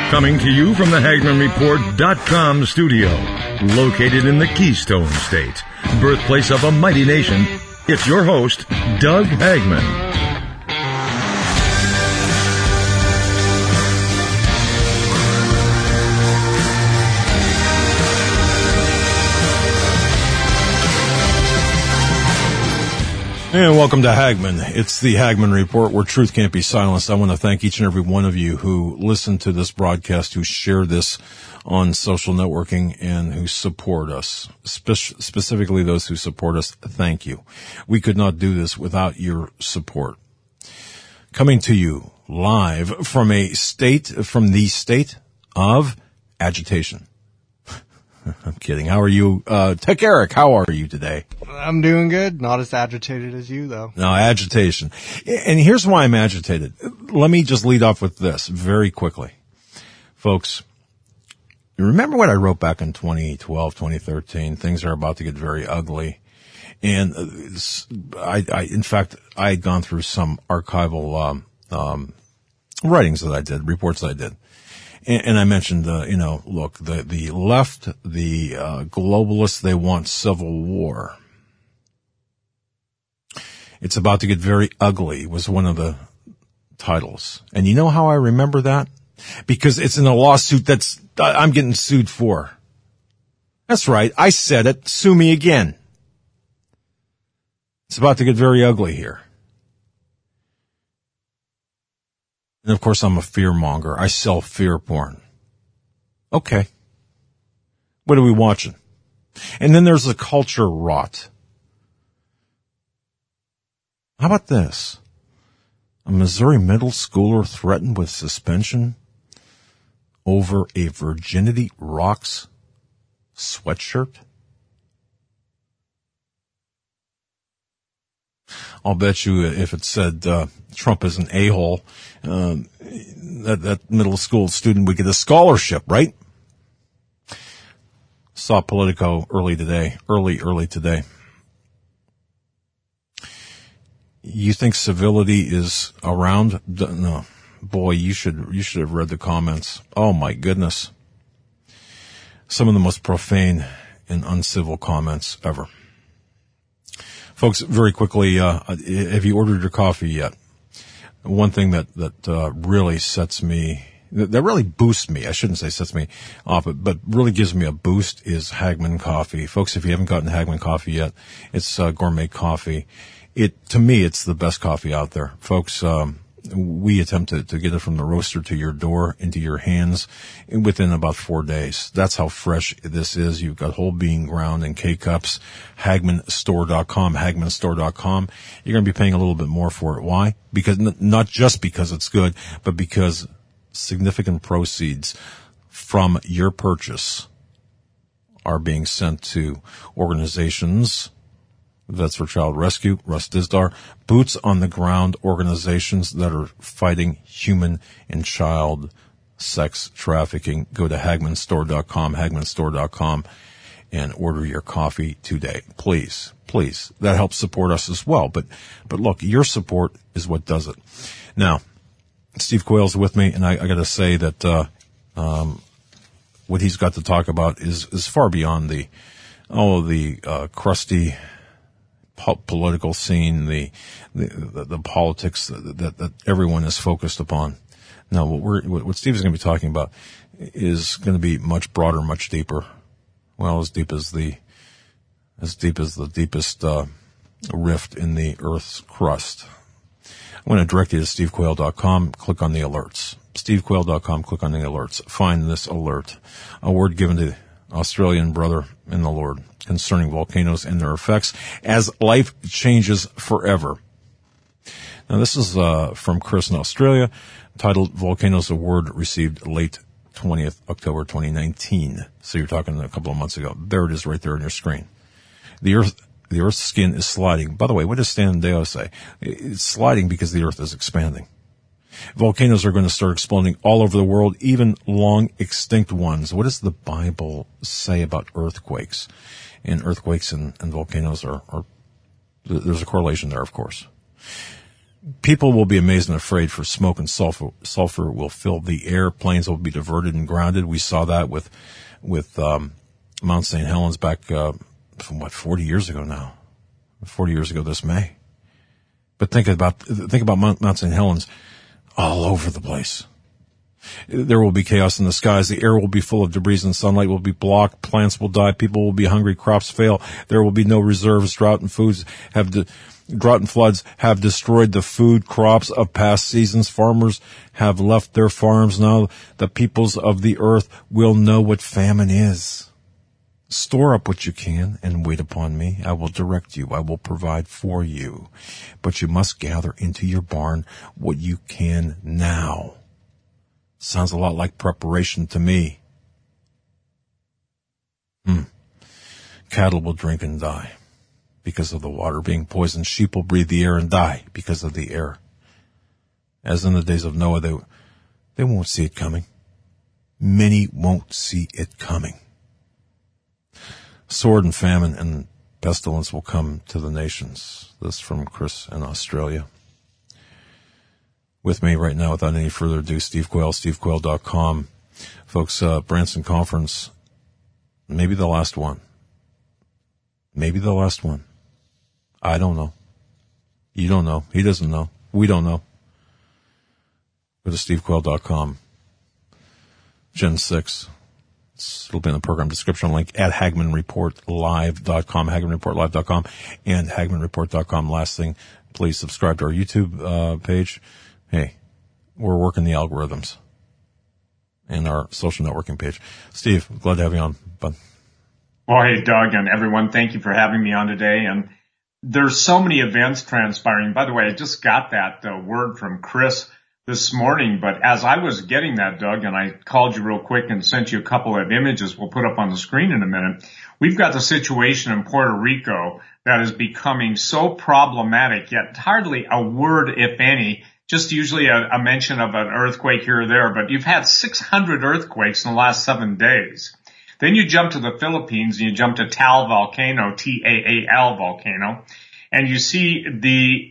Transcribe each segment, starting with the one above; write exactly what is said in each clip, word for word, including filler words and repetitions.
Coming to you from the Hagman Report dot com studio, located in the Keystone State, birthplace of a mighty nation, it's your host, Doug Hagman. And welcome to Hagman. It's the Hagman Report, where truth can't be silenced. I want to thank each and every one of you who listen to this broadcast, who share this on social networking, and who support us, Spe- specifically those who support us. Thank you. We could not do this without your support. Coming to you live from a state, from the state of agitation. I'm kidding. How are you? Uh, Tech Eric, how are you today? I'm doing good. Not as agitated as you, though. No, agitation. And here's why I'm agitated. Let me just lead off with this very quickly. Folks, remember what I wrote back in twenty twelve, twenty thirteen? Things are about to get very ugly. And I, I in fact, I had gone through some archival um, um, writings that I did, reports that I did. And I mentioned, uh, you know, look, the, the left, the uh, globalists, they want civil war. It's about to get very ugly was one of the titles. And you know how I remember that? Because it's in a lawsuit that's, I'm getting sued for. That's right. I said it. Sue me again. It's about to get very ugly here. And of course, I'm a fear monger. I sell fear porn. Okay. What are we watching? And then there's the culture rot. How about this? A Missouri middle schooler threatened with suspension over a Virginity Rocks sweatshirt? I'll bet you if it said uh, Trump is an a-hole, um, that, that middle school student would get a scholarship, right? Saw Politico early today, early, early today. You think civility is around? No. Boy, you should, you should have read the comments. Oh my goodness. Some of the most profane and uncivil comments ever. Folks, very quickly, uh, have you ordered your coffee yet? One thing that, that, uh, really sets me, that really boosts me, I shouldn't say sets me off, but, but really gives me a boost is Hagman Coffee. Folks, if you haven't gotten Hagman Coffee yet, it's, uh, gourmet coffee. It, to me, it's the best coffee out there. Folks, um, we attempt to, to get it from the roaster to your door, into your hands, within about four days. That's how fresh this is. You've got whole bean ground and K-Cups. Hagman Store dot com, Hagman Store dot com. You're going to be paying a little bit more for it. Why? Because, not just because it's good, but because significant proceeds from your purchase are being sent to organizations, Vets for Child Rescue, Russ Dizdar, boots on the ground organizations that are fighting human and child sex trafficking. Go to Hagman Store dot com, Hagman Store dot com, and order your coffee today. Please, please. That helps support us as well. But, but look, your support is what does it. Now, Steve Quayle's with me, and I, I gotta say that, uh, um, what he's got to talk about is, is far beyond the, oh, the, uh, crusty, political scene, the, the, the, the politics that, that, that everyone is focused upon. Now, what we're, what Steve is going to be talking about is going to be much broader, much deeper. Well, as deep as the, as deep as the deepest, uh, rift in the Earth's crust. I want to direct you to Steve Quayle dot com, click on the alerts. Steve Quayle dot com, click on the alerts. Find this alert. A word given to Australian brother in the Lord concerning volcanoes and their effects as life changes forever. Now, this is uh, from Chris in Australia, titled Volcanoes Award received late twentieth October twenty nineteen. So you're talking a couple of months ago. There it is right there on your screen. The Earth, the Earth's skin is sliding. By the way, what does Stan Deo say? It's sliding because the Earth is expanding. Volcanoes are going to start exploding all over the world, even long extinct ones. What does the Bible say about earthquakes? And earthquakes and, and volcanoes are, are, there's a correlation there, of course. People will be amazed and afraid, for smoke and sulfur, sulfur will fill the air. Planes will be diverted and grounded. We saw that with, with, um, Mount Saint Helens back, uh, from what, forty years ago now. forty years ago this May. But think about, think about Mount, Mount Saint Helens all over the place. There will be chaos in the skies. The air will be full of debris and sunlight will be blocked. Plants will die. People will be hungry. Crops fail. There will be no reserves. Drought and foods have de- drought and floods have destroyed the food crops of past seasons. Farmers have left their farms. Now the peoples of the earth will know what famine is. Store up what you can and wait upon me. I will direct you. I will provide for you. But you must gather into your barn what you can now. Sounds a lot like preparation to me. Hmm. Cattle will drink and die because of the water being poisoned. Sheep will breathe the air and die because of the air. As in the days of Noah, they, they won't see it coming. Many won't see it coming. Sword and famine and pestilence will come to the nations. This from Chris in Australia. With me right now, without any further ado, Steve Quayle, steve quayle dot com. Folks, uh, Branson Conference, maybe the last one. Maybe the last one. I don't know. You don't know. He doesn't know. We don't know. Go to steve quayle dot com. Gen six. It'll be in the program description link at hagman report live dot com, hagman report live dot com, and hagman report dot com. Last thing, please subscribe to our YouTube uh, page. Hey, we're working the algorithms and our social networking page. Steve, glad to have you on, bud. Well, hey, Doug, and everyone, thank you for having me on today. And there's so many events transpiring. By the way, I just got that uh, word from Chris this morning, but as I was getting that, Doug, and I called you real quick and sent you a couple of images we'll put up on the screen in a minute, we've got the situation in Puerto Rico that is becoming so problematic, yet hardly a word, if any, just usually a, a mention of an earthquake here or there, but you've had six hundred earthquakes in the last seven days. Then you jump to the Philippines and you jump to Taal volcano, T A A L volcano, and you see the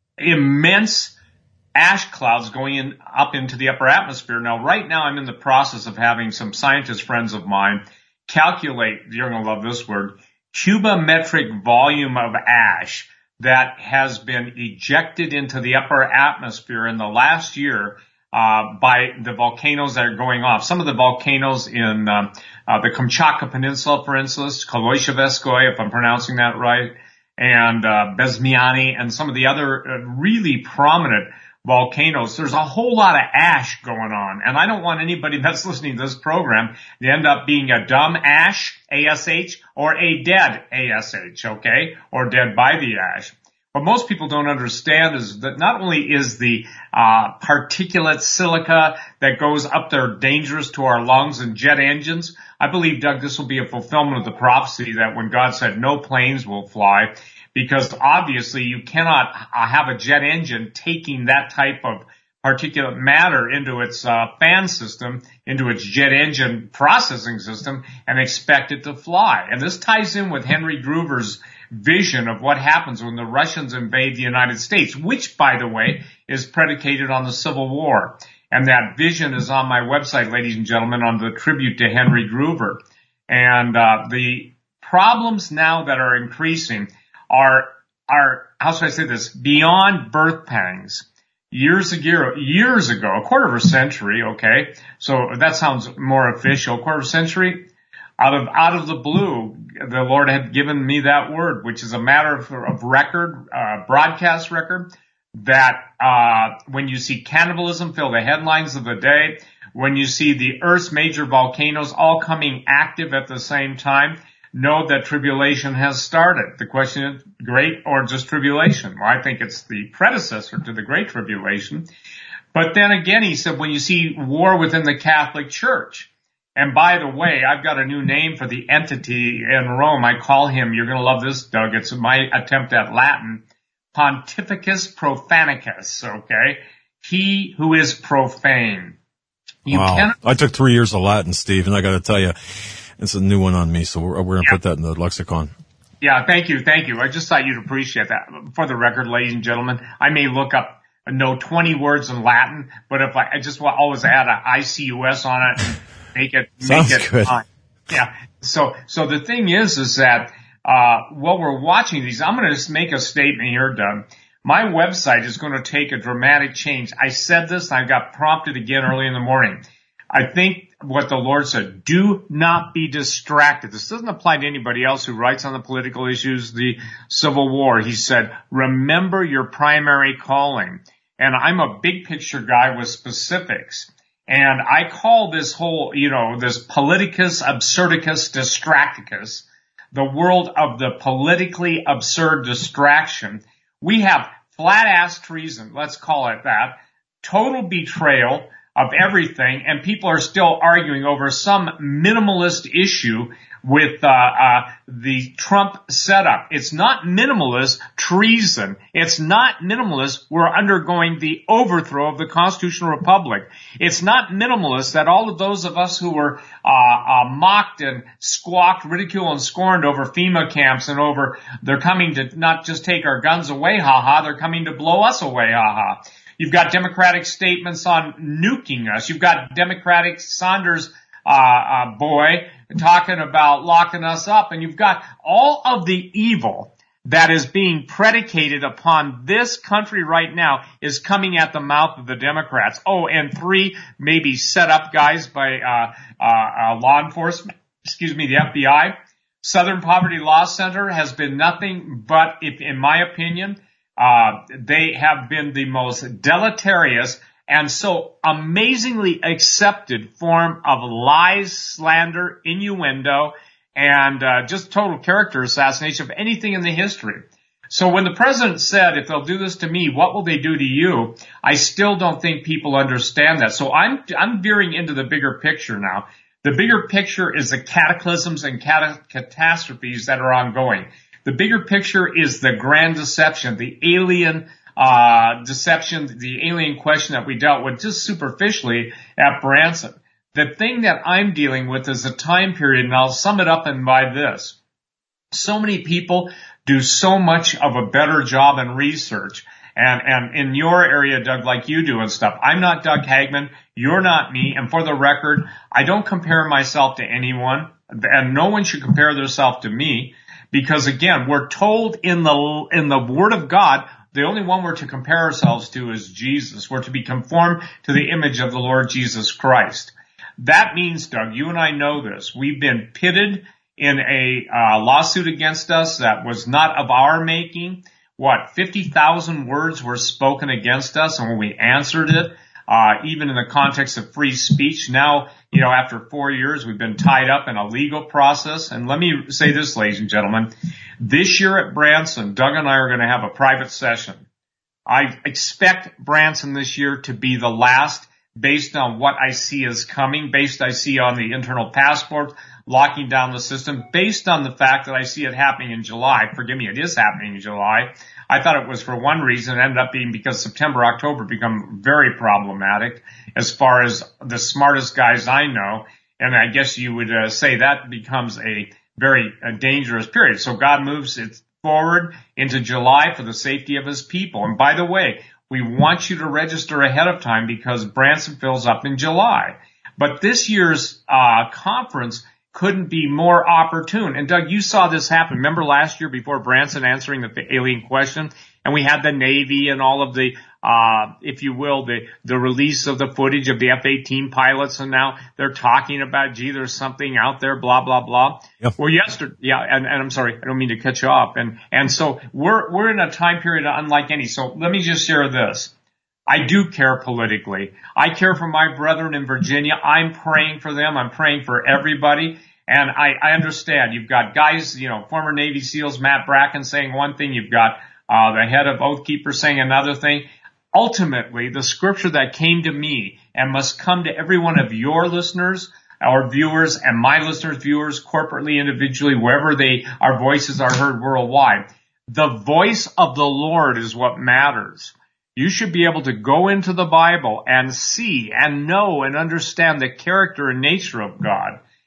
immense ash clouds going in up into the upper atmosphere. Now, right now, I'm in the process of having some scientist friends of mine calculate, you're going to love this word, cubometric volume of ash that has been ejected into the upper atmosphere in the last year uh by the volcanoes that are going off. Some of the volcanoes in uh, uh, the Kamchatka Peninsula, for instance, Koloishevskoye, if I'm pronouncing that right, and uh, Bezmiany, and some of the other uh, really prominent volcanoes. There's a whole lot of ash going on, and I don't want anybody that's listening to this program to end up being a dumb ash, A S H, or a dead A S H, okay, or dead by the ash. What most people don't understand is that not only is the uh particulate silica that goes up there dangerous to our lungs and jet engines, I believe, Doug, this will be a fulfillment of the prophecy that when God said no planes will fly, because obviously you cannot have a jet engine taking that type of particulate matter into its uh, fan system, into its jet engine processing system, and expect it to fly. And this ties in with Henry Gruver's vision of what happens when the Russians invade the United States, which, by the way, is predicated on the Civil War. And that vision is on my website, ladies and gentlemen, on the tribute to Henry Gruver. And uh, the problems now that are increasing are, are, how should I say this, beyond birth pangs. Years ago, years ago, a quarter of a century, okay, so that sounds more official, a quarter of a century, out of, out of the blue, the Lord had given me that word, which is a matter of, of record, uh, broadcast record, that, uh, when you see cannibalism fill the headlines of the day, when you see the Earth's major volcanoes all coming active at the same time, know that tribulation has started. The question is, great or just tribulation? Well, I think it's the predecessor to the Great Tribulation. But then again, he said, when you see war within the Catholic Church, and by the way, I've got a new name for the entity in Rome. I call him, you're going to love this, Doug, it's my attempt at Latin, Pontificus Profanicus, okay? He who is profane. You wow. cannot- I took three years of Latin, Steve, and I got to tell you, it's a new one on me, so we're, we're going to yeah. put that in the lexicon. Yeah, thank you, thank you. I just thought you'd appreciate that. For the record, ladies and gentlemen, I may look up, know twenty words in Latin, but if I, I just want always add a I C U S on it and make it, Sounds make it, good. uh, yeah. So, so the thing is, is that, uh, while we're watching these, I'm going to just make a statement here, Doug. My website is going to take a dramatic change. I said this, and I got prompted again early in the morning. I think what the Lord said, do not be distracted. This doesn't apply to anybody else who writes on the political issues, the Civil War. He said, remember your primary calling. And I'm a big picture guy with specifics. And I call this whole, you know, this politicus absurdicus distracticus, the world of the politically absurd distraction. We have flat-ass treason, let's call it that, total betrayal of everything, and people are still arguing over some minimalist issue with uh, uh the Trump setup. It's not minimalist treason. It's not minimalist we're undergoing the overthrow of the constitutional republic. It's not minimalist that all of those of us who were uh, uh mocked and squawked, ridiculed, and scorned over FEMA camps and over they're coming to not just take our guns away, haha, they're coming to blow us away, haha. You've got Democratic statements on nuking us. You've got Democratic Saunders uh, uh boy talking about locking us up, and you've got all of the evil that is being predicated upon this country right now is coming at the mouth of the Democrats. Oh, and three maybe set up guys by uh, uh, uh law enforcement, excuse me, the F B I. Southern Poverty Law Center has been nothing but, if in my opinion, uh they have been the most deleterious and so amazingly accepted form of lies, slander, innuendo, and uh, just total character assassination of anything in the history. So when the president said, if they'll do this to me, what will they do to you? I still don't think people understand that. So I'm, I'm veering into the bigger picture now. The bigger picture is the cataclysms and cat- catastrophes that are ongoing. The bigger picture is the grand deception, the alien uh deception, the alien question that we dealt with just superficially at Branson. The thing that I'm dealing with is a time period, and I'll sum it up in by this. So many people do so much of a better job in research. And, and in your area, Doug, like you do and stuff. I'm not Doug Hagman. You're not me. And for the record, I don't compare myself to anyone, and no one should compare themselves to me. Because again, we're told in the, in the Word of God, the only one we're to compare ourselves to is Jesus. We're to be conformed to the image of the Lord Jesus Christ. That means, Doug, you and I know this. We've been pitted in a uh, lawsuit against us that was not of our making. What, fifty thousand words were spoken against us, and when we answered it, uh, even in the context of free speech, now, you know, after four years, we've been tied up in a legal process. And let me say this, ladies and gentlemen. This year at Branson, Doug and I are going to have a private session. I expect Branson this year to be the last based on what I see is coming, based I see on the internal passport, locking down the system, based on the fact that I see it happening in July. Forgive me, it is happening in July. I thought it was for one reason. It ended up being because September, October become very problematic as far as the smartest guys I know. And I guess you would uh, say that becomes a very uh, dangerous period. So God moves it forward into July for the safety of his people. And by the way, we want you to register ahead of time because Branson fills up in July. But this year's uh conference couldn't be more opportune. And Doug, you saw this happen. Remember last year before Branson answering the alien question? And we had the Navy and all of the, uh, if you will, the, the release of the footage of the F eighteen pilots. And now they're talking about, gee, there's something out there, blah, blah, blah. Yep. Well, yesterday, yeah, and, and I'm sorry, I don't mean to cut you off. And, and so we're, we're in a time period unlike any. So let me just share this. I do care politically. I care for my brethren in Virginia. I'm praying for them. I'm praying for everybody. And I, I understand. You've got guys, you know, former Navy SEALs, Matt Bracken saying one thing. You've got uh the head of Oath Keepers saying another thing. Ultimately, the scripture that came to me and must come to every one of your listeners, our viewers, and my listeners, viewers, corporately, individually, wherever they, our voices are heard worldwide. The voice of the Lord is what matters. You should be able to go into the Bible and see and know and understand the character and nature of God.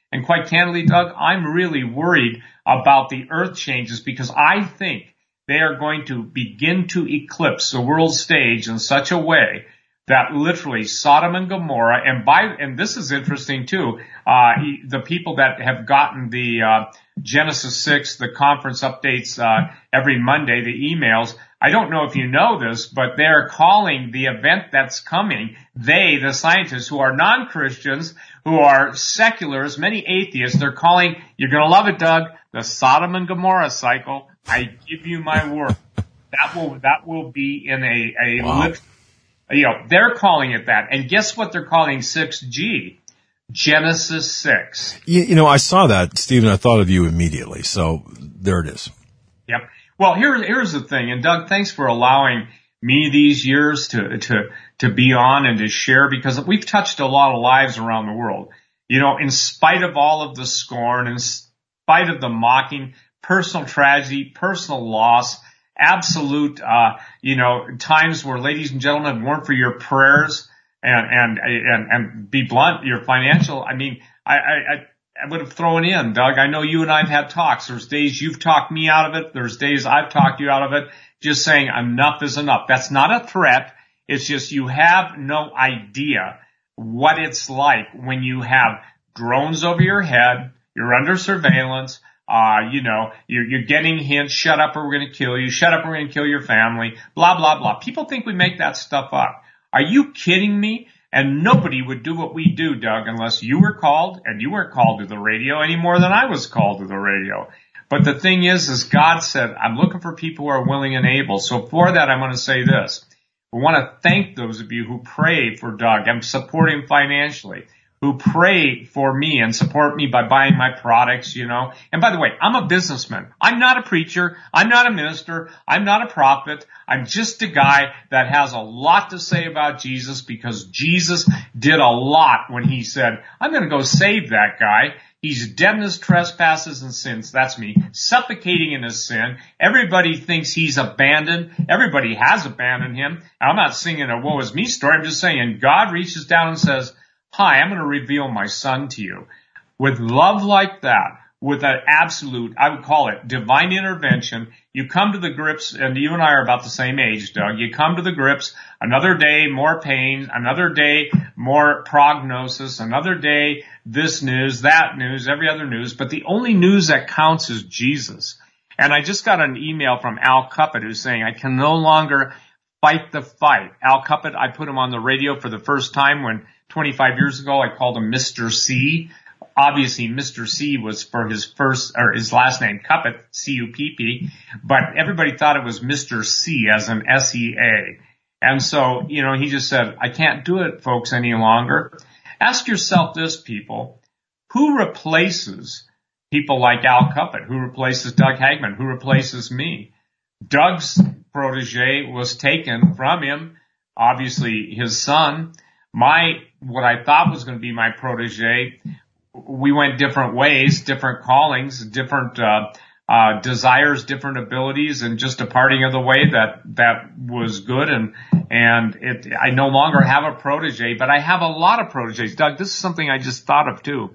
And quite candidly, Doug, I'm really worried about the earth changes because I think they are going to begin to eclipse the world stage in such a way that literally Sodom and Gomorrah, and by, and this is interesting too, uh, the people that have gotten the, uh, Genesis six, the conference updates, uh, every Monday, the emails, I don't know if you know this, but they're calling the event that's coming, they, the scientists who are non-Christians, who are seculars, many atheists, they're calling, you're gonna love it, Doug, the Sodom and Gomorrah cycle. I give you my word. That will, that will be in a, a wow. lip, you know, they're calling it that. And guess what they're calling six G? Genesis six. You, you know, I saw that, Stephen. I thought of you immediately. So there it is. Yep. Well, here, here's the thing. And Doug, thanks for allowing me these years to, to, to be on and to share, because we've touched a lot of lives around the world. You know, in spite of all of the scorn, in spite of the mocking, personal tragedy, personal loss, absolute, uh, you know, times where, ladies and gentlemen, if it weren't for your prayers and, and, and, and be blunt, your financial, I mean, I, I, I would have thrown in, Doug. I know you and I have had talks. There's days you've talked me out of it. There's days I've talked you out of it. Just saying enough is enough. That's not a threat. It's just you have no idea what it's like when you have drones over your head. You're under surveillance. Uh, you know, you're, you're getting hints, shut up or we're going to kill you, shut up or we're going to kill your family, blah, blah, blah. People think we make that stuff up. Are you kidding me? And nobody would do what we do, Doug, unless you were called, and you weren't called to the radio any more than I was called to the radio. But the thing is, is God said, I'm looking for people who are willing and able. So for that, I'm going to say this. I want to thank those of you who pray for Doug and support him financially, who pray for me and support me by buying my products, you know. And by the way, I'm a businessman. I'm not a preacher. I'm not a minister. I'm not a prophet. I'm just a guy that has a lot to say about Jesus, because Jesus did a lot when he said, I'm going to go save that guy. He's dead in his trespasses and sins. That's me. Suffocating in his sin. Everybody thinks he's abandoned. Everybody has abandoned him. I'm not singing a woe is me story. I'm just saying God reaches down and says, hi, I'm going to reveal my son to you. With love like that, with an absolute, I would call it divine intervention, you come to the grips, and you and I are about the same age, Doug. You come to the grips, another day, more pain, another day, more prognosis, another day, this news, that news, every other news. But the only news that counts is Jesus. And I just got an email from Al Cuppett who's saying, I can no longer fight the fight. Al Cuppett, I put him on the radio for the first time when twenty-five years ago I called him Mister C. Obviously, Mister C was for his first, or his last name, Cuppett, C U P P, but everybody thought it was Mister C as in S E A. And so, you know, he just said, I can't do it, folks, any longer. Ask yourself this, people. Who replaces people like Al Cuppett? Who replaces Doug Hagman? Who replaces me? Doug's protege was taken from him, obviously his son. My, what I thought was going to be my protege, we went different ways, different callings, different uh, uh desires, different abilities, and just a parting of the way that that was good. And and it, I no longer have a protege, but I have a lot of proteges. Doug, this is something I just thought of too.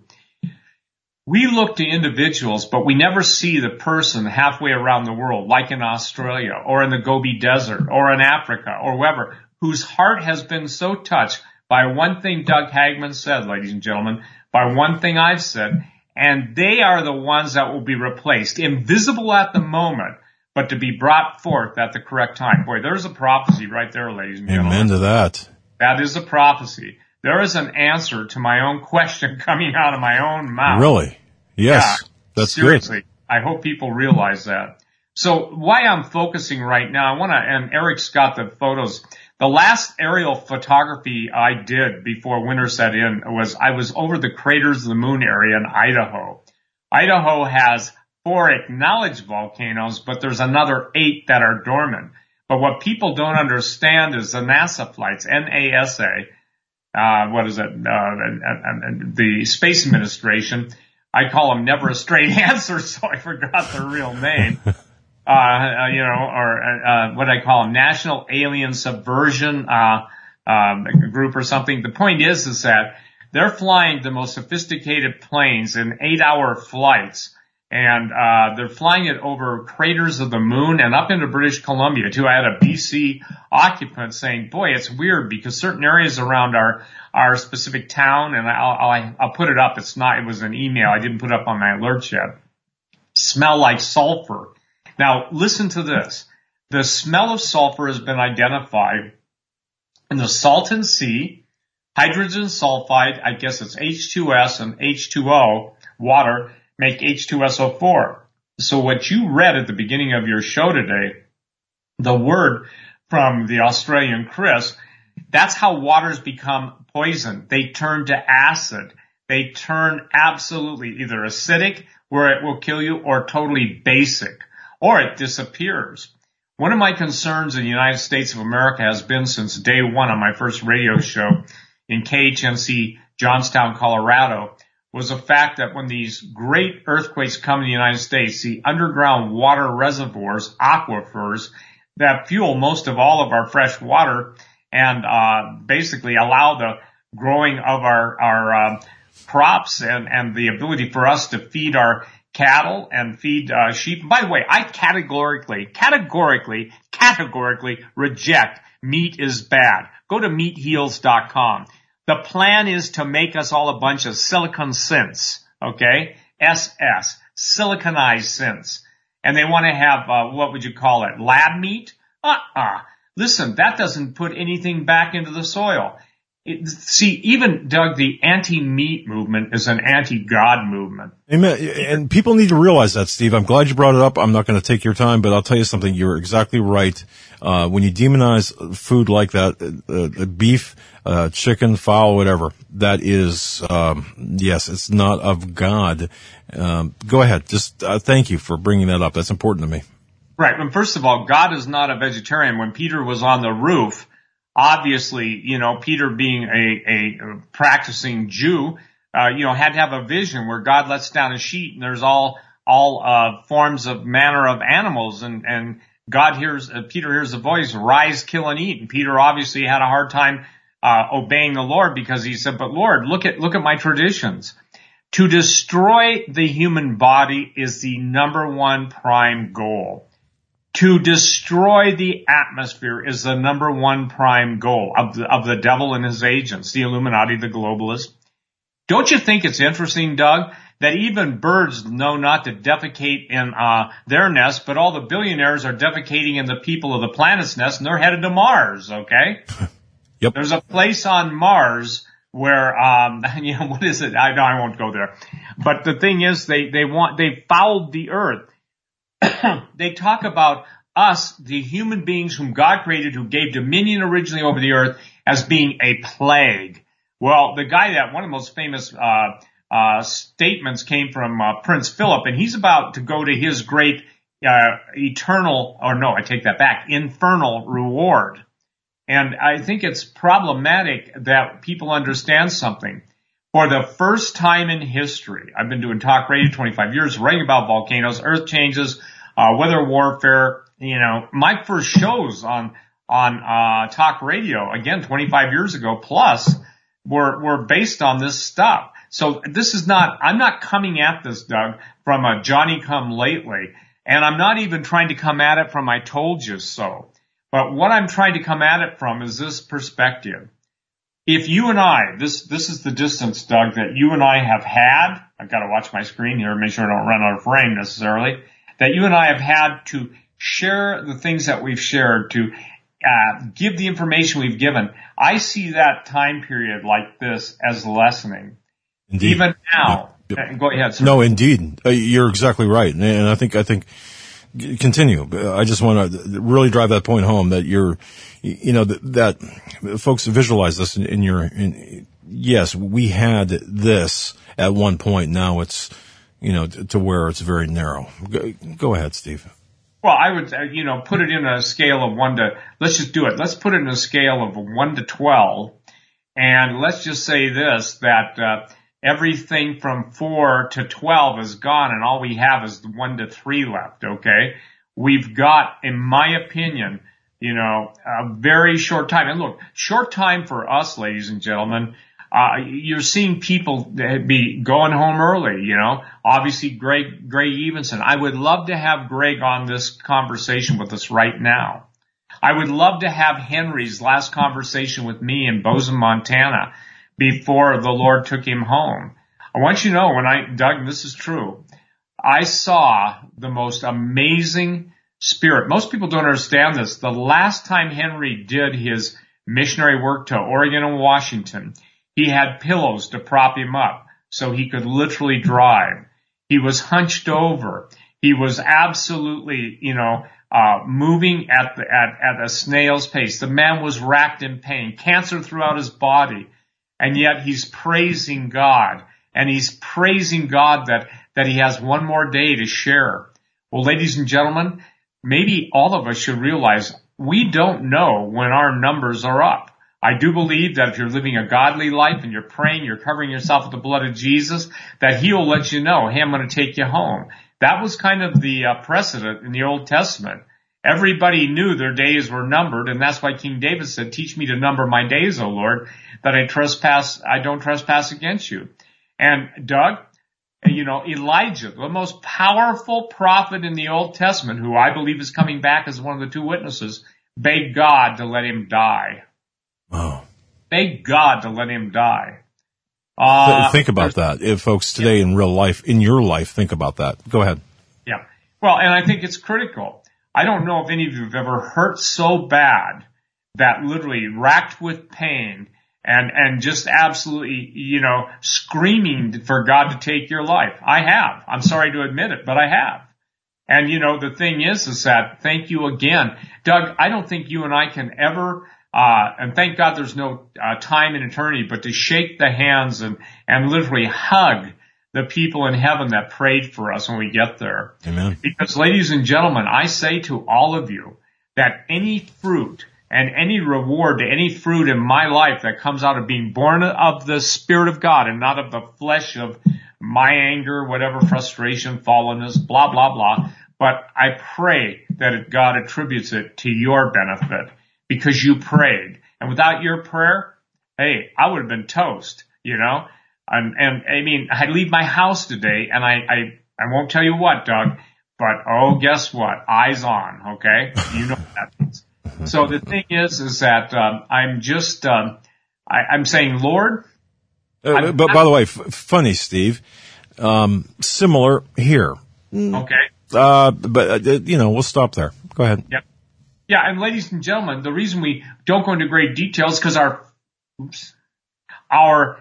We look to individuals, but we never see the person halfway around the world, like in Australia or in the Gobi Desert or in Africa or wherever, whose heart has been so touched by one thing Doug Hagman said, ladies and gentlemen, by one thing I've said, and they are the ones that will be replaced, invisible at the moment, but to be brought forth at the correct time. Boy, there's a prophecy right there, ladies and gentlemen. Amen to that. That is a prophecy. There is an answer to my own question coming out of my own mouth. Really? Yes. Yeah, that's seriously. good. I hope people realize that. So why I'm focusing right now, I want to, and Eric's got the photos. The last aerial photography I did before winter set in was I was over the craters of the moon area in Idaho. Idaho has four acknowledged volcanoes, but there's another eight that are dormant. But what people don't understand is the NASA flights, N A S A, uh, what is it, uh, the Space Administration. I call them never a straight answer, so I forgot their real name. Uh, you know, or, uh, what I call them, National Alien Subversion, uh, um, group or something. The point is, is that They're flying the most sophisticated planes in eight-hour flights, and uh they're flying it over craters of the moon and up into British Columbia, too. I had a B C occupant saying, boy, it's weird because certain areas around our our specific town, and I'll, I'll, I'll put it up. It's not, it was an email. I didn't put it up on my alerts yet. Smell like sulfur. Now, listen to this. The smell of sulfur has been identified in the Salton Sea, hydrogen sulfide, I guess it's H two S and H two O, water, make H two S O four. So what you read at the beginning of your show today, the word from the Australian Chris, that's how waters become poison. They turn to acid. They turn absolutely either acidic, where it will kill you, or totally basic, or it disappears. One of my concerns in the United States of America has been since day one on my first radio show in K H N C Johnstown, Colorado, was the fact that when these great earthquakes come in the United States, the underground water reservoirs, aquifers, that fuel most of all of our fresh water and uh basically allow the growing of our our uh, crops and and the ability for us to feed our cattle and feed uh sheep. By the way, I categorically categorically categorically reject meat is bad. Go to meat heals dot com. The plan is to make us all a bunch of silicon synths, okay? S S, siliconized synths. And they want to have uh, what would you call it, lab meat? Uh-uh. Listen, that doesn't put anything back into the soil. It, see, even, Doug, the anti-meat movement is an anti-God movement. Amen. And people need to realize that, Steve. I'm glad you brought it up. I'm not going to take your time, but I'll tell you something. You're exactly right. Uh, when you demonize food like that, uh, beef, uh, chicken, fowl, whatever, that is, um, yes, it's not of God. Um, go ahead. Just uh, thank you for bringing that up. That's important to me. Right. And first of all, God is not a vegetarian. When Peter was on the roof, obviously, you know, Peter being a, a practicing Jew, uh, you know, had to have a vision where God lets down a sheet and there's all, all, uh, forms of manner of animals. And, and God hears, uh, Peter hears the voice, rise, kill, and eat. And Peter obviously had a hard time, uh, obeying the Lord because he said, but Lord, look at, look at my traditions. To destroy the human body is the number one prime goal. To destroy the atmosphere is the number one prime goal of the, of the devil and his agents, the Illuminati, the globalists. Don't you think it's interesting, Doug, that even birds know not to defecate in uh their nest, but all the billionaires are defecating in the people of the planet's nest, and they're headed to Mars, okay? Yep. There's a place on Mars where, um, you know, what is it? I know I won't go there. But the thing is, they, they want, they fouled the earth. They talk about us, the human beings whom God created, who gave dominion originally over the earth, as being a plague. Well, the guy that, one of the most famous, uh, uh, statements came from, uh, Prince Philip, and he's about to go to his great, uh, eternal, or no, I take that back, infernal reward. And I think it's problematic that people understand something. For the first time in history, I've been doing talk radio twenty-five years, writing about volcanoes, earth changes, uh, weather warfare. You know, my first shows on, on, uh, talk radio, again, twenty-five years ago plus, were, were based on this stuff. So this is not, I'm not coming at this, Doug, from a Johnny come lately. And I'm not even trying to come at it from I told you so. But what I'm trying to come at it from is this perspective. If you and I, this, this is the distance, Doug, that you and I have had, I've got to watch my screen here, make sure I don't run out of frame necessarily, that you and I have had to share the things that we've shared, to uh, give the information we've given. I see that time period like this as lessening. Indeed. Even now. Yep. Yep. Go ahead, sir. No, indeed. Uh, you're exactly right. And I think, I think, continue. I just want to really drive that point home that you're, you know, that, that folks visualize this in, in your, in, yes, we had this at one point. Now it's, you know, to, to where it's very narrow. Go, go ahead, Steve. Well, I would, uh, you know, put it in a scale of one to, let's just do it. Let's put it in a scale of one to twelve. And let's just say this, that, uh, everything from four to twelve is gone and all we have is one to three left, okay? We've got, in my opinion, you know, a very short time. And look, short time for us, ladies and gentlemen, Uh, you're seeing people be going home early, you know. Obviously, Greg, Greg Evenson. I would love to have Greg on this conversation with us right now. I would love to have Henry's last conversation with me in Bozeman, Montana, before the Lord took him home. I want you to know, when I, Doug, this is true, I saw the most amazing spirit. Most people don't understand this. The last time Henry did his missionary work to Oregon and Washington, he had pillows to prop him up so he could literally drive. He was hunched over. He was absolutely, you know, uh, moving at the, at, at a snail's pace. The man was racked in pain, cancer throughout his body, and yet he's praising God, and he's praising God that, that he has one more day to share. Well, ladies and gentlemen, maybe all of us should realize we don't know when our numbers are up. I do believe that if you're living a godly life and you're praying, you're covering yourself with the blood of Jesus, that he'll let you know, hey, I'm going to take you home. That was kind of the uh, precedent in the Old Testament. Everybody knew their days were numbered, and that's why King David said, teach me to number my days, O Lord, that I trespass, I don't trespass against you. And Doug, you know, Elijah, the most powerful prophet in the Old Testament, who I believe is coming back as one of the two witnesses, begged God to let him die. Oh. Thank God to let him die. Uh, think about that. If folks today yeah. in real life, in your life, think about that. Go ahead. Yeah. Well, and I think it's critical. I don't know if any of you have ever hurt so bad that literally racked with pain and, and just absolutely, you know, screaming for God to take your life. I have. I'm sorry to admit it, but I have. And, you know, the thing is, is that thank you again. Doug, I don't think you and I can ever Uh, and thank God there's no uh, time in eternity, but to shake the hands and, and literally hug the people in heaven that prayed for us when we get there. Amen. Because, ladies and gentlemen, I say to all of you that any fruit and any reward to any fruit in my life that comes out of being born of the Spirit of God and not of the flesh of my anger, whatever frustration, fallenness, blah, blah, blah. But I pray that God attributes it to your benefit, because you prayed. And without your prayer, hey, I would have been toast, you know? And, and I mean, I leave my house today, and I, I, I won't tell you what, Doug, but oh, guess what? Eyes on, okay? You know what that means. So the thing is, is that, um, I'm just, um, I, I'm saying, Lord. Uh, I'm, but by the way, f- funny, Steve, um, similar here. Okay. Uh, but, uh, you know, we'll stop there. Go ahead. Yep. Yeah, and ladies and gentlemen, the reason we don't go into great details is because our, oops, our,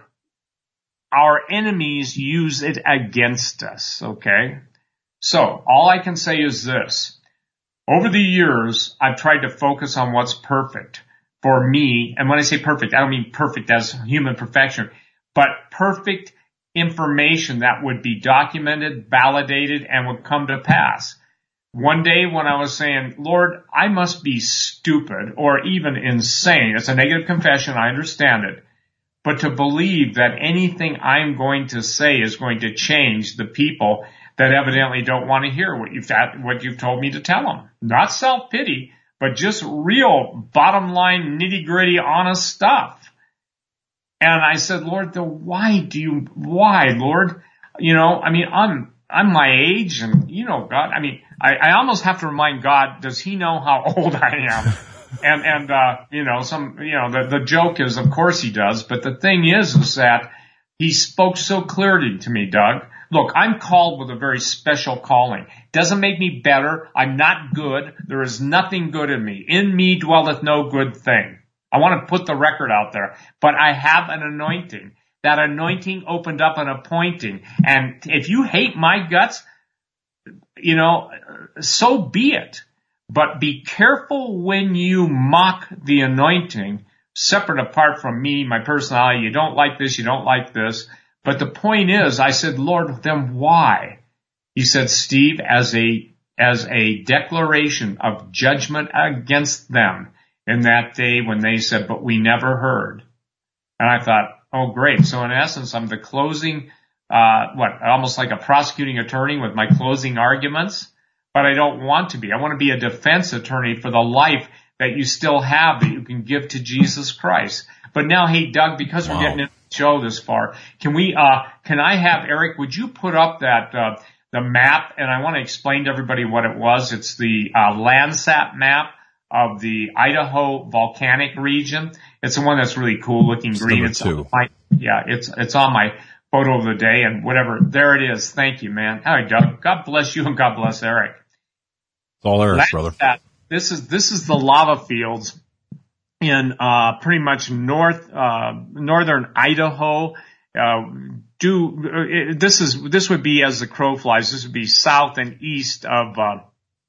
our enemies use it against us, okay? So, all I can say is this. Over the years, I've tried to focus on what's perfect for me, and when I say perfect, I don't mean perfect as human perfection, but perfect information that would be documented, validated, and would come to pass. One day when I was saying, Lord, I must be stupid or even insane. It's a negative confession. I understand it. But to believe that anything I'm going to say is going to change the people that evidently don't want to hear what you've, what you've told me to tell them. Not self-pity, but just real bottom line, nitty gritty, honest stuff. And I said, Lord, the why do you, why, Lord? You know, I mean, I'm, I'm my age and, you know, God, I mean, I, I almost have to remind God, does he know how old I am? and, and, uh, you know, some, you know, the, the joke is, of course he does, but the thing is, is that he spoke so clearly to me, Doug. Look, I'm called with a very special calling. Doesn't make me better. I'm not good. There is nothing good in me. In me dwelleth no good thing. I want to put the record out there, but I have an anointing. That anointing opened up an appointing. And if you hate my guts, you know, so be it. But be careful when you mock the anointing, separate apart from me, my personality. You don't like this, you don't like this. But the point is, I said, Lord, then why? He said, Steve, as a, as a declaration of judgment against them in that day when they said, but we never heard. And I thought, oh, great. So in essence, I'm the closing, uh, what, almost like a prosecuting attorney with my closing arguments. But I don't want to be. I want to be a defense attorney for the life that you still have that you can give to Jesus Christ. But now, hey, Doug, because we're wow. getting into show this far. Can we, uh, can I have Eric, would you put up that, uh, the map? And I want to explain to everybody what it was. It's the, uh, Landsat map of the Idaho volcanic region. It's the one that's really cool looking It's green. number It's two. on my, yeah, it's, it's on my photo of the day and whatever. There it is. Thank you, man. All right, Doug. God bless you and God bless Eric. It's all Eric, Landsat, brother. This is, this is the lava fields in, uh, pretty much north, uh, northern Idaho. Uh, do, uh, this is, this would be as the crow flies. This would be south and east of, uh,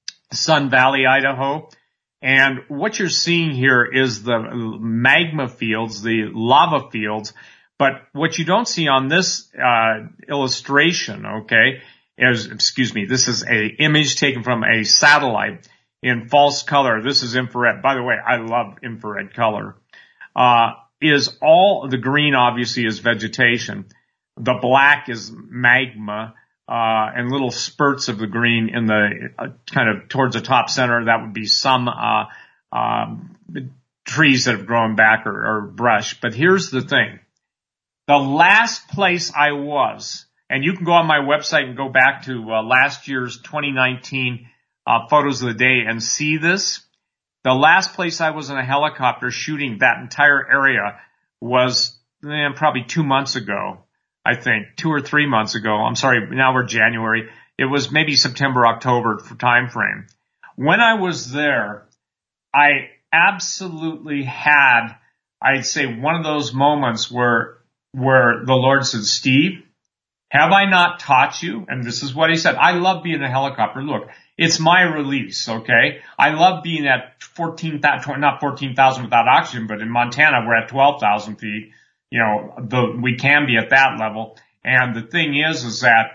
Sun Valley, Idaho. And what you're seeing here is the magma fields, the lava fields. But what you don't see on this, uh, illustration, okay, is, excuse me, this is a image taken from a satellite in false color. This is infrared. By the way, I love infrared color. Uh, is all the green obviously is vegetation. The black is magma, uh, and little spurts of the green in the uh, kind of towards the top center. That would be some, uh, um, trees that have grown back or, or brush. But here's the thing. The last place I was, and you can go on my website and go back to uh, last year's twenty nineteen uh, photos of the day and see this. The last place I was in a helicopter shooting that entire area was eh, probably two months ago, I think, two or three months ago. I'm sorry, now we're January. It was maybe September, October for time frame. When I was there, I absolutely had, I'd say, one of those moments where where the Lord said, Steve, have I not taught you? And this is what he said. I love being in a helicopter. Look, it's my release, okay? I love being at fourteen thousand, not fourteen thousand without oxygen, but in Montana, we're at twelve thousand feet. You know, the, we can be at that level. And the thing is, is that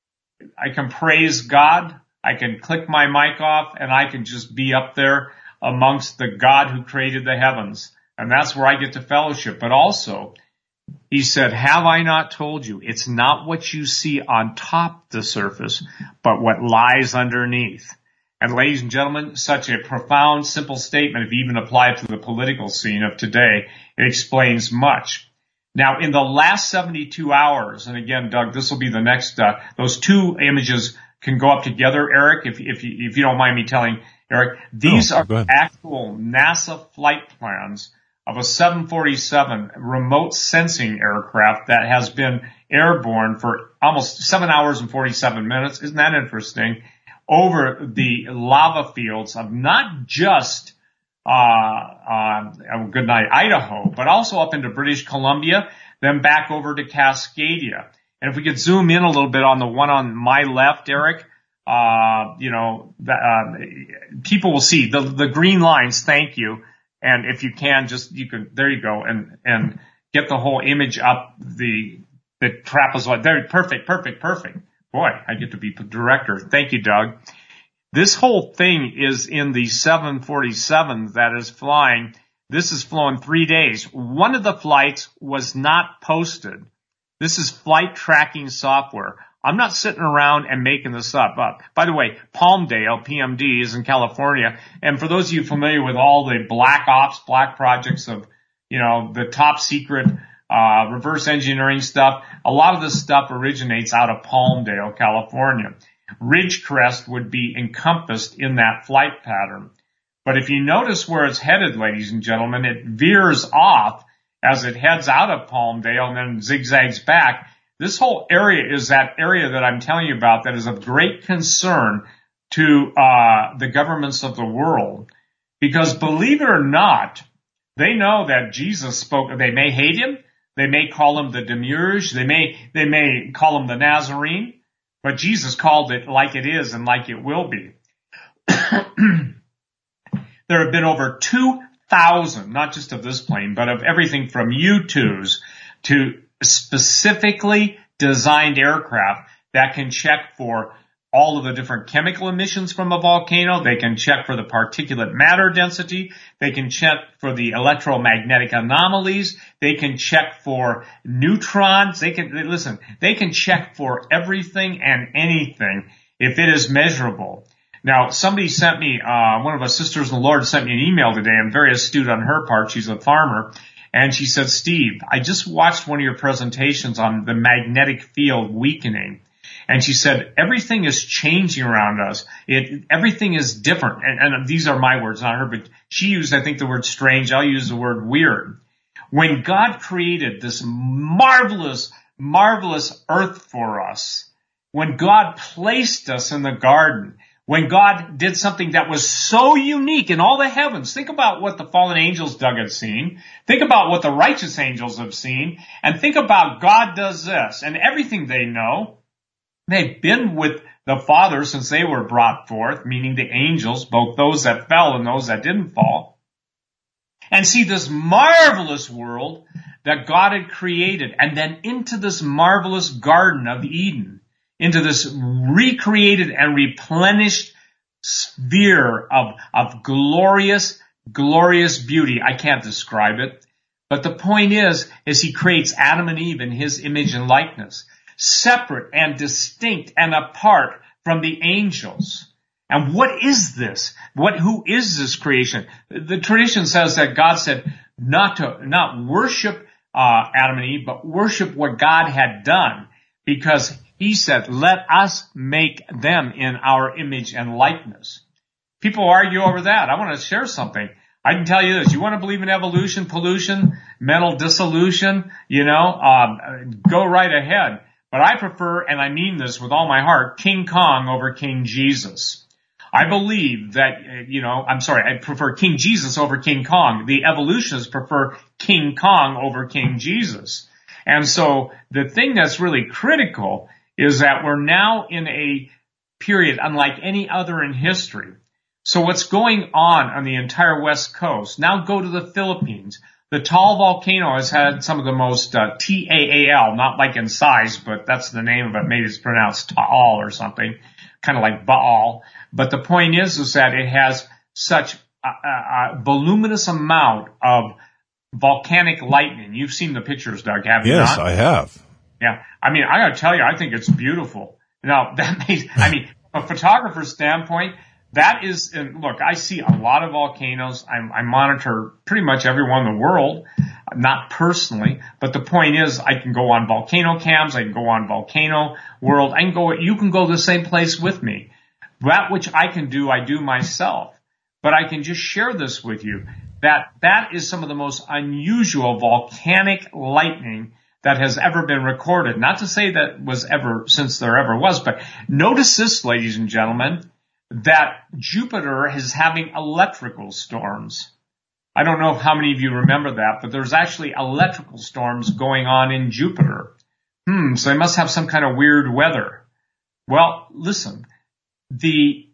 I can praise God. I can click my mic off and I can just be up there amongst the God who created the heavens. And that's where I get to fellowship. But also, he said, have I not told you? It's not what you see on top the surface, but what lies underneath. And ladies and gentlemen, such a profound, simple statement, if you even apply it to the political scene of today, it explains much. Now, in the last seventy-two hours, and again, Doug, this will be the next, uh, those two images can go up together, Eric, if, if, you, if you don't mind me telling Eric. These oh, are actual NASA flight plans of a seven forty-seven remote sensing aircraft that has been airborne for almost seven hours and forty-seven minutes. Isn't that interesting? Over the lava fields of not just, uh, uh, good night, Idaho, but also up into British Columbia, then back over to Cascadia. And if we could zoom in a little bit on the one on my left, Eric, uh, you know, the, uh, people will see the, the green lines. Thank you. And if you can, just, you can, there you go, and, and get the whole image up, the, the trapezoid. There, perfect, perfect, perfect. Boy, I get to be director. Thank you, Doug. This whole thing is in the seven forty-seven that is flying. This is flown three days. One of the flights was not posted. This is flight tracking software. I'm not sitting around and making this up. Uh, by the way, Palmdale, P M D, is in California. And for those of you familiar with all the black ops, black projects of, you know, the top secret, uh, reverse engineering stuff, a lot of this stuff originates out of Palmdale, California. Ridgecrest would be encompassed in that flight pattern. But if you notice where it's headed, ladies and gentlemen, it veers off as it heads out of Palmdale and then zigzags back. This whole area is that area that I'm telling you about that is of great concern to uh the governments of the world. Because believe it or not, they know that Jesus spoke. They may hate him. They may call him the Demiurge. They may, they may call him the Nazarene. But Jesus called it like it is and like it will be. There have been over two thousand, not just of this plane, but of everything from U twos to specifically designed aircraft that can check for all of the different chemical emissions from a volcano. They can check for the particulate matter density. They can check for the electromagnetic anomalies. They can check for neutrons. They can, listen, they can check for everything and anything if it is measurable. Now, somebody sent me, uh, one of our sisters in the Lord sent me an email today. I'm very astute on her part. She's a farmer. And she said, Steve, I just watched one of your presentations on the magnetic field weakening. And she said, everything is changing around us. It, everything is different. And, and these are my words, not her, but she used, I think, the word strange. I'll use the word weird. When God created this marvelous, marvelous earth for us, when God placed us in the garden, when God did something that was so unique in all the heavens, think about what the fallen angels, Doug, had seen. Think about what the righteous angels have seen. And think about God does this. And everything they know, they've been with the Father since they were brought forth, meaning the angels, both those that fell and those that didn't fall, and see this marvelous world that God had created, and then into this marvelous Garden of Eden, into this recreated and replenished sphere of, of glorious, glorious beauty. I can't describe it. But the point is, is he creates Adam and Eve in his image and likeness, separate and distinct and apart from the angels. And what is this? What, who is this creation? The tradition says that God said not to, not worship, uh, Adam and Eve, but worship what God had done, because he said, let us make them in our image and likeness. People argue over that. I want to share something. I can tell you this. You want to believe in evolution, pollution, mental dissolution, you know, um, go right ahead. But I prefer, and I mean this with all my heart, King Kong over King Jesus. I believe that, you know, I'm sorry, I prefer King Jesus over King Kong. The evolutionists prefer King Kong over King Jesus. And so the thing that's really critical is that we're now in a period unlike any other in history. So what's going on on the entire West Coast? Now go to the Philippines. The Taal volcano has had some of the most uh, T A A L, not like in size, but that's the name of it. Maybe it's pronounced Taal or something, kind of like Baal. But the point is, is that it has such a, a, a voluminous amount of volcanic lightning. You've seen the pictures, Doug, have you not? Yes, I have. Yeah. I mean, I gotta tell you, I think it's beautiful. Now, that makes, I mean, from a photographer's standpoint, that is, and look, I see a lot of volcanoes. I, I monitor pretty much every one in the world, not personally, but the point is I can go on volcano cams, I can go on Volcano World, I can go, you can go to the same place with me. That which I can do, I do myself. But I can just share this with you, that that is some of the most unusual volcanic lightning that has ever been recorded. Not to say that was ever, since there ever was, but notice this, ladies and gentlemen, that Jupiter is having electrical storms. I don't know how many of you remember that, but there's actually electrical storms going on in Jupiter. Hmm, so they must have some kind of weird weather. Well, listen, the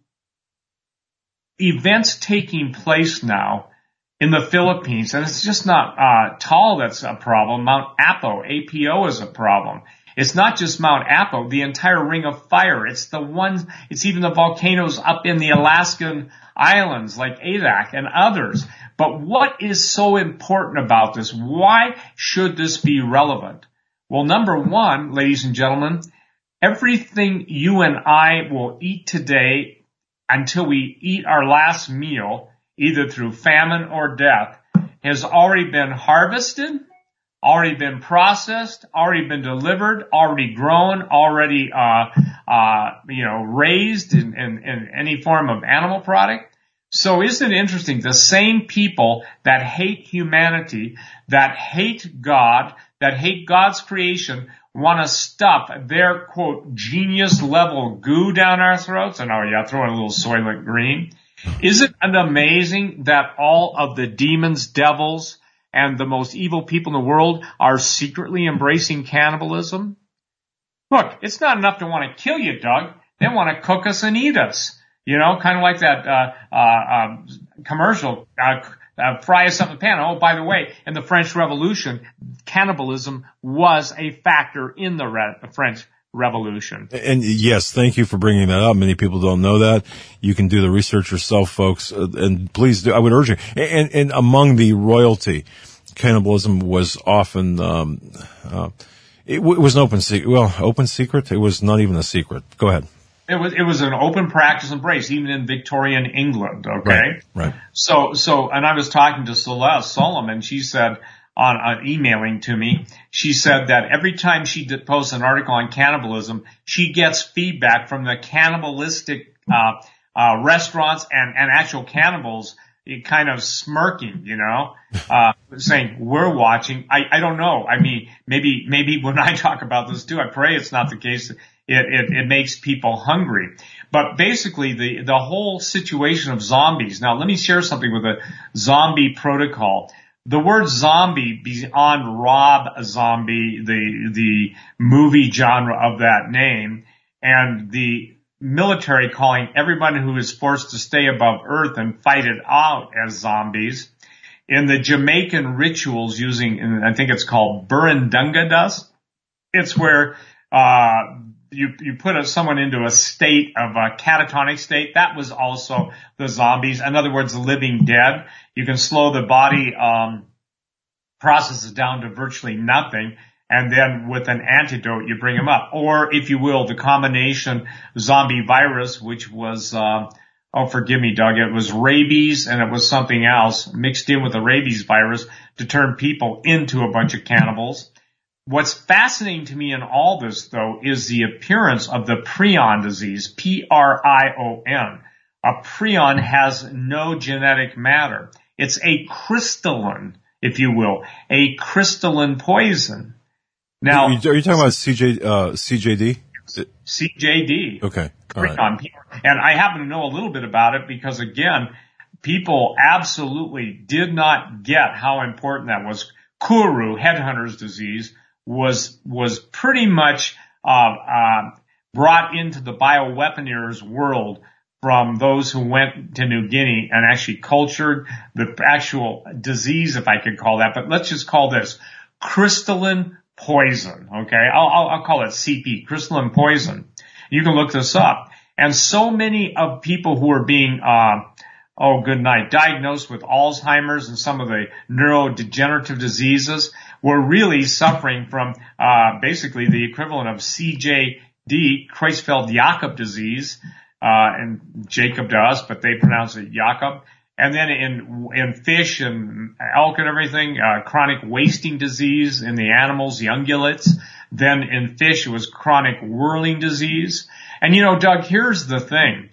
events taking place now in the Philippines, and it's just not uh Taal that's a problem. Mount Apo, A P O, is a problem. It's not just Mount Apo, the entire Ring of Fire. It's the ones, it's even the volcanoes up in the Alaskan islands like Adak and others. But what is so important about this? Why should this be relevant? Well, number one, ladies and gentlemen, everything you and I will eat today until we eat our last meal, either through famine or death, has already been harvested, already been processed, already been delivered, already grown, already, uh, uh, you know, raised in, in, in any form of animal product. So isn't it interesting? The same people that hate humanity, that hate God, that hate God's creation, want to stuff their, quote, genius level goo down our throats. And oh yeah, throw in a little Soylent Green. Isn't it amazing that all of the demons, devils, and the most evil people in the world are secretly embracing cannibalism? Look, it's not enough to want to kill you, Doug. They want to cook us and eat us. You know, kind of like that uh, uh, um, commercial, uh, uh, fry us up in a pan. Oh, by the way, in the French Revolution, cannibalism was a factor in the Re- French Revolution. And yes, thank you for bringing that up. Many people don't know that. You can do the research yourself, folks, uh, and please do. I would urge you. And, and among the royalty, cannibalism was often, um, uh, it, w- it was an open secret. Well, open secret? It was not even a secret. Go ahead. It was, it was an open practice embrace, even in Victorian England, okay? Right, right. So, so, and I was talking to Celeste Solomon, she said, on, on emailing to me. She said that every time she did post an article on cannibalism, she gets feedback from the cannibalistic uh, uh, restaurants and, and actual cannibals, kind of smirking, you know, uh, saying, we're watching. I, I don't know. I mean, maybe, maybe when I talk about this too, I pray it's not the case. It, it, it makes people hungry. But basically the, the whole situation of zombies. Now, let me share something with the zombie protocol. The word zombie, beyond Rob Zombie, the, the movie genre of that name, and the military calling everyone who is forced to stay above earth and fight it out as zombies. In the Jamaican rituals using, I think it's called Burundanga dust, it's where uh you you put a, someone into a state of a catatonic state. That was also the zombies. In other words, the living dead. You can slow the body um processes down to virtually nothing. And then with an antidote, you bring them up. Or, if you will, the combination zombie virus, which was, uh, oh, forgive me, Doug, it was rabies and it was something else mixed in with the rabies virus to turn people into a bunch of cannibals. What's fascinating to me in all this, though, is the appearance of the prion disease, P R I O N. A prion has no genetic matter. It's a crystalline, if you will, a crystalline poison. Now, are you, are you talking about C J, uh, C J D? C J D. Okay. All right. And I happen to know a little bit about it because, again, people absolutely did not get how important that was. Kuru, headhunter's disease, was, was pretty much, uh, uh, brought into the bioweaponeers world from those who went to New Guinea and actually cultured the actual disease, if I could call that. But let's just call this crystalline poison, okay? I'll, I'll, I'll call it C P, crystalline poison. You can look this up. And so many of people who are being, uh, oh, good night, diagnosed with Alzheimer's and some of the neurodegenerative diseases were really suffering from, uh, basically the equivalent of C J D, Creutzfeldt-Jakob disease, uh, and Jacob does, but they pronounce it Jakob. And then in, in fish and elk and everything, uh, chronic wasting disease in the animals, the ungulates. Then in fish, it was chronic whirling disease. And you know, Doug, here's the thing.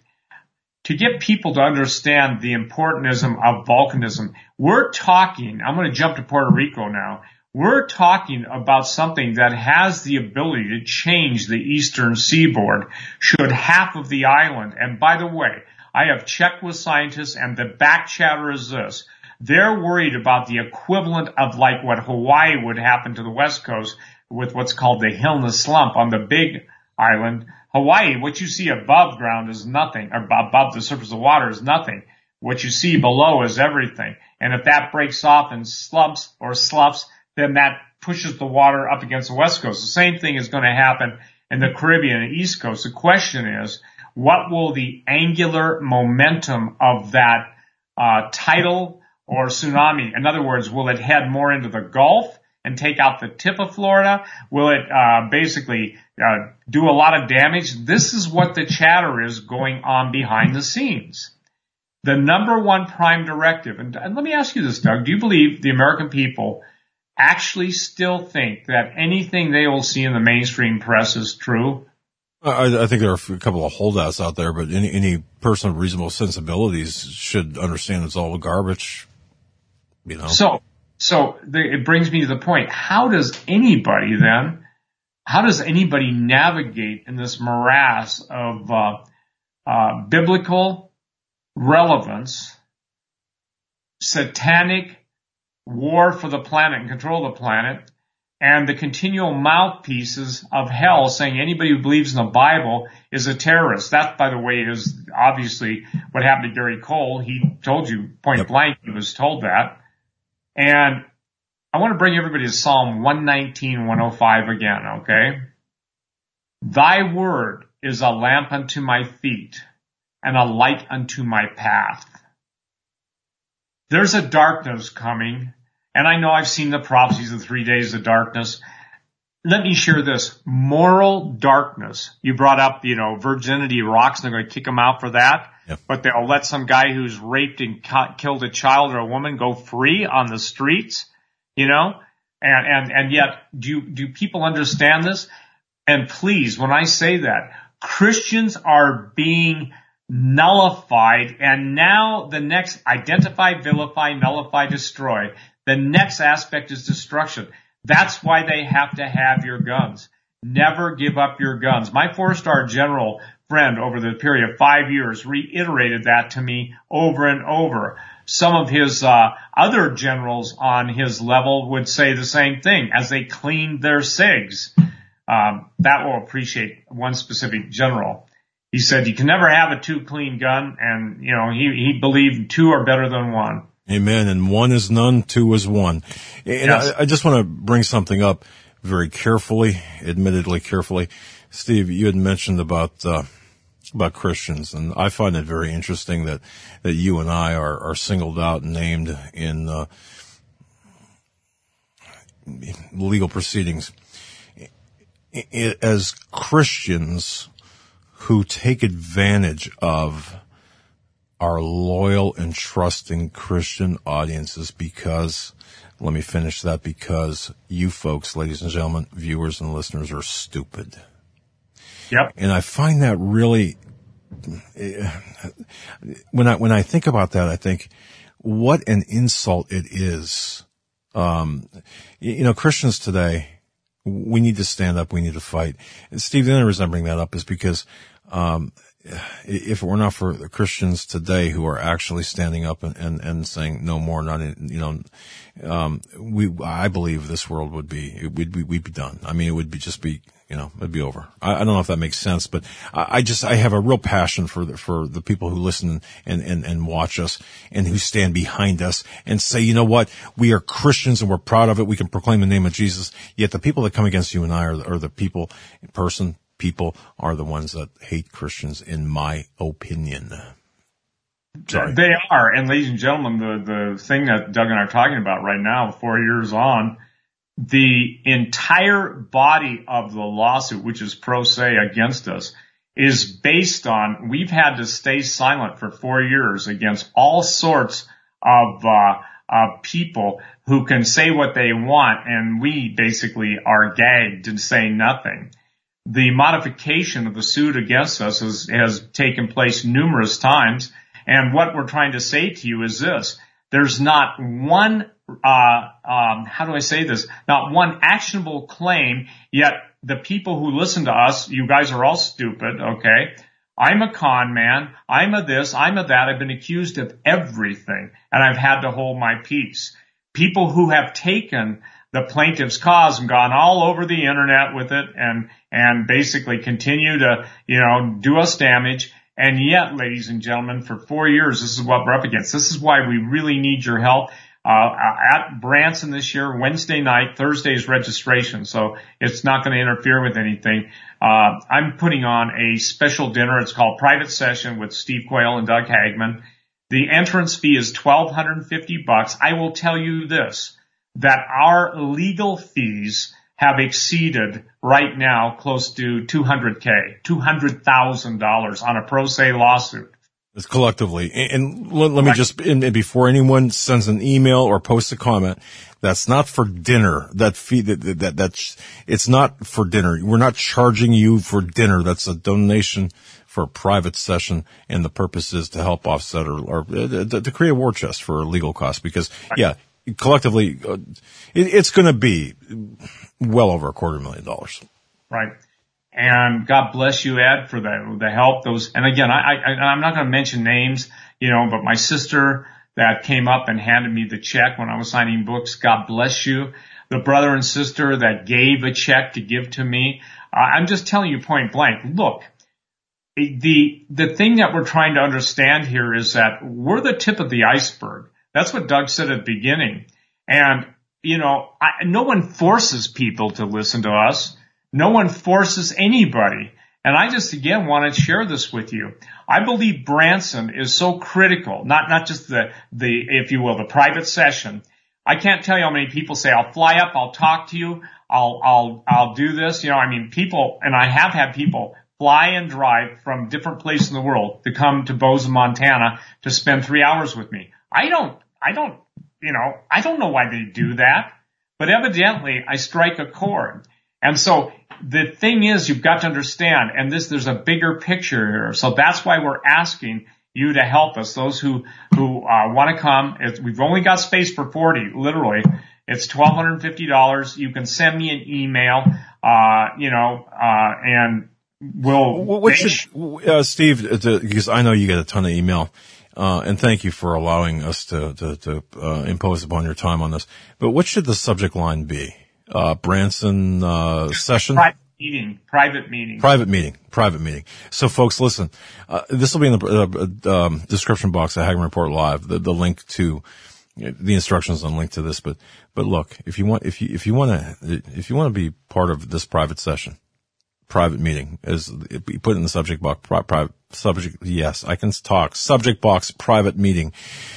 To get people to understand the importantism of volcanism, we're talking, I'm going to jump to Puerto Rico now. We're talking about something that has the ability to change the eastern seaboard should half of the island, and by the way, I have checked with scientists, and the back chatter is this. They're worried about the equivalent of like what Hawaii would happen to the West Coast with what's called the Hilna slump on the big island. Hawaii, what you see above ground is nothing, or above the surface of the water is nothing. What you see below is everything. And if that breaks off and slumps or sloughs, then that pushes the water up against the West Coast. The same thing is going to happen in the Caribbean and East Coast. The question is, what will the angular momentum of that uh tidal or tsunami, in other words, will it head more into the Gulf and take out the tip of Florida? Will it uh basically uh do a lot of damage? This is what the chatter is going on behind the scenes. The number one prime directive, and, and let me ask you this, Doug, do you believe the American people actually still think that anything they will see in the mainstream press is true? I, I think there are a couple of holdouts out there, but any, any person of reasonable sensibilities should understand it's all garbage, you know? So, so the, it brings me to the point. How does anybody then, how does anybody navigate in this morass of, uh, uh, biblical relevance, satanic war for the planet and control of the planet, and the continual mouthpieces of hell saying anybody who believes in the Bible is a terrorist? That, by the way, is obviously what happened to Gary Cole. He told you point yep. blank, he was told that. And I want to bring everybody to Psalm one nineteen, one oh five again, okay? Thy word is a lamp unto my feet and a light unto my path. There's a darkness coming. And I know I've seen the prophecies of three days of darkness. Let me share this. Moral darkness. You brought up, you know, virginity rocks. They're going to kick them out for that. Yep. But they'll let some guy who's raped and killed a child or a woman go free on the streets. you know, and, and, and yet do, do people understand this? And please, when I say that, Christians are being nullified, and now the next identify, vilify, nullify, destroy. The next aspect is destruction. That's why they have to have your guns. Never give up your guns. My four-star general friend over the period of five years reiterated that to me over and over. Some of his uh other generals on his level would say the same thing as they cleaned their SIGs. Um, that will appreciate one specific general. He said you can never have a too clean gun, and, you know, he, he believed two are better than one. Amen. And one is none, two is one. And Yes. I, I just want to bring something up very carefully, admittedly carefully. Steve, you had mentioned about, uh, about Christians, and I find it very interesting that, that you and I are, are singled out and named in, uh, legal proceedings. It, as Christians who take advantage of our loyal and trusting Christian audiences because, let me finish that, because you folks, ladies and gentlemen, viewers and listeners, are stupid. Yep. And I find that really, when I, when I think about that, I think, what an insult it is. Um, you know, Christians today, we need to stand up. We need to fight. And Steve, the only reason I bring that up is because, um, if it were not for the Christians today who are actually standing up and, and, and saying no more, not, you know, um, we, I believe this world would be, it would be, we'd be done. I mean, it would be just be, you know, it'd be over. I, I don't know if that makes sense, but I, I just, I have a real passion for the, for the people who listen and, and, and watch us and who stand behind us and say, you know what, we are Christians and we're proud of it. We can proclaim the name of Jesus. Yet the people that come against you and I are the, are the people in person. People are the ones that hate Christians, in my opinion. Sorry. They are. And ladies and gentlemen, the, the thing that Doug and I are talking about right now, four years on, the entire body of the lawsuit, which is pro se against us, is based on, we've had to stay silent for four years against all sorts of, uh, uh, people who can say what they want, and we basically are gagged and say nothing. The modification of the suit against us has, has taken place numerous times. And what we're trying to say to you is this. There's not one, uh, um, how do I say this? Not one actionable claim, yet the people who listen to us, you guys are all stupid, okay? I'm a con man. I'm a this. I'm a that. I've been accused of everything, and I've had to hold my peace. People who have taken the plaintiff's cause and gone all over the internet with it and, and basically continue to, you know, do us damage. And yet, ladies and gentlemen, for four years, this is what we're up against. This is why we really need your help. Uh, at Branson this year, Wednesday night, Thursday is registration, so it's not going to interfere with anything. Uh, I'm putting on a special dinner. It's called Private Session with Steve Quayle and Doug Hagman. The entrance fee is twelve fifty bucks. I will tell you this, that our legal fees have exceeded right now close to two hundred K, two hundred thousand dollars on a pro se lawsuit. It's collectively. And, and let, let me just, and before anyone sends an email or posts a comment, that's not for dinner. That fee, that, that, that's, it's not for dinner. We're not charging you for dinner. That's a donation for a private session, and the purpose is to help offset or, or uh, to, to create a war chest for legal costs, because, yeah, collectively, uh, it, it's going to be well over a quarter million dollars. Right. And God bless you, Ed, for the, the help. Those, and again, I, I, I'm not going to mention names, you know, but my sister that came up and handed me the check when I was signing books, God bless you. The brother and sister that gave a check to give to me. Uh, I'm just telling you point blank. Look, the, the thing that we're trying to understand here is that we're the tip of the iceberg. That's what Doug said at the beginning. And, you know, I, no one forces people to listen to us. No one forces anybody. And I just, again, want to share this with you. I believe Branson is so critical, not, not just the, the, if you will, the private session. I can't tell you how many people say, I'll fly up, I'll talk to you, I'll, I'll, I'll do this. You know, I mean, people, and I have had people fly and drive from different places in the world to come to Bozeman, Montana to spend three hours with me. I don't, I don't, you know, I don't know why they do that. but evidently I strike a chord. And so the thing is, you've got to understand, and this, there's a bigger picture here. So that's why we're asking you to help us. Those who, who, uh, want to come, it's, we've only got space for forty, literally. It's twelve fifty dollars. You can send me an email, uh, you know, uh, and we'll, what should, uh, Steve, uh, because I know you get a ton of email. Uh, and thank you for allowing us to, to, to, uh, impose upon your time on this. But what should the subject line be? Uh, Branson, uh, session? Private meeting, private meeting. Private meeting, private meeting. So folks, listen, uh, this will be in the, uh, um, description box at Hagmann Report Live, the, the link to, the instructions on link to this. But, but look, if you want, if you, if you want to, if you want to be part of this private session, private meeting, as you put it in the subject box, private subject, yes, I can talk, subject box, private meeting,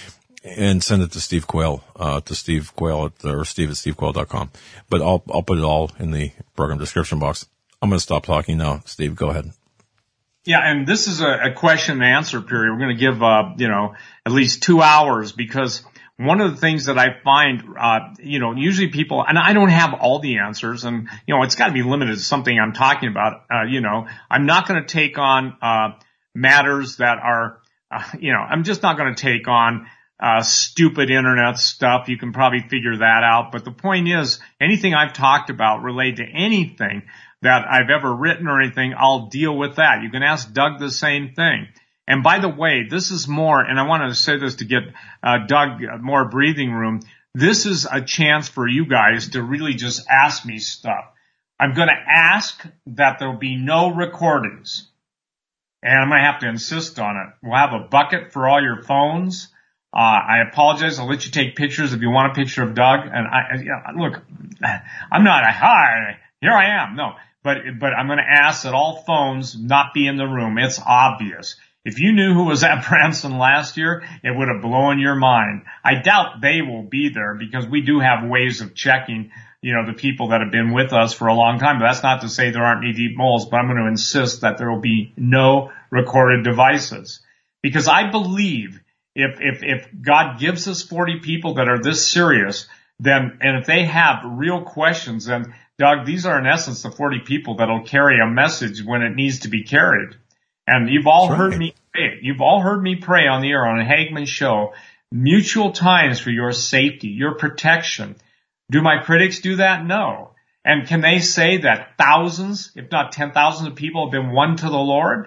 and send it to Steve Quayle, uh, to Steve Quayle at, or Steve at steve quayle dot com. But I'll, I'll put it all in the program description box. I'm going to stop talking now. Steve, go ahead. Yeah, and this is a, a question and answer period. We're going to give, uh, you know, at least two hours because one of the things that I find, uh, you know, usually people, and I don't have all the answers, and, you know, it's got to be limited to something I'm talking about. Uh, you know, I'm not going to take on, uh, matters that are, uh, you know, I'm just not going to take on, uh, stupid internet stuff. You can probably figure that out. But the point is, anything I've talked about related to anything that I've ever written or anything, I'll deal with that. You can ask Doug the same thing. And by the way, this is more, and I want to say this to get uh, Doug more breathing room, this is a chance for you guys to really just ask me stuff. I'm going to ask that there'll be no recordings. And I'm going to have to insist on it. We'll have a bucket for all your phones. Uh, I apologize. I'll let you take pictures if you want a picture of Doug. And I, you know, look, I'm not a hi, here I am. No, but, but I'm going to ask that all phones not be in the room. It's obvious. If you knew who was at Branson last year, it would have blown your mind. I doubt they will be there because we do have ways of checking, you know, the people that have been with us for a long time. But that's not to say there aren't any deep moles, but I'm going to insist that there will be no recorded devices. Because I believe if, if, if God gives us forty people that are this serious, then, and if they have real questions, then Doug, these are in essence the forty people that'll carry a message when it needs to be carried. And you've all That's heard right. me pray. You've all heard me pray on the air on a Hagmann show. Mutual times for your safety, your protection. Do my critics do that? No. And can they say that thousands, if not ten thousands of people have been won to the Lord?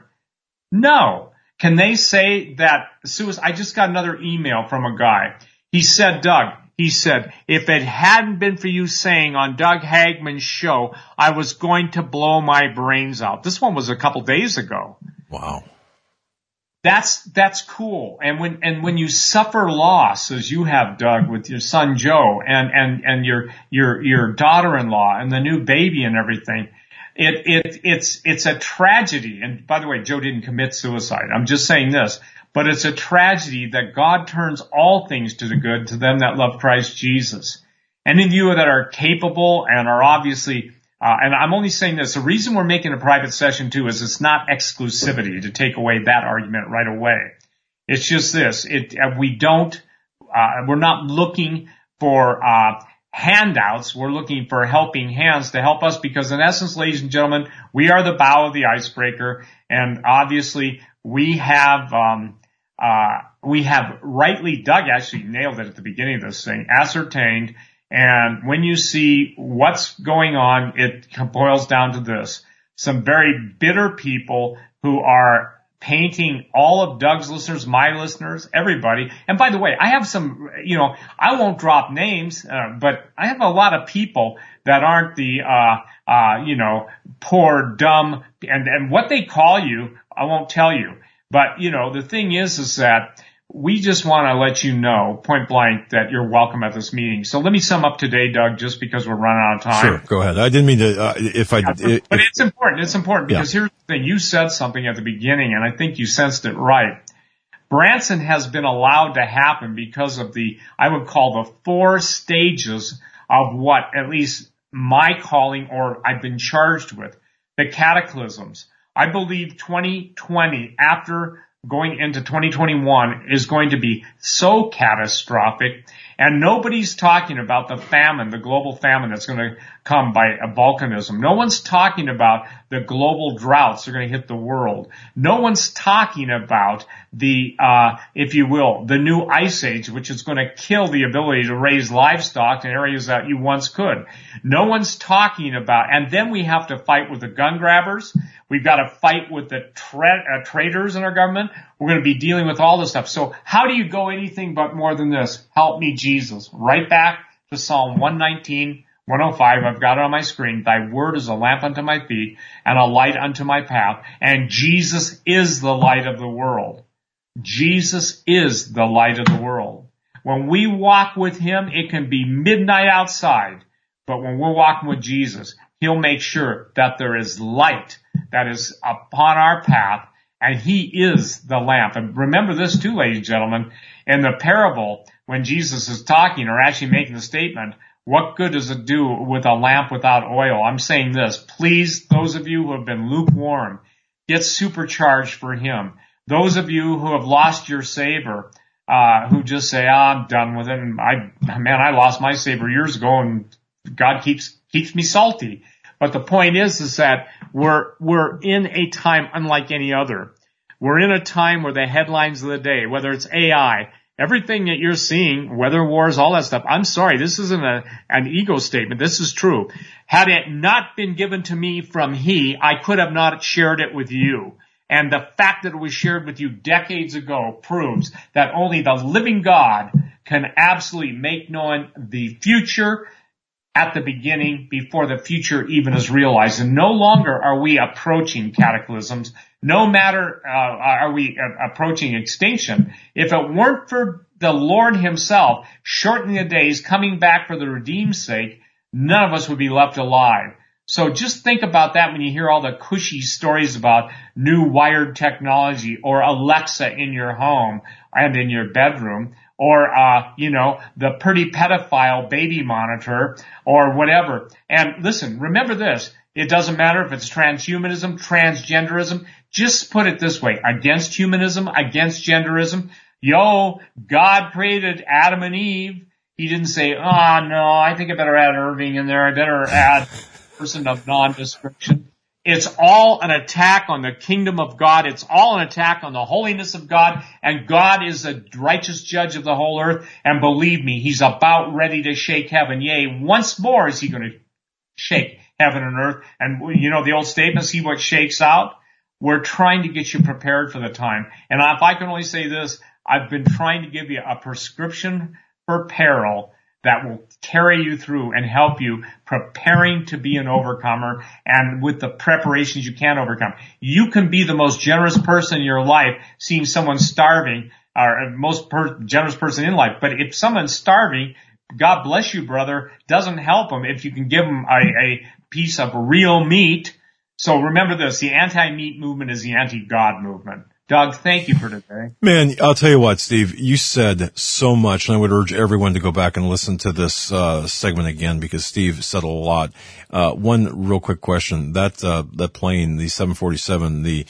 No. Can they say that suicide? I just got another email from a guy. He said, Doug, he said, if it hadn't been for you saying on Doug Hagmann's show, I was going to blow my brains out. This one was a couple days ago. Wow. That's, that's cool. And when, and when you suffer loss, as you have, Doug, with your son Joe and, and, and your, your, your daughter-in-law and the new baby and everything, it, it, it's, it's a tragedy. And by the way, Joe didn't commit suicide. I'm just saying this, but it's a tragedy that God turns all things to the good to them that love Christ Jesus. Any of you that are capable and are obviously Uh, and I'm only saying this, the reason we're making a private session too is it's not exclusivity to take away that argument right away. It's just this, it, uh, we don't, uh, we're not looking for, uh, handouts. We're looking for helping hands to help us because in essence, ladies and gentlemen, we are the bow of the icebreaker. And obviously we have, um, uh, we have rightly, Doug actually nailed it at the beginning of this thing, ascertained. And when you see what's going on, it boils down to this. Some very bitter people who are painting all of Doug's listeners, my listeners, everybody. And by the way, I have some, you know, I won't drop names, uh, but I have a lot of people that aren't the, uh, uh, you know, poor, dumb, and, and what they call you, I won't tell you. But, you know, the thing is, is that we just want to let you know, point blank, that you're welcome at this meeting. So let me sum up today, Doug, just because we're running out of time. Sure, go ahead. I didn't mean to, uh, if I... Yeah, if, but it's important. It's important because yeah. Here's the thing. You said something at the beginning, and I think you sensed it right. Branson has been allowed to happen because of the, I would call the four stages of what at least my calling or I've been charged with, the cataclysms. I believe twenty twenty, after going into twenty twenty-one, is going to be so catastrophic. And nobody's talking about the famine, the global famine that's going to come by a volcanism. No one's talking about the global droughts that are going to hit the world. No one's talking about the, uh, if you will, the new ice age, which is going to kill the ability to raise livestock in areas that you once could. No one's talking about, and then we have to fight with the gun grabbers. We've got to fight with the tra- uh, traitors in our government. We're going to be dealing with all this stuff. So how do you go anything but more than this? Help me, Jesus. Right back to Psalm one nineteen, one oh five. I've got it on my screen. Thy word is a lamp unto my feet and a light unto my path. And Jesus is the light of the world. Jesus is the light of the world. When we walk with him, it can be midnight outside. But when we're walking with Jesus, he'll make sure that there is light that is upon our path, and he is the lamp. And remember this too, ladies and gentlemen, in the parable, when Jesus is talking or actually making the statement, what good does it do with a lamp without oil? I'm saying this, please, those of you who have been lukewarm, get supercharged for him. Those of you who have lost your savor, uh, who just say, ah, I'm done with it, and I, man, I lost my savor years ago, and God keeps, keeps me salty. But the point is, is that we're, we're in a time unlike any other. We're in a time where the headlines of the day, whether it's A I, everything that you're seeing, weather wars, all that stuff. I'm sorry, this isn't a, an ego statement. This is true. Had it not been given to me from he, I could have not shared it with you. And the fact that it was shared with you decades ago proves that only the living God can absolutely make known the future at the beginning before the future even is realized. And no longer are we approaching cataclysms. No matter uh, are we uh, approaching extinction. If it weren't for the Lord himself shortening the days, coming back for the redeemed sake, none of us would be left alive. So just think about that when you hear all the cushy stories about new wired technology or Alexa in your home and in your bedroom, or, uh, you know, the pretty pedophile baby monitor or whatever. And listen, remember this. It doesn't matter if it's transhumanism, transgenderism. Just put it this way. Against humanism, against genderism. Yo, God created Adam and Eve. He didn't say, oh, no, I think I better add Irving in there. I better add person of non-description. It's all an attack on the kingdom of God. It's all an attack on the holiness of God. And God is a righteous judge of the whole earth. And believe me, he's about ready to shake heaven. Yea, once more is he going to shake heaven and earth. And you know the old statement, see what shakes out? We're trying to get you prepared for the time. And if I can only say this, I've been trying to give you a prescription for peril that will carry you through and help you preparing to be an overcomer, and with the preparations you can overcome. You can be the most generous person in your life seeing someone starving, or most per- generous person in life. But if someone's starving, God bless you, brother, doesn't help them if you can give them a, a piece of real meat. So remember this, the anti-meat movement is the anti-God movement. Doug, thank you for today. Man, I'll tell you what, Steve, you said so much, and I would urge everyone to go back and listen to this uh segment again, because Steve said a lot. Uh one real quick question. That uh that plane, the seven forty-seven, the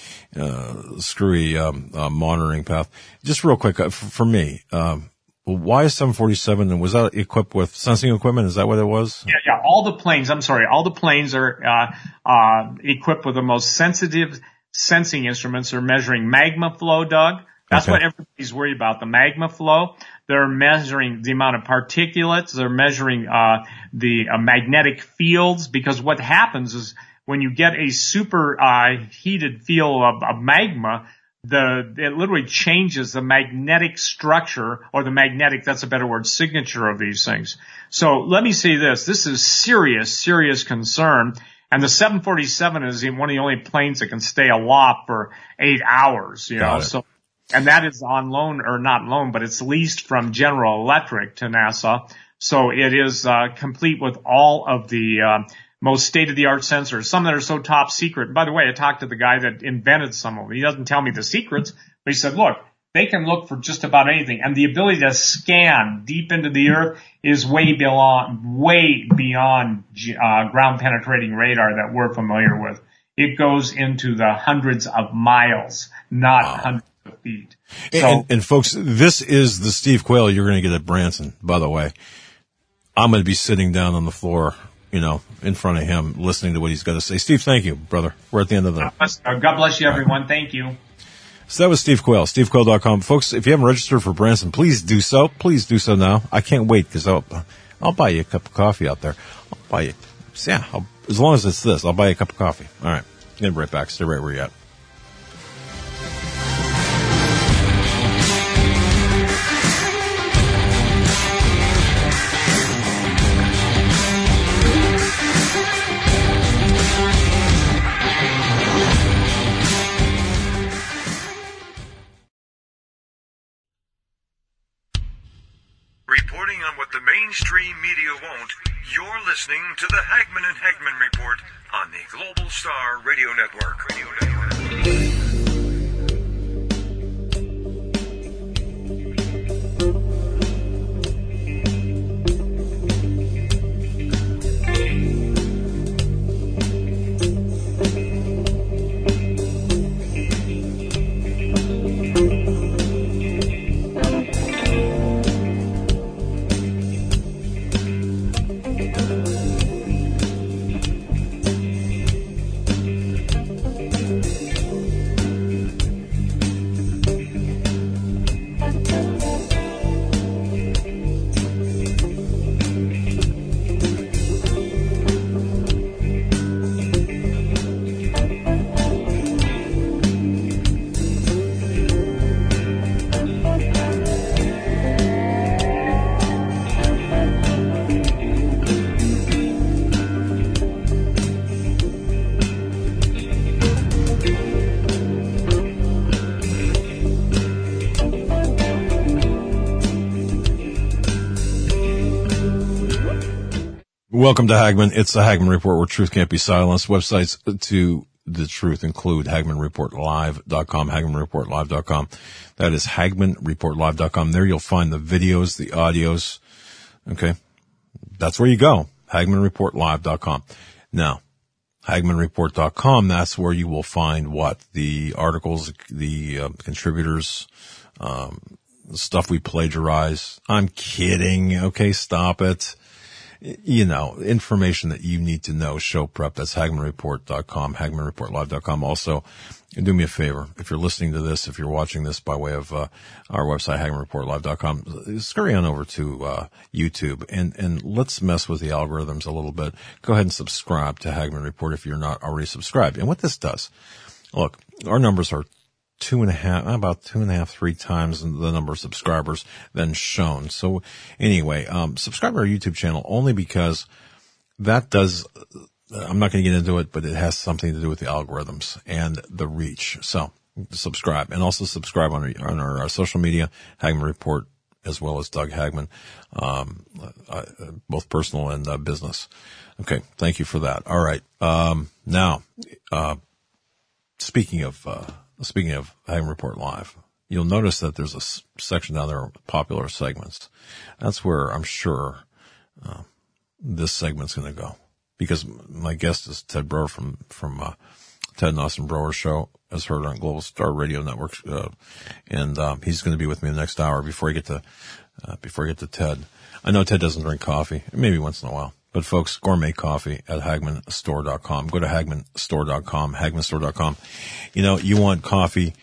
uh screwy um uh, monitoring path, just real quick, uh, for, for me, um why is seven forty-seven, and was that equipped with sensing equipment? Is that what it was? Yeah, yeah, all the planes, I'm sorry, all the planes are uh uh equipped with the most sensitive sensing instruments. Are measuring magma flow, Doug. That's okay. What everybody's worried about, the magma flow. They're measuring the amount of particulates. They're measuring uh the uh, magnetic fields, because what happens is when you get a super uh heated field of, of magma, the it literally changes the magnetic structure, or the magnetic, that's a better word, signature of these things. So let me say this. This is serious, serious concern. And the seven forty-seven is one of the only planes that can stay aloft for eight hours, you know, so, and that is on loan, or not loan, but it's leased from General Electric to NASA. So it is, uh, complete with all of the, uh, most state-of-the-art sensors, some that are so top secret. And by the way, I talked to the guy that invented some of them. He doesn't tell me the secrets, but he said, look, they can look for just about anything. And the ability to scan deep into the earth is way beyond, way beyond uh, ground penetrating radar that we're familiar with. It goes into the hundreds of miles, not wow. hundreds of beat. So, and, and folks, this is the Steve Quayle you're going to get at Branson, by the way. I'm going to be sitting down on the floor, you know, in front of him, listening to what he's got to say. Steve, thank you, brother. We're at the end of the... God bless you, everyone. Thank you. So that was Steve Quayle, steve quayle dot com. Folks, if you haven't registered for Branson, please do so. Please do so now. I can't wait because I'll, I'll buy you a cup of coffee out there. I'll buy you, yeah, I'll, as long as it's this, I'll buy you a cup of coffee. All right. Get right back. Stay right where you're at. Reporting on what the mainstream media won't, you're listening to the Hagman and Hagman Report on the Global Star Radio Network. Radio Network. Welcome to Hagman. It's the Hagman Report where truth can't be silenced. Websites to the truth include hagman report live dot com, hagman report live dot com. That is hagman report live dot com. There you'll find the videos, the audios. Okay. That's where you go. hagman report live dot com. Now, hagman report dot com, that's where you will find what? The articles, the uh, contributors, um, the stuff we plagiarize. I'm kidding. Okay. Stop it. You know, information that you need to know, show prep. That's hagman report dot com, hagman report live dot com. Also, do me a favor. If you're listening to this, if you're watching this by way of uh, our website, hagman report live dot com, scurry on over to uh, YouTube and, and let's mess with the algorithms a little bit. Go ahead and subscribe to Hagman Report if you're not already subscribed. And what this does, look, our numbers are two and a half, about two and a half, three times the number of subscribers than shown. So anyway, um, subscribe to our YouTube channel only because that does, I'm not going to get into it, but it has something to do with the algorithms and the reach. So subscribe and also subscribe on our, on our, our social media, Hagman Report, as well as Doug Hagman, um, uh, both personal and uh, business. Okay. Thank you for that. All right. Um, now, uh, speaking of, uh, Speaking of Hagman Report Live, you'll notice that there's a s- section down there, popular segments. That's where I'm sure uh, this segment's going to go because my guest is Ted Broer from from uh, Ted and Austin Broer Show, as heard on Global Star Radio Network, uh, and uh, he's going to be with me the next hour before I get to uh, before I get to Ted. I know Ted doesn't drink coffee, maybe once in a while. But folks, gourmet coffee at hagman store dot com. Go to hagman store dot com, hagman store dot com. You know, you want coffee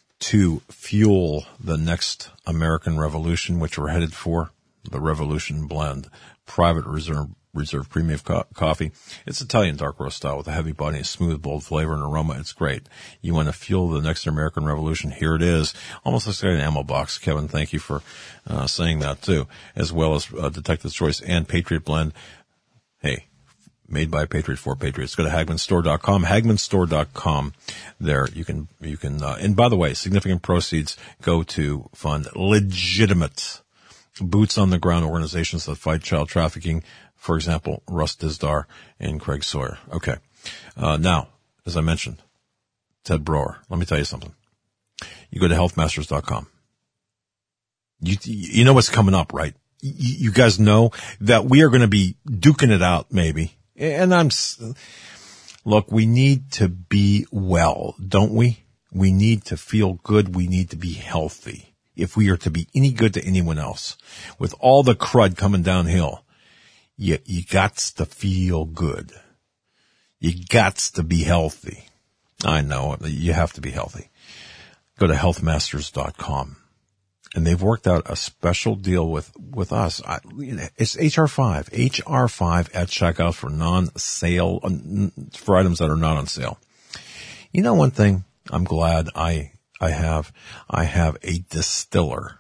to fuel the next American Revolution, which we're headed for, the Revolution Blend, private reserve, reserve premium co- coffee. It's Italian dark roast style with a heavy body, a smooth, bold flavor and aroma. It's great. You want to fuel the next American Revolution? Here it is. Almost looks like an ammo box. Kevin, thank you for uh, saying that too, as well as uh, Detective's Choice and Patriot Blend. Hey, made by Patriot for Patriots. Go to hagman store dot com, hagman store dot com. There you can, you can, uh, and by the way, significant proceeds go to fund legitimate boots on the ground organizations that fight child trafficking. For example, Russ Dizdar and Craig Sawyer. Okay. Uh, now, as I mentioned, Ted Broer, let me tell you something. You go to health masters dot com. You, you know what's coming up, right? You guys know that we are going to be duking it out, maybe. And I'm, look, we need to be well, don't we? We need to feel good. We need to be healthy. If we are to be any good to anyone else, with all the crud coming downhill, you, you gots to feel good. You gots to be healthy. I know you have to be healthy. Go to health masters dot com. And they've worked out a special deal with, with us. I, it's H R five, H R five at checkout for non-sale, for items that are not on sale. You know one thing I'm glad I, I have? I have a distiller.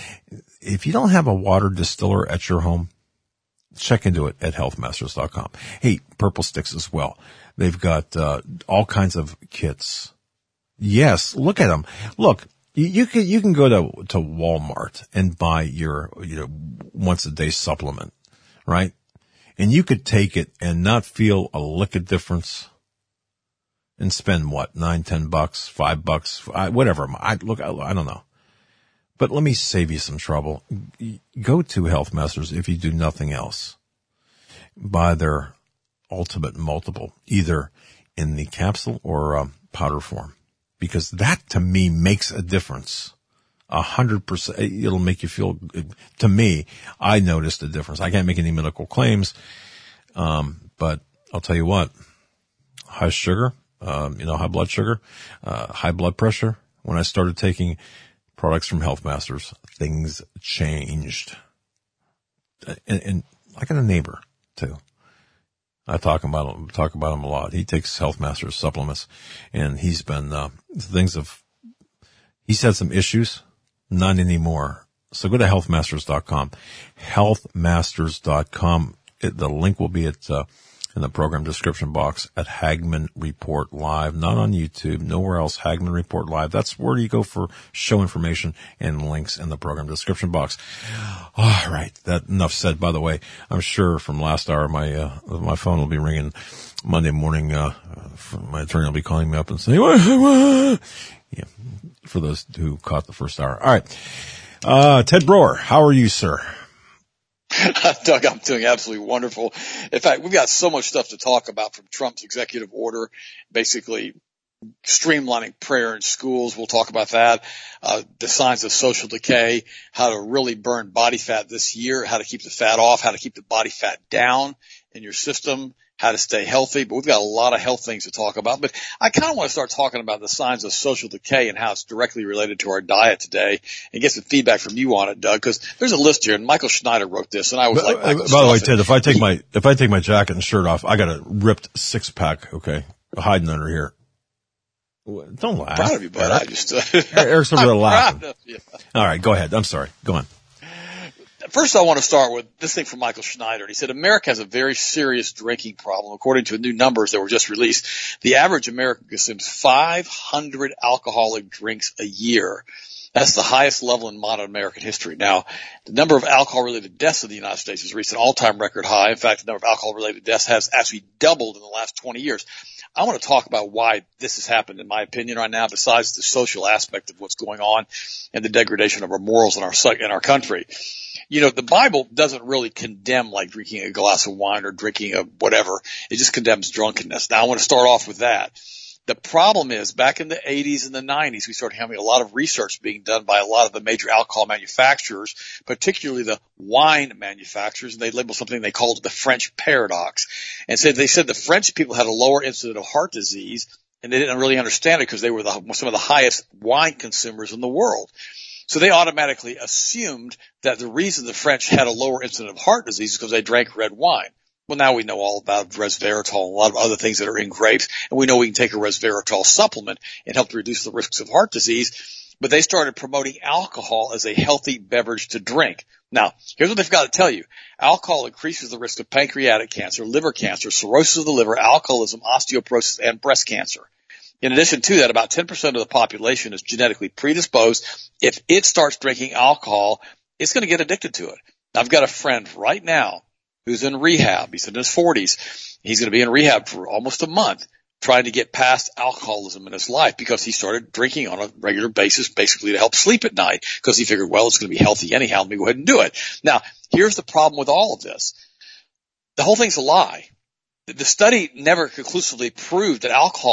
If you don't have a water distiller at your home, check into it at health masters dot com. Hey, Purple Sticks as well. They've got, uh, all kinds of kits. Yes, look at them. Look. You, you can, you can go to, to Walmart and buy your, you know, once a day supplement, right? And you could take it and not feel a lick of difference and spend what, nine, ten bucks, five bucks, whatever. I look, I, I don't know. But let me save you some trouble. Go to Health Masters if you do nothing else. Buy their Ultimate Multiple, either in the capsule or um, powder form. Because that, to me, makes a difference. A hundred percent. It'll make you feel, to me, I noticed a difference. I can't make any medical claims. Um, but I'll tell you what, high sugar, um, you know, high blood sugar, uh, high blood pressure. When I started taking products from Health Masters, things changed. And, and I got a neighbor too. I talk about him, talk about him a lot. He takes Health Masters supplements, and he's been, uh, things have, he's had some issues, none anymore. So go to health masters dot com, health masters dot com. It, the link will be at, uh, in the program description box at Hagmann Report Live, not on YouTube, nowhere else. Hagmann Report Live. That's where you go for show information and links in the program description box. All right. That enough said. By the way, I'm sure from last hour, my, uh, my phone will be ringing Monday morning. Uh, my attorney will be calling me up and saying, what, what? Yeah, for those who caught the first hour. All right. Uh, Ted Broer, how are you, sir? Doug, I'm doing absolutely wonderful. In fact, we've got so much stuff to talk about from Trump's executive order, basically streamlining prayer in schools. We'll talk about that. Uh, the signs of social decay, how to really burn body fat this year, how to keep the fat off, how to keep the body fat down in your system, how to stay healthy. But we've got a lot of health things to talk about. But I kind of want to start talking about the signs of social decay and how it's directly related to our diet today and get some feedback from you on it, Doug, because there's a list here, and Michael Schneider wrote this, and I was but, like, uh, by the way, Ted, if I take my, if I take my jacket and shirt off, I got a ripped six pack, okay, hiding under here. Don't laugh. Proud of you, bud. I just, uh, Eric's over there laughing. You. All right, go ahead. I'm sorry. Go on. First, I want to start with this thing from Michael Schneider. He said, America has a very serious drinking problem. According to new numbers that were just released, the average American consumes five hundred alcoholic drinks a year. That's the highest level in modern American history. Now, the number of alcohol-related deaths in the United States has reached an all-time record high. In fact, the number of alcohol-related deaths has actually doubled in the last twenty years. I want to talk about why this has happened, in my opinion, right now, besides the social aspect of what's going on and the degradation of our morals in our in our country. You know, the Bible doesn't really condemn like drinking a glass of wine or drinking a whatever. It just condemns drunkenness. Now, I want to start off with that. The problem is, back in the eighties and the nineties, we started having a lot of research being done by a lot of the major alcohol manufacturers, particularly the wine manufacturers, and they labeled something they called the French paradox. And said they said the French people had a lower incidence of heart disease, and they didn't really understand it because they were the, some of the highest wine consumers in the world. So they automatically assumed that the reason the French had a lower incidence of heart disease is because they drank red wine. Well, now we know all about resveratrol and a lot of other things that are in grapes, and we know we can take a resveratrol supplement and help to reduce the risks of heart disease. But they started promoting alcohol as a healthy beverage to drink. Now, here's what they've got to tell you. Alcohol increases the risk of pancreatic cancer, liver cancer, cirrhosis of the liver, alcoholism, osteoporosis, and breast cancer. In addition to that, about ten percent of the population is genetically predisposed. If it starts drinking alcohol, it's going to get addicted to it. I've got a friend right now who's in rehab. He's in his forties. He's going to be in rehab for almost a month trying to get past alcoholism in his life because he started drinking on a regular basis basically to help sleep at night because he figured, well, it's going to be healthy anyhow. Let me go ahead and do it. Now, here's the problem with all of this. The whole thing's a lie. The study never conclusively proved that alcohol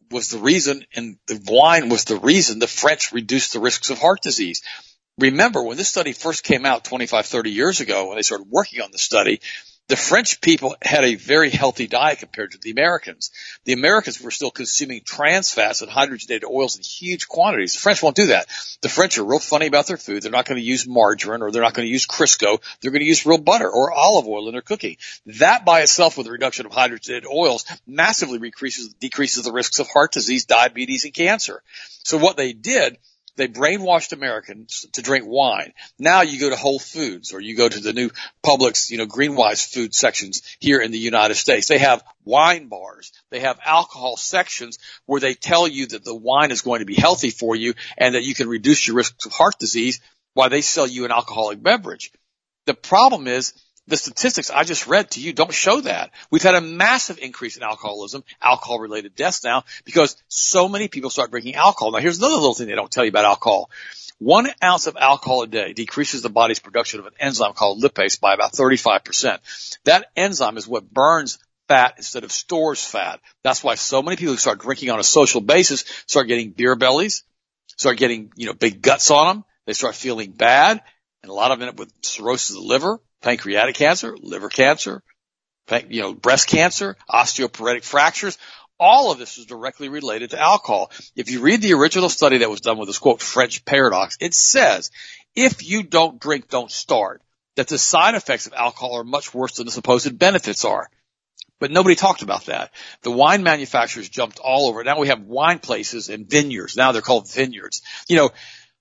was the reason, and the wine was the reason the French reduced the risks of heart disease. Remember, when this study first came out twenty-five, thirty years ago, when they started working on the study, the French people had a very healthy diet compared to the Americans. The Americans were still consuming trans fats and hydrogenated oils in huge quantities. The French won't do that. The French are real funny about their food. They're not going to use margarine, or they're not going to use Crisco. They're going to use real butter or olive oil in their cooking. That by itself, with the reduction of hydrogenated oils, massively decreases, decreases the risks of heart disease, diabetes, and cancer. So what they did, they brainwashed Americans to drink wine. Now you go to Whole Foods, or you go to the new Publix, you know, Greenwise food sections here in the United States. They have wine bars. They have alcohol sections where they tell you that the wine is going to be healthy for you and that you can reduce your risks of heart disease while they sell you an alcoholic beverage. The problem is, the statistics I just read to you don't show that. We've had a massive increase in alcoholism, alcohol-related deaths now, because so many people start drinking alcohol. Now, here's another little thing they don't tell you about alcohol. One ounce of alcohol a day decreases the body's production of an enzyme called lipase by about thirty-five percent. That enzyme is what burns fat instead of stores fat. That's why so many people who start drinking on a social basis start getting beer bellies, start getting, you know, big guts on them. They start feeling bad, and a lot of them end up with cirrhosis of the liver, pancreatic cancer, liver cancer, you know, breast cancer, osteoporotic fractures. All of this is directly related to alcohol. If you read the original study that was done with this, quote, French paradox, it says, if you don't drink, don't start, that the side effects of alcohol are much worse than the supposed benefits are. But nobody talked about that. The wine manufacturers jumped all over it. Now we have wine places and vineyards. Now they're called vineyards. You know,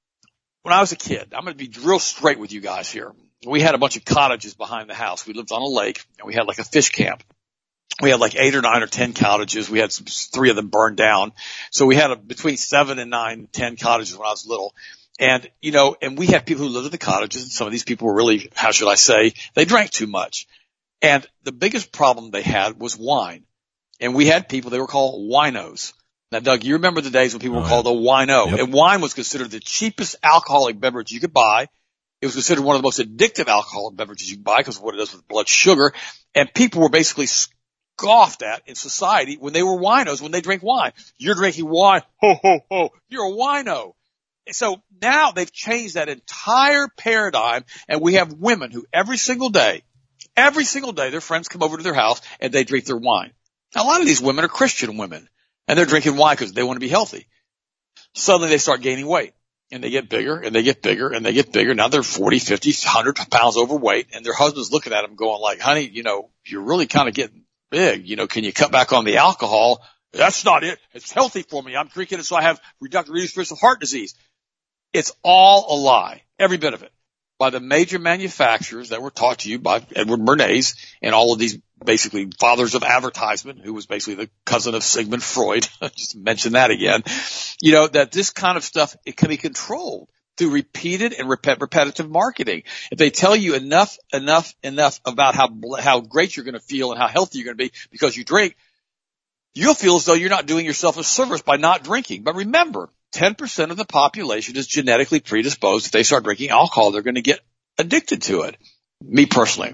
when I was a kid, I'm going to be real straight with you guys here. We had a bunch of cottages behind the house. We lived on a lake, and we had like a fish camp. We had like eight or nine or ten cottages. We had some, three of them burned down. So we had a, between seven and nine, ten cottages when I was little. And, you know, and we had people who lived in the cottages, and some of these people were really, how should I say, they drank too much. And the biggest problem they had was wine. And we had people, they were called winos. Now, Doug, you remember the days when people oh, were called a wino. Yep. And wine was considered the cheapest alcoholic beverage you could buy. It was considered one of the most addictive alcoholic beverages you can buy because of what it does with blood sugar. And people were basically scoffed at in society when they were winos, when they drink wine. You're drinking wine. Ho, ho, ho. You're a wino. And so now they've changed that entire paradigm, and we have women who every single day, every single day, their friends come over to their house and they drink their wine. Now, a lot of these women are Christian women, and they're drinking wine because they want to be healthy. Suddenly they start gaining weight. And they get bigger, and they get bigger, and they get bigger. Now they're forty, fifty, one hundred pounds overweight, and their husband's looking at them going like, honey, you know, you're really kind of getting big. You know, can you cut back on the alcohol? That's not it. It's healthy for me. I'm drinking it so I have reduced risk of heart disease. It's all a lie, every bit of it, by the major manufacturers that were taught to you by Edward Bernays and all of these basically fathers of advertisement, who was basically the cousin of Sigmund Freud. Just mention that again. You know, that this kind of stuff, it can be controlled through repeated and rep- repetitive marketing. If they tell you enough, enough, enough about how, how great you're going to feel and how healthy you're going to be because you drink, you'll feel as though you're not doing yourself a service by not drinking. But remember, ten percent of the population is genetically predisposed. If they start drinking alcohol, they're going to get addicted to it. Me personally.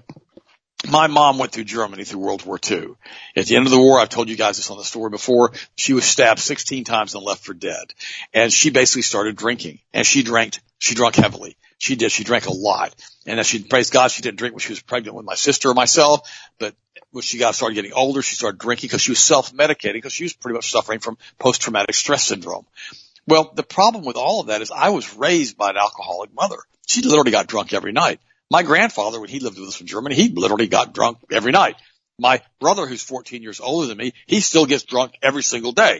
My mom went through Germany through World War Two. At the end of the war, I've told you guys this on the story before, she was stabbed sixteen times and left for dead. And she basically started drinking. And she drank, she drank heavily. She did. She drank a lot. And as she, praise God, she didn't drink when she was pregnant with my sister or myself. But when she got started getting older, she started drinking because she was self-medicating because she was pretty much suffering from post-traumatic stress syndrome. Well, the problem with all of that is I was raised by an alcoholic mother. She literally got drunk every night. My grandfather, when he lived with us in Germany, he literally got drunk every night. My brother, who's fourteen years older than me, he still gets drunk every single day.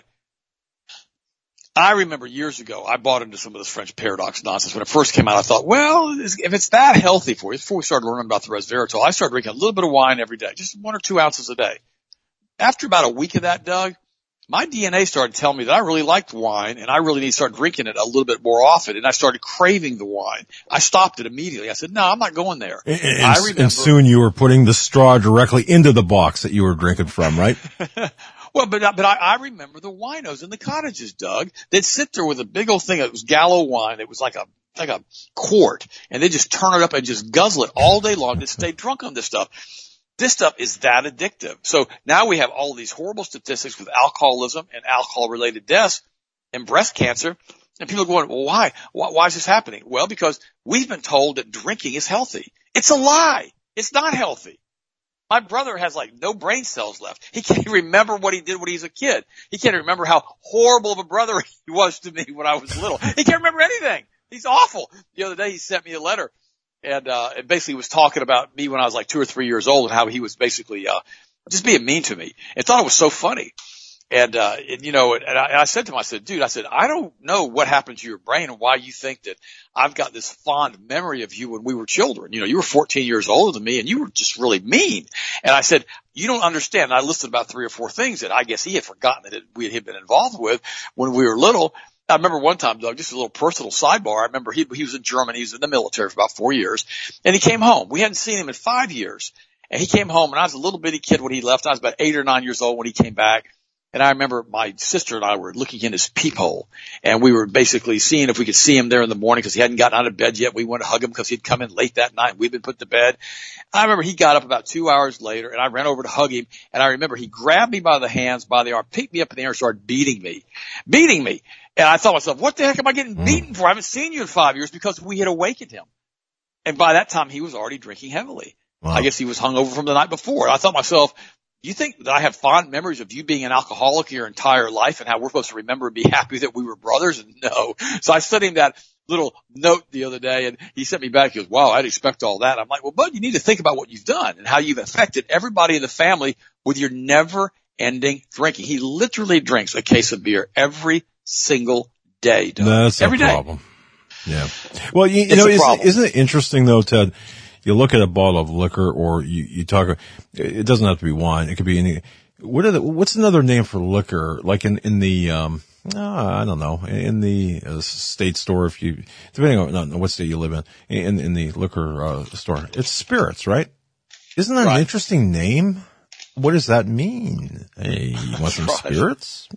I remember years ago, I bought into some of this French paradox nonsense. When it first came out, I thought, well, if it's that healthy for you, before we started learning about the resveratrol, I started drinking a little bit of wine every day, just one or two ounces a day. After about a week of that, Doug, my D N A started telling me that I really liked wine and I really need to start drinking it a little bit more often. And I started craving the wine. I stopped it immediately. I said, no, I'm not going there. And, and, I remember, and soon you were putting the straw directly into the box that you were drinking from, right? Well, but, but I, I remember the winos in the cottages, Doug. They'd sit there with a big old thing. It was Gallo wine. It was like a, like a quart. And they'd just turn it up and just guzzle it all day long. They'd stay drunk on this stuff. This stuff is that addictive. So now we have all these horrible statistics with alcoholism and alcohol-related deaths and breast cancer. And people are going, well, why? why? Why is this happening? Well, because we've been told that drinking is healthy. It's a lie. It's not healthy. My brother has like no brain cells left. He can't remember what he did when he was a kid. He can't remember how horrible of a brother he was to me when I was little. He can't remember anything. He's awful. The other day he sent me a letter. And, uh, it basically was talking about me when I was like two or three years old and how he was basically, uh, just being mean to me and thought it was so funny. And, uh, and, you know, and I, and I said to him, I said, dude, I said, I don't know what happened to your brain and why you think that I've got this fond memory of you when we were children. You know, you were fourteen years older than me and you were just really mean. And I said, you don't understand. And I listed about three or four things that I guess he had forgotten that it, we had been involved with when we were little. I remember one time, Doug, just a little personal sidebar. I remember he, he was in Germany. He was in the military for about four years and he came home. We hadn't seen him in five years and he came home and I was a little bitty kid when he left. I was about eight or nine years old when he came back. And I remember my sister and I were looking in his peephole and we were basically seeing if we could see him there in the morning because he hadn't gotten out of bed yet. We went to hug him because he'd come in late that night. We'd been put to bed. I remember he got up about two hours later and I ran over to hug him. And I remember he grabbed me by the hands, by the arm, picked me up in the air and started beating me, beating me. And I thought to myself, what the heck am I getting beaten for? I haven't seen you in five years because we had awakened him. And by that time, he was already drinking heavily. Wow. I guess he was hungover from the night before. I thought to myself, you think that I have fond memories of you being an alcoholic your entire life and how we're supposed to remember and be happy that we were brothers? And no. So I sent him that little note the other day and he sent me back. He goes, wow, I'd expect all that. I'm like, well, bud, you need to think about what you've done and how you've affected everybody in the family with your never ending drinking. He literally drinks a case of beer every single day. Doug. That's every a day. problem. Yeah. Well, you, you It's know, a isn't, problem. isn't it interesting though, Ted? You look at a bottle of liquor or you, you talk, it doesn't have to be wine. It could be any, what are the, what's another name for liquor? Like in, in the, um, oh, I don't know, in the uh, state store, if you, depending on, on what state you live in, in, in the liquor, uh, store, it's spirits, right? Isn't that Right. an interesting name? What does that mean? Hey, you want some Right. spirits?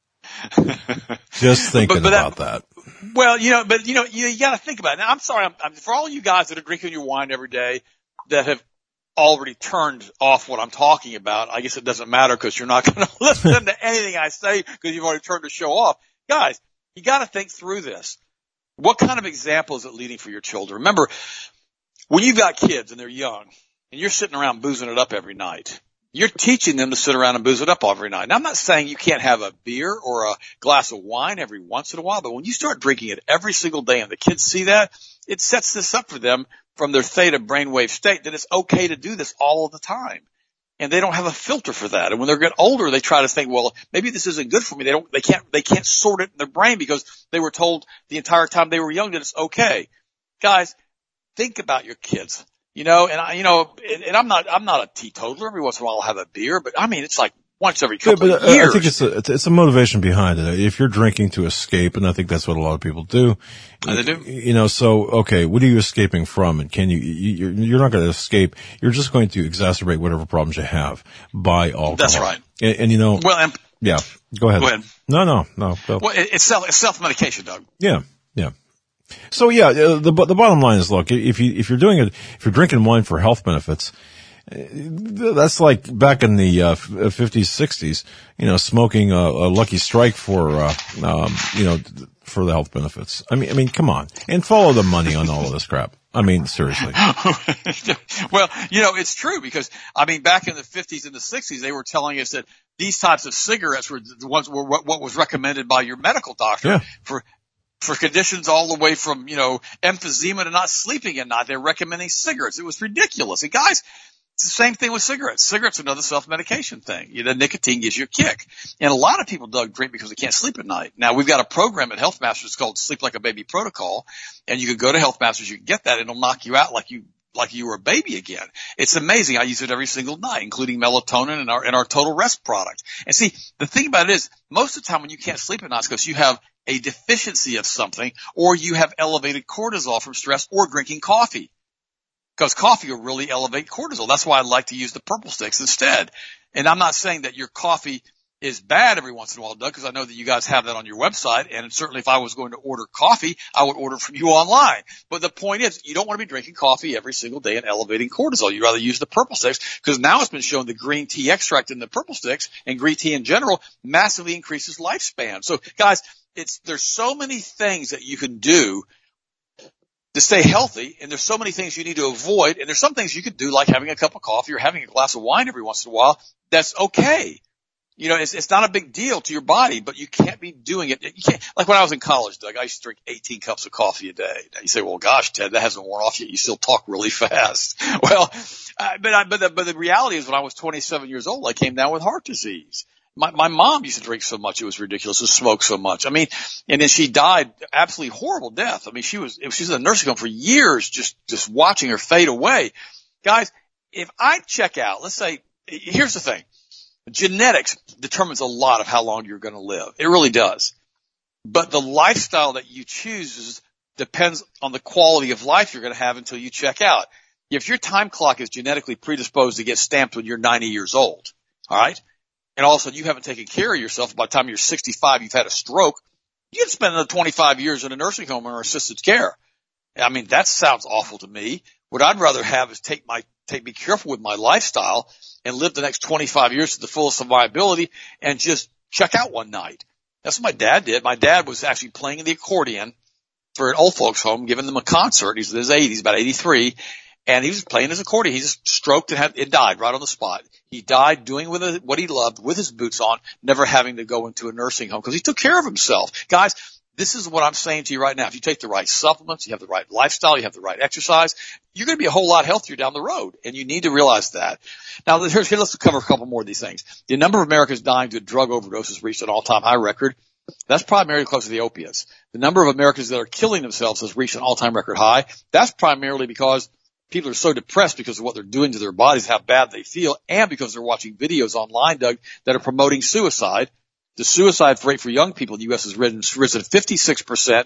Just thinking But- but that- about that. Well, you know, but you know, you, you got to think about it. Now, I'm sorry, I'm, I'm, for all you guys that are drinking your wine every day that have already turned off what I'm talking about. I guess it doesn't matter because you're not going to listen to anything I say because you've already turned the show off. Guys, you got to think through this. What kind of example is it leading for your children? Remember, when you've got kids and they're young and you're sitting around boozing it up every night, you're teaching them to sit around and booze it up every night. Now, I'm not saying you can't have a beer or a glass of wine every once in a while, but when you start drinking it every single day and the kids see that, it sets this up for them from their theta brainwave state that it's okay to do this all of the time. And they don't have a filter for that. And when they get older, they try to think, well, maybe this isn't good for me. They don't, they can't, they can't sort it in their brain because they were told the entire time they were young that it's okay. Guys, think about your kids. You know, and I, you know, and, and I'm not, I'm not a teetotaler. Every once in a while I'll have a beer, but I mean, it's like once every couple yeah, but of years. I think it's a, it's a motivation behind it. If you're drinking to escape, and I think that's what a lot of people do. And they do. You know, so, okay, what are you escaping from? And can you, you you're not going to escape. You're just going to exacerbate whatever problems you have by alcohol. That's right. And, and you know, Well, and, yeah, go ahead. Go ahead. No, no, no. Go. well, it, it's self, it's self-medication, Doug. Yeah, yeah. So yeah, uh, the the bottom line is, look, if you if you're doing it, if you're drinking wine for health benefits, uh, that's like back in the uh, fifties, sixties, you know, smoking a, a Lucky Strike for, uh, um, you know, for the health benefits. I mean, I mean, come on, and follow the money on all of this crap. I mean, seriously. Well, you know, it's true because, I mean, back in the fifties and the sixties, they were telling us that these types of cigarettes were the ones were what, what was recommended by your medical doctor Yeah. for for conditions all the way from, you know, emphysema to not sleeping at night. They're recommending cigarettes. It was ridiculous. And guys, it's the same thing with cigarettes. Cigarettes are another self-medication thing. You know, nicotine gives you a kick. And a lot of people, Doug, drink because they can't sleep at night. Now, we've got a program at Health Masters called Sleep Like a Baby Protocol. And you can go to Health Masters, you can get that, and it'll knock you out like you like you were a baby again. It's amazing. I use it every single night, including melatonin and our and our Total Rest product. And see, the thing about it is, most of the time when you can't sleep at night, it's because you have a deficiency of something, or you have elevated cortisol from stress or drinking coffee. Because coffee will really elevate cortisol. That's why I like to use the purple sticks instead. And I'm not saying that your coffee is bad every once in a while, Doug, because I know that you guys have that on your website. And certainly if I was going to order coffee, I would order from you online. But the point is, you don't want to be drinking coffee every single day and elevating cortisol. You'd rather use the purple sticks, because now it's been shown the green tea extract in the purple sticks and green tea in general massively increases lifespan. So guys, it's, there's so many things that you can do to stay healthy, and there's so many things you need to avoid, and there's some things you could do like having a cup of coffee or having a glass of wine every once in a while. That's okay. You know, it's, it's not a big deal to your body, but you can't be doing it. You can't, like when I was in college, Doug, I used to drink eighteen cups of coffee a day. Now you say, well, gosh, Ted, that hasn't worn off yet. You still talk really fast. Well, uh, but I, but the, but the reality is when I was twenty-seven years old, I came down with heart disease. My, my mom used to drink so much it was ridiculous, and smoke so much. I mean, and then she died absolutely horrible death. I mean, she was, she was in a nursing home for years, just, just watching her fade away. Guys, if I check out, let's say, here's the thing. Genetics determines a lot of how long you're going to live. It really does. But the lifestyle that you choose is, depends on the quality of life you're going to have until you check out. If your time clock is genetically predisposed to get stamped when you're ninety years old, all right, and all of a sudden you haven't taken care of yourself, by the time you're sixty-five, you've had a stroke, you can spend another twenty-five years in a nursing home or assisted care. I mean, that sounds awful to me. What I'd rather have is take my, take, be careful with my lifestyle and live the next twenty-five years to the fullest of my ability and just check out one night. That's what my dad did. My dad was actually playing the accordion for an old folks home, giving them a concert. He's in his eighties, about eighty-three. And he was playing his accordion. He just stroked and had, it died right on the spot. He died doing with it what he loved, with his boots on, never having to go into a nursing home because he took care of himself. Guys, this is what I'm saying to you right now. If you take the right supplements, you have the right lifestyle, you have the right exercise, you're going to be a whole lot healthier down the road. And you need to realize that. Now, here's, here, let's cover a couple more of these things. The number of Americans dying due to drug overdoses reached an all-time high record. That's primarily because of the opiates. The number of Americans that are killing themselves has reached an all-time record high. That's primarily because people are so depressed because of what they're doing to their bodies, how bad they feel, and because they're watching videos online, Doug, that are promoting suicide. The suicide rate for young people in the U S has risen, risen fifty-six percent.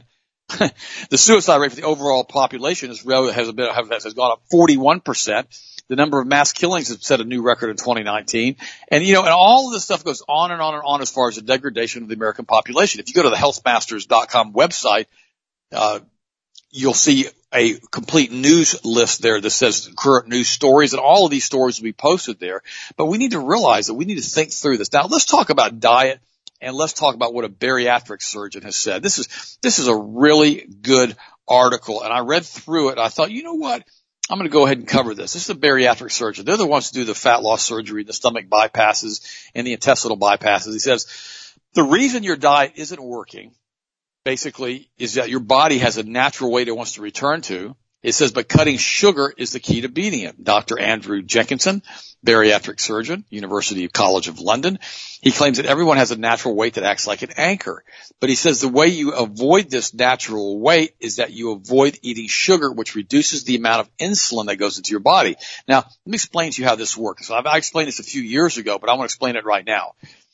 The suicide rate for the overall population has, has, been, has gone up forty-one percent. The number of mass killings has set a new record in twenty nineteen. And, you know, and all of this stuff goes on and on and on as far as the degradation of the American population. If you go to the health masters dot com website, uh, you'll see a complete news list there that says current news stories, and all of these stories will be posted there. But we need to realize that we need to think through this. Now, let's talk about diet, and let's talk about what a bariatric surgeon has said. This is, this is a really good article, and I read through it, and I thought, you know what? I'm going to go ahead and cover this. This is a bariatric surgeon. They're the ones who do the fat loss surgery, the stomach bypasses, and the intestinal bypasses. He says, the reason your diet isn't working basically is that your body has a natural weight it wants to return to. It says, but cutting sugar is the key to beating it. Doctor Andrew Jenkinson, bariatric surgeon, University College of London. He claims that everyone has a natural weight that acts like an anchor. But he says the way you avoid this natural weight is that you avoid eating sugar, which reduces the amount of insulin that goes into your body. Now, let me explain to you how this works. So I explained this a few years ago, but I want to explain it right now.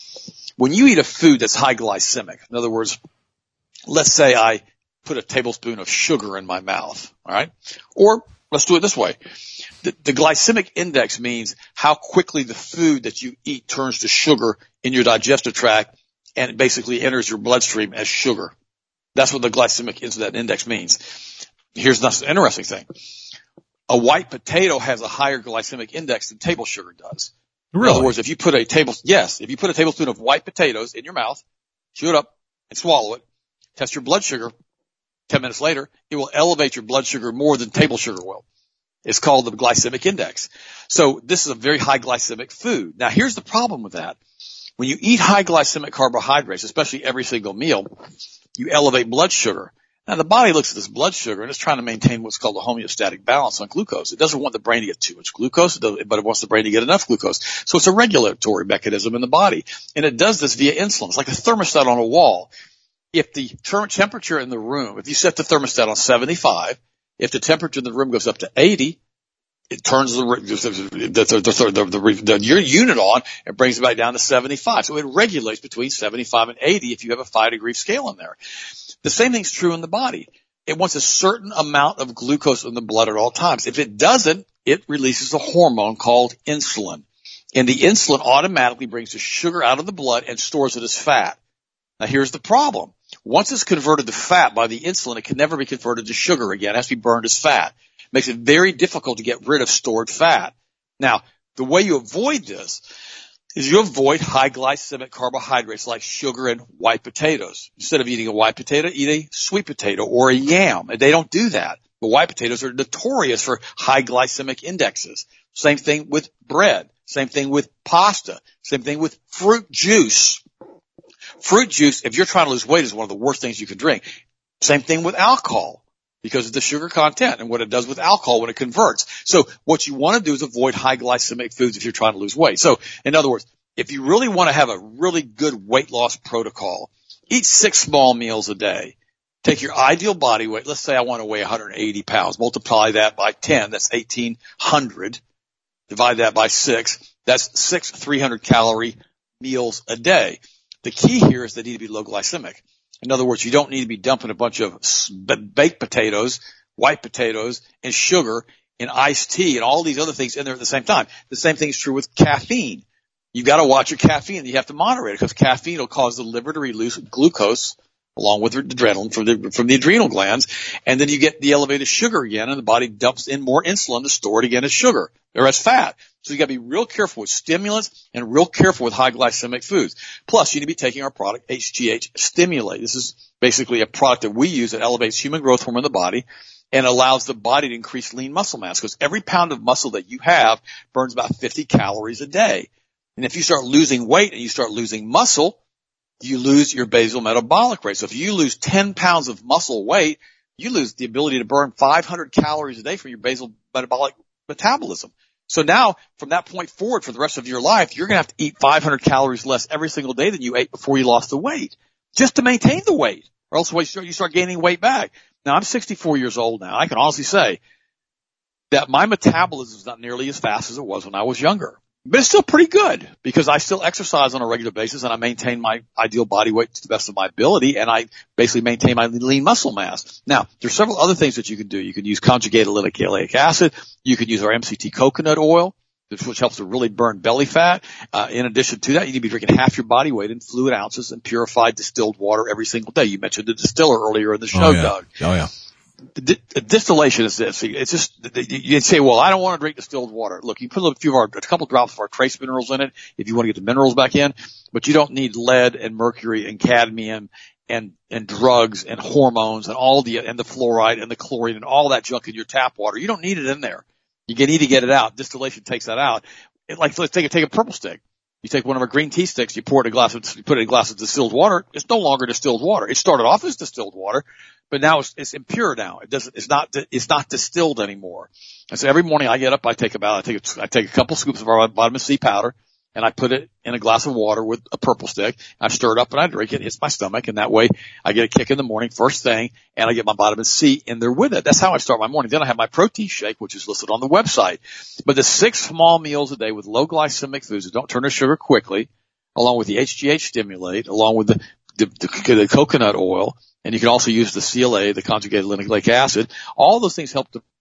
When you eat a food that's high glycemic, in other words, let's say I put a tablespoon of sugar in my mouth, all right? Or let's do it this way. The, the glycemic index means how quickly the food that you eat turns to sugar in your digestive tract and it basically enters your bloodstream as sugar. That's what the glycemic index means. Here's the interesting thing. A white potato has a higher glycemic index than table sugar does. Really? In other words, if you put a table, yes, if you put a tablespoon of white potatoes in your mouth, chew it up and swallow it, test your blood sugar, ten minutes later, it will elevate your blood sugar more than table sugar will. It's called the glycemic index. So this is a very high glycemic food. Now here's the problem with that. When you eat high glycemic carbohydrates, especially every single meal, you elevate blood sugar. Now the body looks at this blood sugar and it's trying to maintain what's called a homeostatic balance on glucose. It doesn't want the brain to get too much glucose, but it wants the brain to get enough glucose. So it's a regulatory mechanism in the body. And it does this via insulin. It's like a thermostat on a wall. If the temperature in the room, if you set the thermostat on seventy-five, if the temperature in the room goes up to eighty, it turns the, the, the, the, the, the your unit on and brings it back down to seventy-five. So it regulates between seventy-five and eighty if you have a five degree scale in there. The same thing's true in the body. It wants a certain amount of glucose in the blood at all times. If it doesn't, it releases a hormone called insulin. And the insulin automatically brings the sugar out of the blood and stores it as fat. Now here's the problem. Once it's converted to fat by the insulin, it can never be converted to sugar again. It has to be burned as fat. It makes it very difficult to get rid of stored fat. Now, the way you avoid this is you avoid high glycemic carbohydrates like sugar and white potatoes. Instead of eating a white potato, eat a sweet potato or a yam. And they don't do that. The white potatoes are notorious for high glycemic indexes. Same thing with bread. Same thing with pasta. Same thing with fruit juice. Fruit juice, if you're trying to lose weight, is one of the worst things you can drink. Same thing with alcohol because of the sugar content and what it does with alcohol when it converts. So what you want to do is avoid high glycemic foods if you're trying to lose weight. So in other words, if you really want to have a really good weight loss protocol, eat six small meals a day. Take your ideal body weight. Let's say I want to weigh one hundred eighty pounds. Multiply that by ten. That's eighteen hundred. Divide that by six. That's six three hundred calorie meals a day. The key here is they need to be low glycemic. In other words, you don't need to be dumping a bunch of baked potatoes, white potatoes, and sugar and iced tea and all these other things in there at the same time. The same thing is true with caffeine. You've got to watch your caffeine. You have to moderate it because caffeine will cause the liver to release glucose along with the adrenaline from the, from the adrenal glands. And then you get the elevated sugar again and the body dumps in more insulin to store it again as sugar or as fat. So you got to be real careful with stimulants and real careful with high glycemic foods. Plus, you need to be taking our product, H G H Stimulate. This is basically a product that we use that elevates human growth hormone in the body and allows the body to increase lean muscle mass because every pound of muscle that you have burns about fifty calories a day. And if you start losing weight and you start losing muscle, you lose your basal metabolic rate. So if you lose ten pounds of muscle weight, you lose the ability to burn five hundred calories a day from your basal metabolic metabolism. So now, from that point forward for the rest of your life, you're going to have to eat five hundred calories less every single day than you ate before you lost the weight, just to maintain the weight, or else you start gaining weight back. Now, I'm sixty-four years old now. I can honestly say that my metabolism is not nearly as fast as it was when I was younger. But it's still pretty good because I still exercise on a regular basis and I maintain my ideal body weight to the best of my ability and I basically maintain my lean muscle mass. Now, there's several other things that you can do. You can use conjugated linoleic acid. You can use our M C T coconut oil, which helps to really burn belly fat. Uh, in addition to that, you need to be drinking half your body weight in fluid ounces and purified distilled water every single day. You mentioned the distiller earlier in the show, oh, yeah. Doug. Oh, yeah. The distillation is this. It's just, you'd say, well, I don't want to drink distilled water. Look, you put a few of our, a couple drops of our trace minerals in it if you want to get the minerals back in, but you don't need lead and mercury and cadmium and, and drugs and hormones and all the, and the fluoride and the chlorine and all that junk in your tap water. You don't need it in there. You need to get it out. Distillation takes that out. It, like, let's take a, take a purple stick. You take one of our green tea sticks, you pour it in a glass of, you put it in a glass of distilled water. It's no longer distilled water. It started off as distilled water, but now it's, it's impure now. It doesn't, it's not, it's not distilled anymore. And so every morning I get up, I take about, I take, a, I take a couple scoops of our vitamin C powder and I put it in a glass of water with a purple stick. I stir it up and I drink it. It hits my stomach and that way I get a kick in the morning first thing and I get my vitamin C in there with it. That's how I start my morning. Then I have my protein shake, which is listed on the website. But the six small meals a day with low glycemic foods that don't turn to sugar quickly, along with the H G H Stimulate, along with the, the, the, the coconut oil, and you can also use the C L A, the conjugated linoleic acid. All those things help to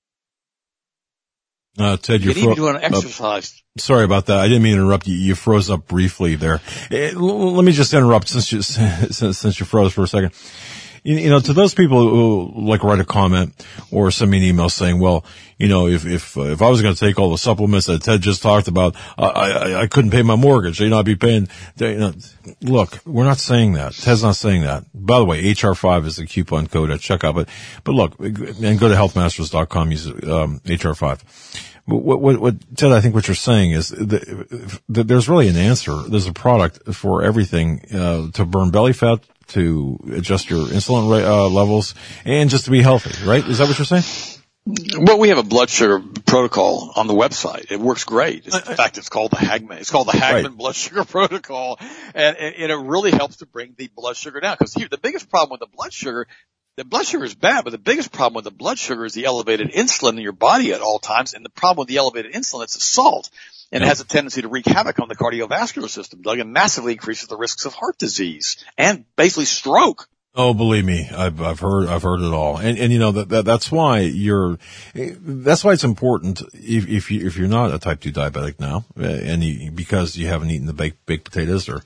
Uh, Ted, you're you fro- do an exercise. Uh, sorry about that. I didn't mean to interrupt you. You froze up briefly there. Eh, l- let me just interrupt since you, since, since you froze for a second. You, you know, to those people who like write a comment or send me an email saying, well, you know, if, if, uh, if I was going to take all the supplements that Ted just talked about, uh, I, I, I couldn't pay my mortgage. You know, I'd be paying, you know, look, we're not saying that. Ted's not saying that. By the way, H R five is the coupon code at checkout, but, but look, and go to health masters dot com, use, um, H R five. What, what, what, Ted, I think what you're saying is that, that there's really an answer. There's a product for everything, uh, to burn belly fat, to adjust your insulin uh, levels, and just to be healthy, right? Is that what you're saying? Well, we have a blood sugar protocol on the website. It works great. It's, in fact, it's called the Hagman. It's called the Hagman right. Blood Sugar Protocol, and, and it really helps to bring the blood sugar down. Because here, the biggest problem with the blood sugar, the blood sugar is bad, but the biggest problem with the blood sugar is the elevated insulin in your body at all times. And the problem with the elevated insulin, it's a salt, and yeah. it has a tendency to wreak havoc on the cardiovascular system, Doug, and massively increases the risks of heart disease and basically stroke. Oh, believe me, I've I've heard I've heard it all, and and you know that, that that's why you're that's why it's important if if you if you're not a type two diabetic now, and you, because you haven't eaten the baked baked potatoes or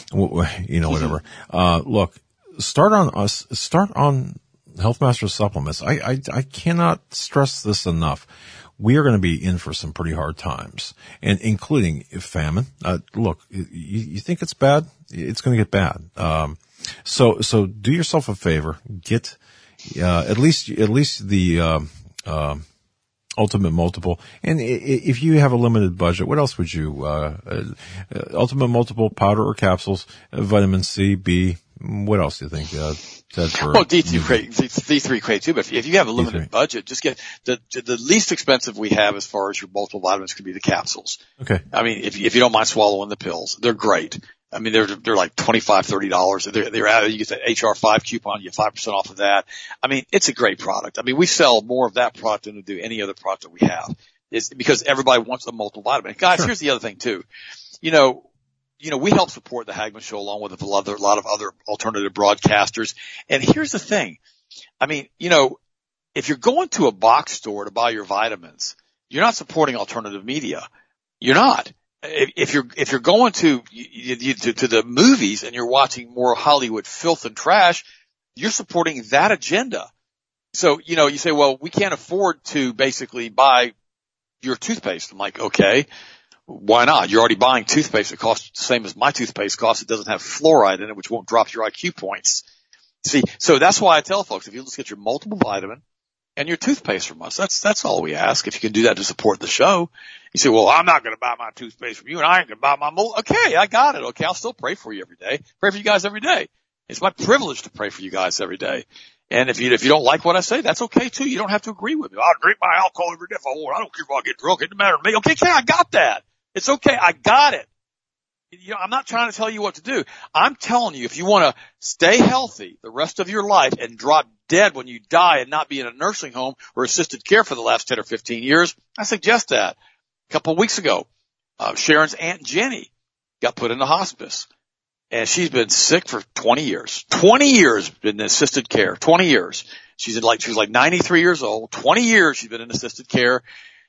you know whatever. uh, look, start on us. Start on Health Master supplements. I I I cannot stress this enough. We are going to be in for some pretty hard times, and including famine. Uh, look, you, you think it's bad? It's going to get bad. Um, So, so do yourself a favor. Get, uh, at least, at least the, uh, uh, Ultimate Multiple. And if you have a limited budget, what else would you, uh, uh Ultimate Multiple powder or capsules, uh, vitamin C, B, what else do you think, uh, Ted, for? Well, D three, D three great too, but if you have a limited D three. budget, just get the, the least expensive we have as far as your multiple vitamins could be the capsules. Okay. I mean, if, if you don't mind swallowing the pills, they're great. I mean, they're, they're like twenty-five, thirty dollars. They're, they're out, you get the H R five coupon, you get five percent off of that. I mean, it's a great product. I mean, we sell more of that product than we do any other product that we have. It's because everybody wants a multivitamin. Guys, Sure. Here's the other thing too. You know, you know, we help support the Hagmann Show along with a lot, of, a lot of other alternative broadcasters. And here's the thing. I mean, you know, if you're going to a box store to buy your vitamins, you're not supporting alternative media. You're not. If you're, if you're going to, you, you, to, to the movies and you're watching more Hollywood filth and trash, you're supporting that agenda. So, you know, you say, well, we can't afford to basically buy your toothpaste. I'm like, okay, why not? You're already buying toothpaste that costs the same as my toothpaste costs. It doesn't have fluoride in it, which won't drop your I Q points. See, so that's why I tell folks, if you just get your multiple vitamin and your toothpaste from us, that's, that's all we ask. If you can do that to support the show. You say, well, I'm not going to buy my toothpaste from you and I ain't going to buy my mold. Okay, I got it. Okay. I'll still pray for you every day. Pray for you guys every day. It's my privilege to pray for you guys every day. And if you, if you don't like what I say, that's okay too. You don't have to agree with me. I'll drink my alcohol every day if I want. I don't care if I get drunk. It doesn't matter to me. Okay, okay, I got that. It's okay. I got it. You know, I'm not trying to tell you what to do. I'm telling you, if you want to stay healthy the rest of your life and drop dead when you die and not be in a nursing home or assisted care for the last ten or fifteen years, I suggest that. A couple of weeks ago, uh, Sharon's Aunt Jenny got put into hospice, and she's been sick for twenty years. twenty years been in assisted care. twenty years. She's in like, she was like ninety-three years old. twenty years she's been in assisted care.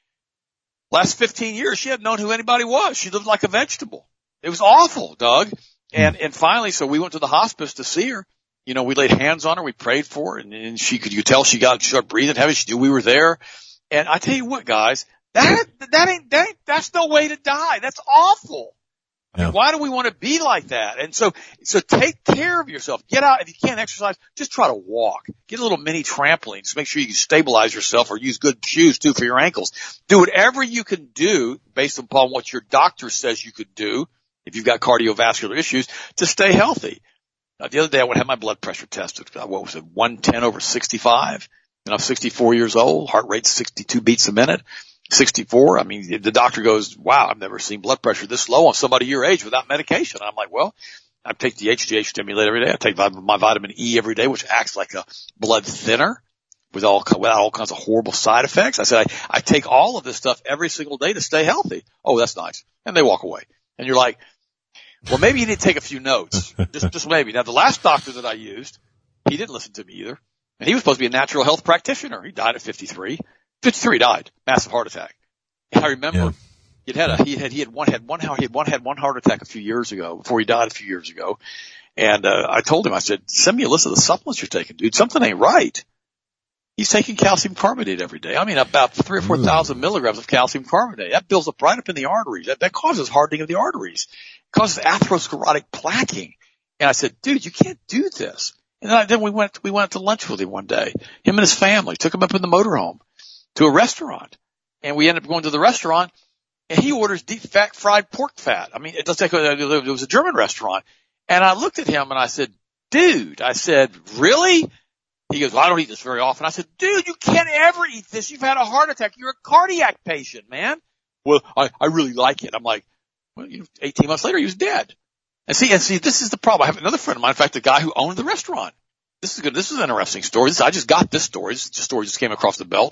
Last fifteen years, she hadn't known who anybody was. She lived like a vegetable. It was awful, Doug. And, and finally, so we went to the hospice to see her. You know, we laid hands on her. We prayed for her, and, and she could, you could tell she got, she started breathing heavy. She knew we were there. And I tell you what, guys, that, that ain't, that ain't, that's no way to die. That's awful. I mean, Yeah. why do we want to be like that? And so, so take care of yourself. Get out. If you can't exercise, just try to walk. Get a little mini trampoline. Just make sure you can stabilize yourself, or use good shoes too for your ankles. Do whatever you can do based upon what your doctor says you could do if you've got cardiovascular issues to stay healthy. Uh, the other day I went and had my blood pressure tested. What was it? one ten over sixty-five. And I'm sixty-four years old. Heart rate's sixty-two beats a minute. sixty-four. I mean, the doctor goes, wow, I've never seen blood pressure this low on somebody your age without medication. I'm like, well, I take the H G H stimulator every day. I take my vitamin E every day, which acts like a blood thinner with all, without all kinds of horrible side effects. I said, I, I take all of this stuff every single day to stay healthy. Oh, that's nice. And they walk away. And you're like, well, maybe you need to take a few notes. Just, just maybe. Now, the last doctor that I used, he didn't listen to me either. And he was supposed to be a natural health practitioner. He died at fifty-three. fifty-three died. Massive heart attack. And I remember Yeah. he'd had a, he had, he had one, had one, he had one, had one heart attack a few years ago before he died a few years ago. And, uh, I told him, I said, send me a list of the supplements you're taking, dude. Something ain't right. He's taking calcium carbonate every day. I mean, about three or four thousand milligrams of calcium carbonate. That builds up right up in the arteries. That, that causes hardening of the arteries. It causes atherosclerotic plaquing. And I said, dude, you can't do this. And then, I, then we went, we went to lunch with him one day. Him and his family took him up in the motorhome to a restaurant. And we ended up going to the restaurant, and he orders deep fat fried pork fat. I mean, it does take a, it was a German restaurant. And I looked at him and I said, dude, I said, really? He goes, well, I don't eat this very often. I said, dude, you can't ever eat this. You've had a heart attack. You're a cardiac patient, man. Well, I, I really like it. I'm like, well, you know, eighteen months later, he was dead. And see, and see, this is the problem. I have another friend of mine, in fact, the guy who owned the restaurant. This is good. This is an interesting story. This, I just got this story. This story just came across the belt.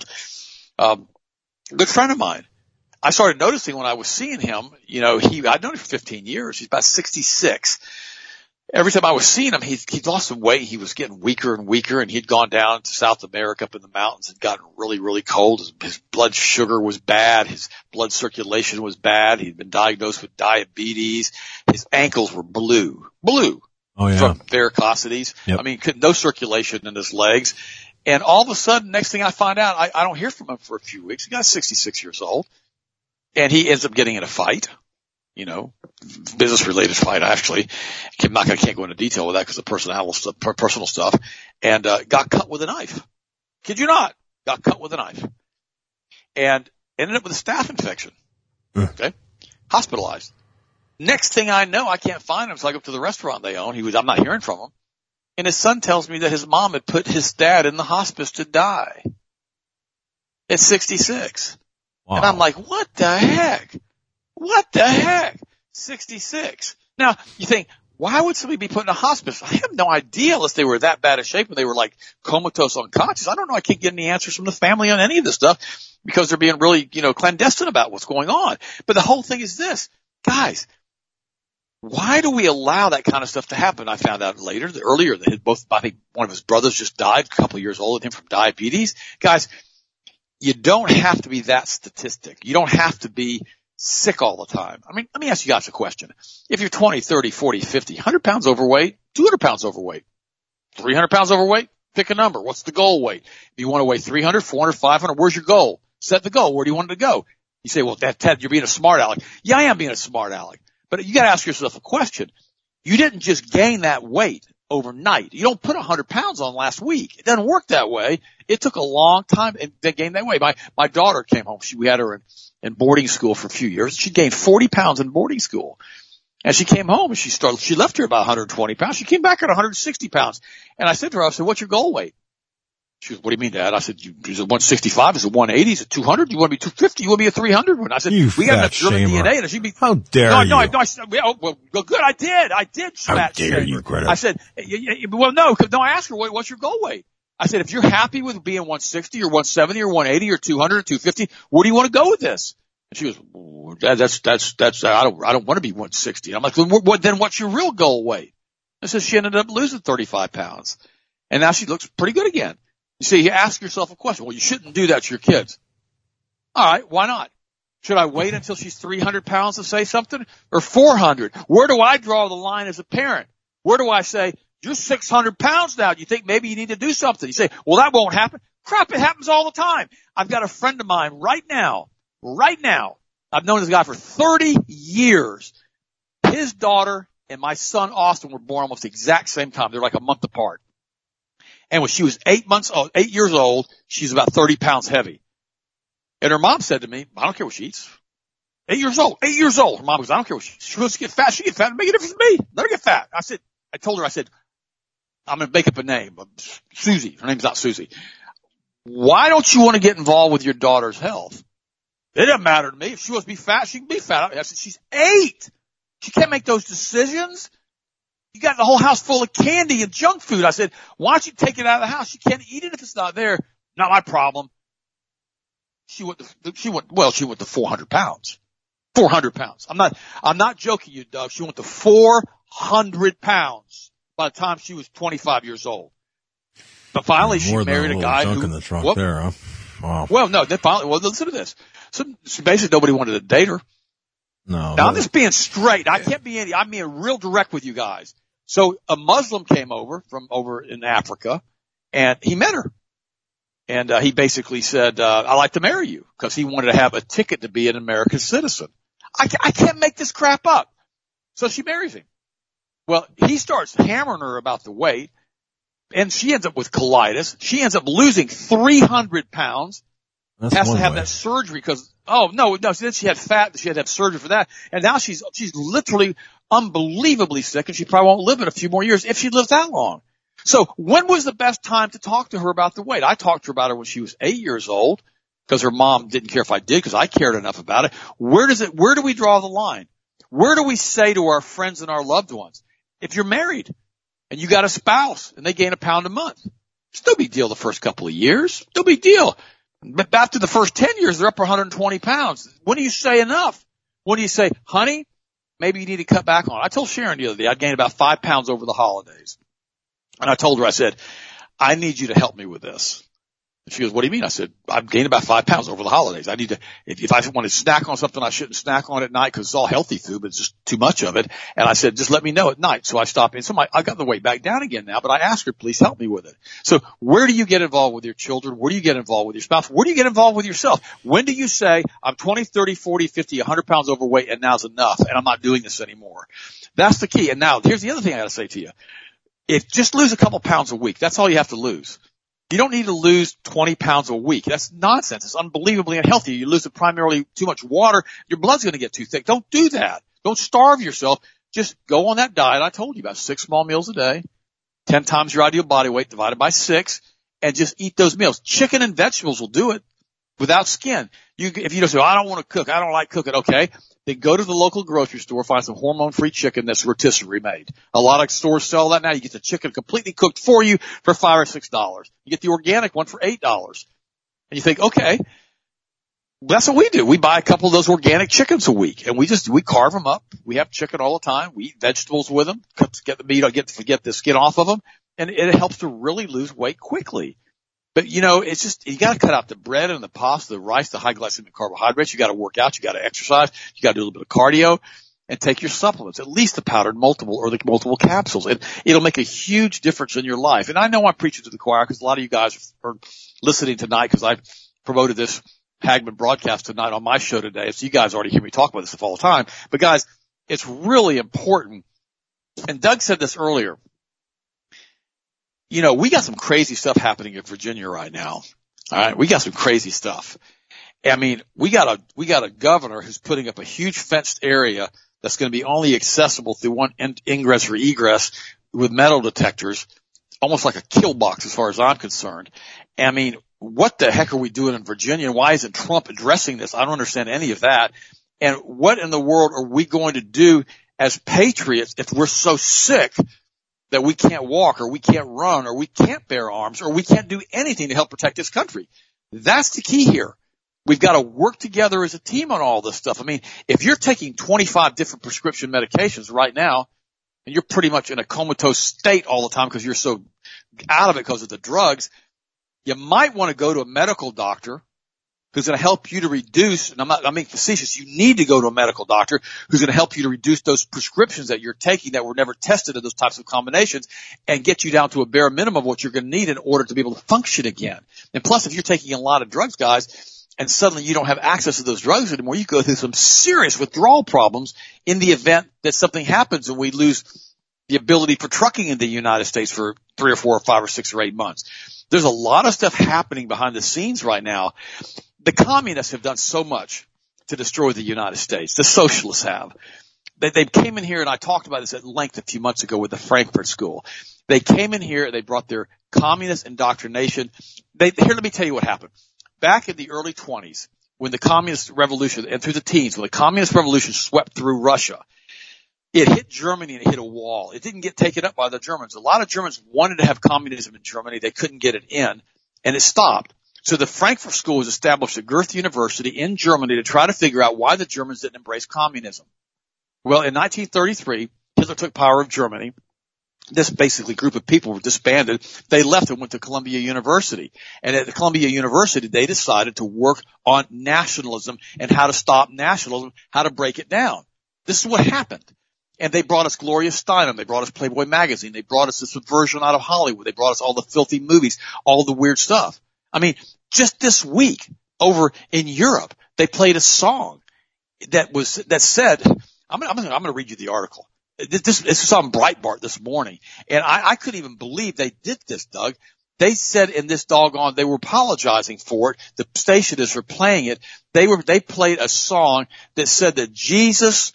Um, a good friend of mine. I started noticing when I was seeing him, you know, he, I'd known him for fifteen years. He's about sixty-six. every time I was seeing him, he he'd lost some weight. He was getting weaker and weaker, and he'd gone down to South America up in the mountains and gotten really, really cold. His, his blood sugar was bad. His blood circulation was bad. He'd been diagnosed with diabetes. His ankles were blue, blue Oh, yeah. from varicosities. Yep. I mean, could, no circulation in his legs. And all of a sudden, next thing I find out, I, I don't hear from him for a few weeks. He got sixty-six years old, and he ends up getting in a fight. You know, business related fight, actually. I'm not going to, can't go into detail with that because of personal stuff, personal stuff. And, uh, got cut with a knife. Kid you not. Got cut with a knife. And ended up with a staph infection. Mm. Okay. Hospitalized. Next thing I know, I can't find him. So I go up to the restaurant they own. He was, I'm not hearing from him. And his son tells me that his mom had put his dad in the hospice to die at sixty-six. Wow. And I'm like, what the heck? What the heck? sixty-six. Now, you think, why would somebody be put in a hospice? I have no idea unless they were that bad of shape and they were like comatose unconscious. I don't know. I can't get any answers from the family on any of this stuff because they're being really, you know, clandestine about what's going on. But the whole thing is this. Guys, why do we allow that kind of stuff to happen? I found out later, that earlier, that both, I think one of his brothers just died a couple of years old with him from diabetes. Guys, you don't have to be that statistic. You don't have to be sick all the time. I mean, let me ask you guys a question. If you're twenty, thirty, forty, fifty, one hundred pounds overweight, two hundred pounds overweight, three hundred pounds overweight, pick a number. What's the goal weight? If you want to weigh three hundred, four hundred, five hundred, where's your goal? Set the goal. Where do you want it to go? You say, well, Ted, Ted, you're being a smart aleck. Yeah, I am being a smart aleck. But you got to ask yourself a question. You didn't just gain that weight overnight. You don't put one hundred pounds on last week. It doesn't work that way. It took a long time to gain that weight. My, my daughter came home. She, we had her in, in boarding school for a few years. She gained forty pounds in boarding school. And she came home and she started, she left here about one hundred twenty pounds. She came back at one hundred sixty pounds. And I said to her, I said, what's your goal weight? She goes, what do you mean, Dad? I said, you, is it one sixty-five? Is it one eighty? Is it two hundred? You want to be two fifty? You want to be a three hundred? And I said, You we got enough fat German shamer. D N A. And she'd be, How dare no, you? no, I, no, I said, well, well, well, good. I did. I did. How fat dare shamer. you, Greta? I said, y- y- well, no, 'cause no, I asked her, what, what's your goal weight? I said, if you're happy with being one sixty or one seventy or one eighty or two hundred or two fifty, where do you want to go with this? And she goes, well, Dad, that's, that's, that's, I don't, I don't want to be one sixty. I'm like, well, what, then what's your real goal weight? And so she ended up losing thirty-five pounds. And now she looks pretty good again. You see, you ask yourself a question. Well, you shouldn't do that to your kids. All right, why not? Should I wait until she's three hundred pounds to say something? Or four hundred? Where do I draw the line as a parent? Where do I say, you're six hundred pounds now. Do you think maybe you need to do something? You say, well, that won't happen. Crap, it happens all the time. I've got a friend of mine right now, right now. I've known this guy for thirty years. His daughter and my son Austin were born almost the exact same time. They're like a month apart. And when she was eight months old, eight years old, she's about thirty pounds heavy. And her mom said to me, I don't care what she eats. Eight years old, eight years old. Her mom goes, I don't care what she eats. She wants to get fat. She get fat. Make a difference to me. Let her get fat. I said, I told her, I said, I'm going to make up a name. Susie. Her name's not Susie. Why don't you want to get involved with your daughter's health? It doesn't matter to me. If she wants to be fat, she can be fat. I said, she's eight. She can't make those decisions. You got the whole house full of candy and junk food. I said, why don't you take it out of the house? You can't eat it if it's not there. Not my problem. She went to, she went, well, she went to four hundred pounds. four hundred pounds. I'm not, I'm not joking you, Doug. She went to four hundred pounds by the time she was twenty-five years old. But finally she More than married a, a guy junk who, in the trunk whoop, there, huh? Wow. well, no, then finally, well, listen to this. So, so basically nobody wanted to date her. No. Now I'm just being straight. I can't be any, I'm being real direct with you guys. So a Muslim came over from over in Africa and he met her. And, uh, he basically said, uh, I'd like to marry you because he wanted to have a ticket to be an American citizen. I, I can't make this crap up. So she marries him. Well, he starts hammering her about the weight and she ends up with colitis. She ends up losing three hundred pounds. That's has to one have way. that surgery because, oh, no, no, then she had fat, she had to have surgery for that. And now she's, she's literally unbelievably sick and she probably won't live in a few more years if she lives that long. So when was the best time to talk to her about the weight? I talked to her about it when she was eight years old because her mom didn't care if I did because I cared enough about it. Where does it, where do we draw the line? Where do we say to our friends and our loved ones, if you're married and you got a spouse and they gain a pound a month, it's no big deal the first couple of years. No big deal. But after the first ten years, they're up one hundred twenty pounds. When do you say enough? When do you say, honey, maybe you need to cut back on. I told Sharon the other day I'd gained about five pounds over the holidays. And I told her, I said, I need you to help me with this. And she goes, what do you mean? I said, I've gained about five pounds over the holidays. I need to, if, if I want to snack on something, I shouldn't snack on at night because it's all healthy food, but it's just too much of it. And I said, just let me know at night. So I stopped in. So my, I got the weight back down again now, but I asked her, please help me with it. So where do you get involved with your children? Where do you get involved with your spouse? Where do you get involved with yourself? When do you say, I'm twenty, thirty, forty, fifty, one hundred pounds overweight and now's enough and I'm not doing this anymore? That's the key. And now here's the other thing I got to say to you. If just lose a couple pounds a week, that's all you have to lose. You don't need to lose twenty pounds a week. That's nonsense. It's unbelievably unhealthy. You lose it primarily too much water. Your blood's going to get too thick. Don't do that. Don't starve yourself. Just go on that diet I told you about, six small meals a day, ten times your ideal body weight divided by six, and just eat those meals. Chicken and vegetables will do it without skin. You, if you don't say, oh, I don't want to cook, I don't like cooking, okay, then go to the local grocery store, find some hormone-free chicken that's rotisserie made. A lot of stores sell that now. You get the chicken completely cooked for you for five or six dollars. You get the organic one for eight dollars. And you think, okay, that's what we do. We buy a couple of those organic chickens a week, and we just we carve them up. We have chicken all the time. We eat vegetables with them, cut, get the meat, get get the skin off of them, and it helps to really lose weight quickly. But, you know, it's just, you got to cut out the bread and the pasta, the rice, the high glycemic carbohydrates. You got to work out. You got to exercise. You got to do a little bit of cardio and take your supplements, at least the powdered multiple or the multiple capsules. And it'll make a huge difference in your life. And I know I'm preaching to the choir because a lot of you guys are listening tonight because I promoted this Hagmann broadcast tonight on my show today. So you guys already hear me talk about this stuff all the time. But guys, it's really important. And Doug said this earlier. You know, we got some crazy stuff happening in Virginia right now. All right. We got some crazy stuff. I mean, we got a, we got a governor who's putting up a huge fenced area that's going to be only accessible through one ingress or egress with metal detectors, almost like a kill box as far as I'm concerned. I mean, what the heck are we doing in Virginia? And why isn't Trump addressing this? I don't understand any of that. And what in the world are we going to do as patriots if we're so sick that we can't walk or we can't run or we can't bear arms or we can't do anything to help protect this country? That's the key here. We've got to work together as a team on all this stuff. I mean, if you're taking twenty-five different prescription medications right now and you're pretty much in a comatose state all the time because you're so out of it because of the drugs, you might want to go to a medical doctor who's going to help you to reduce, and I'm not, I'm being facetious, you need to go to a medical doctor who's going to help you to reduce those prescriptions that you're taking that were never tested in those types of combinations and get you down to a bare minimum of what you're going to need in order to be able to function again. And plus, if you're taking a lot of drugs, guys, and suddenly you don't have access to those drugs anymore, you go through some serious withdrawal problems in the event that something happens and we lose the ability for trucking in the United States for three or four or five or six or eight months. There's a lot of stuff happening behind the scenes right now. The communists have done so much to destroy the United States. The socialists have. They, they came in here, and I talked about this at length a few months ago with the Frankfurt School. They came in here, they brought their communist indoctrination. They, here, let me tell you what happened. Back in the early twenties, when the communist revolution, and through the teens, when the communist revolution swept through Russia, it hit Germany and it hit a wall. It didn't get taken up by the Germans. A lot of Germans wanted to have communism in Germany. They couldn't get it in, and it stopped. So the Frankfurt School was established at Goethe University in Germany to try to figure out why the Germans didn't embrace communism. Well, in nineteen thirty-three, Hitler took power of Germany. This basically group of people were disbanded. They left and went to Columbia University. And at Columbia University, they decided to work on nationalism and how to stop nationalism, how to break it down. This is what happened. And they brought us Gloria Steinem. They brought us Playboy magazine. They brought us the subversion out of Hollywood. They brought us all the filthy movies, all the weird stuff. I mean, just this week over in Europe, they played a song that was, that said, I'm going to, I'm going to read you the article. This, this is on Breitbart this morning. And I, I couldn't even believe they did this, Doug. They said in this doggone, they were apologizing for it. The station is for playing it. They were, they played a song that said that Jesus,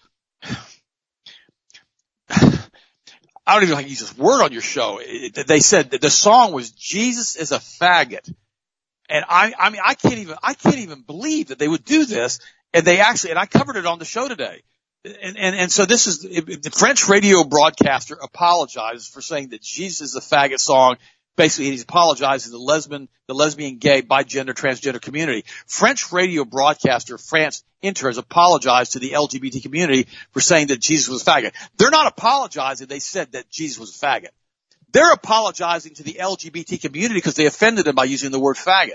I don't even know how to use this word on your show. It, they said that the song was Jesus is a faggot. And I, I mean, I can't even, I can't even believe that they would do this. And they actually, and I covered it on the show today. And, and, and so this is, the French radio broadcaster apologizes for saying that Jesus is a faggot song Basically, he's apologizing to the lesbian, the lesbian, gay, bigender, transgender community. French radio broadcaster France Inter has apologized to the L G B T community for saying that Jesus was a faggot. They're not apologizing. They said that Jesus was a faggot. They're apologizing to the L G B T community because they offended him by using the word faggot.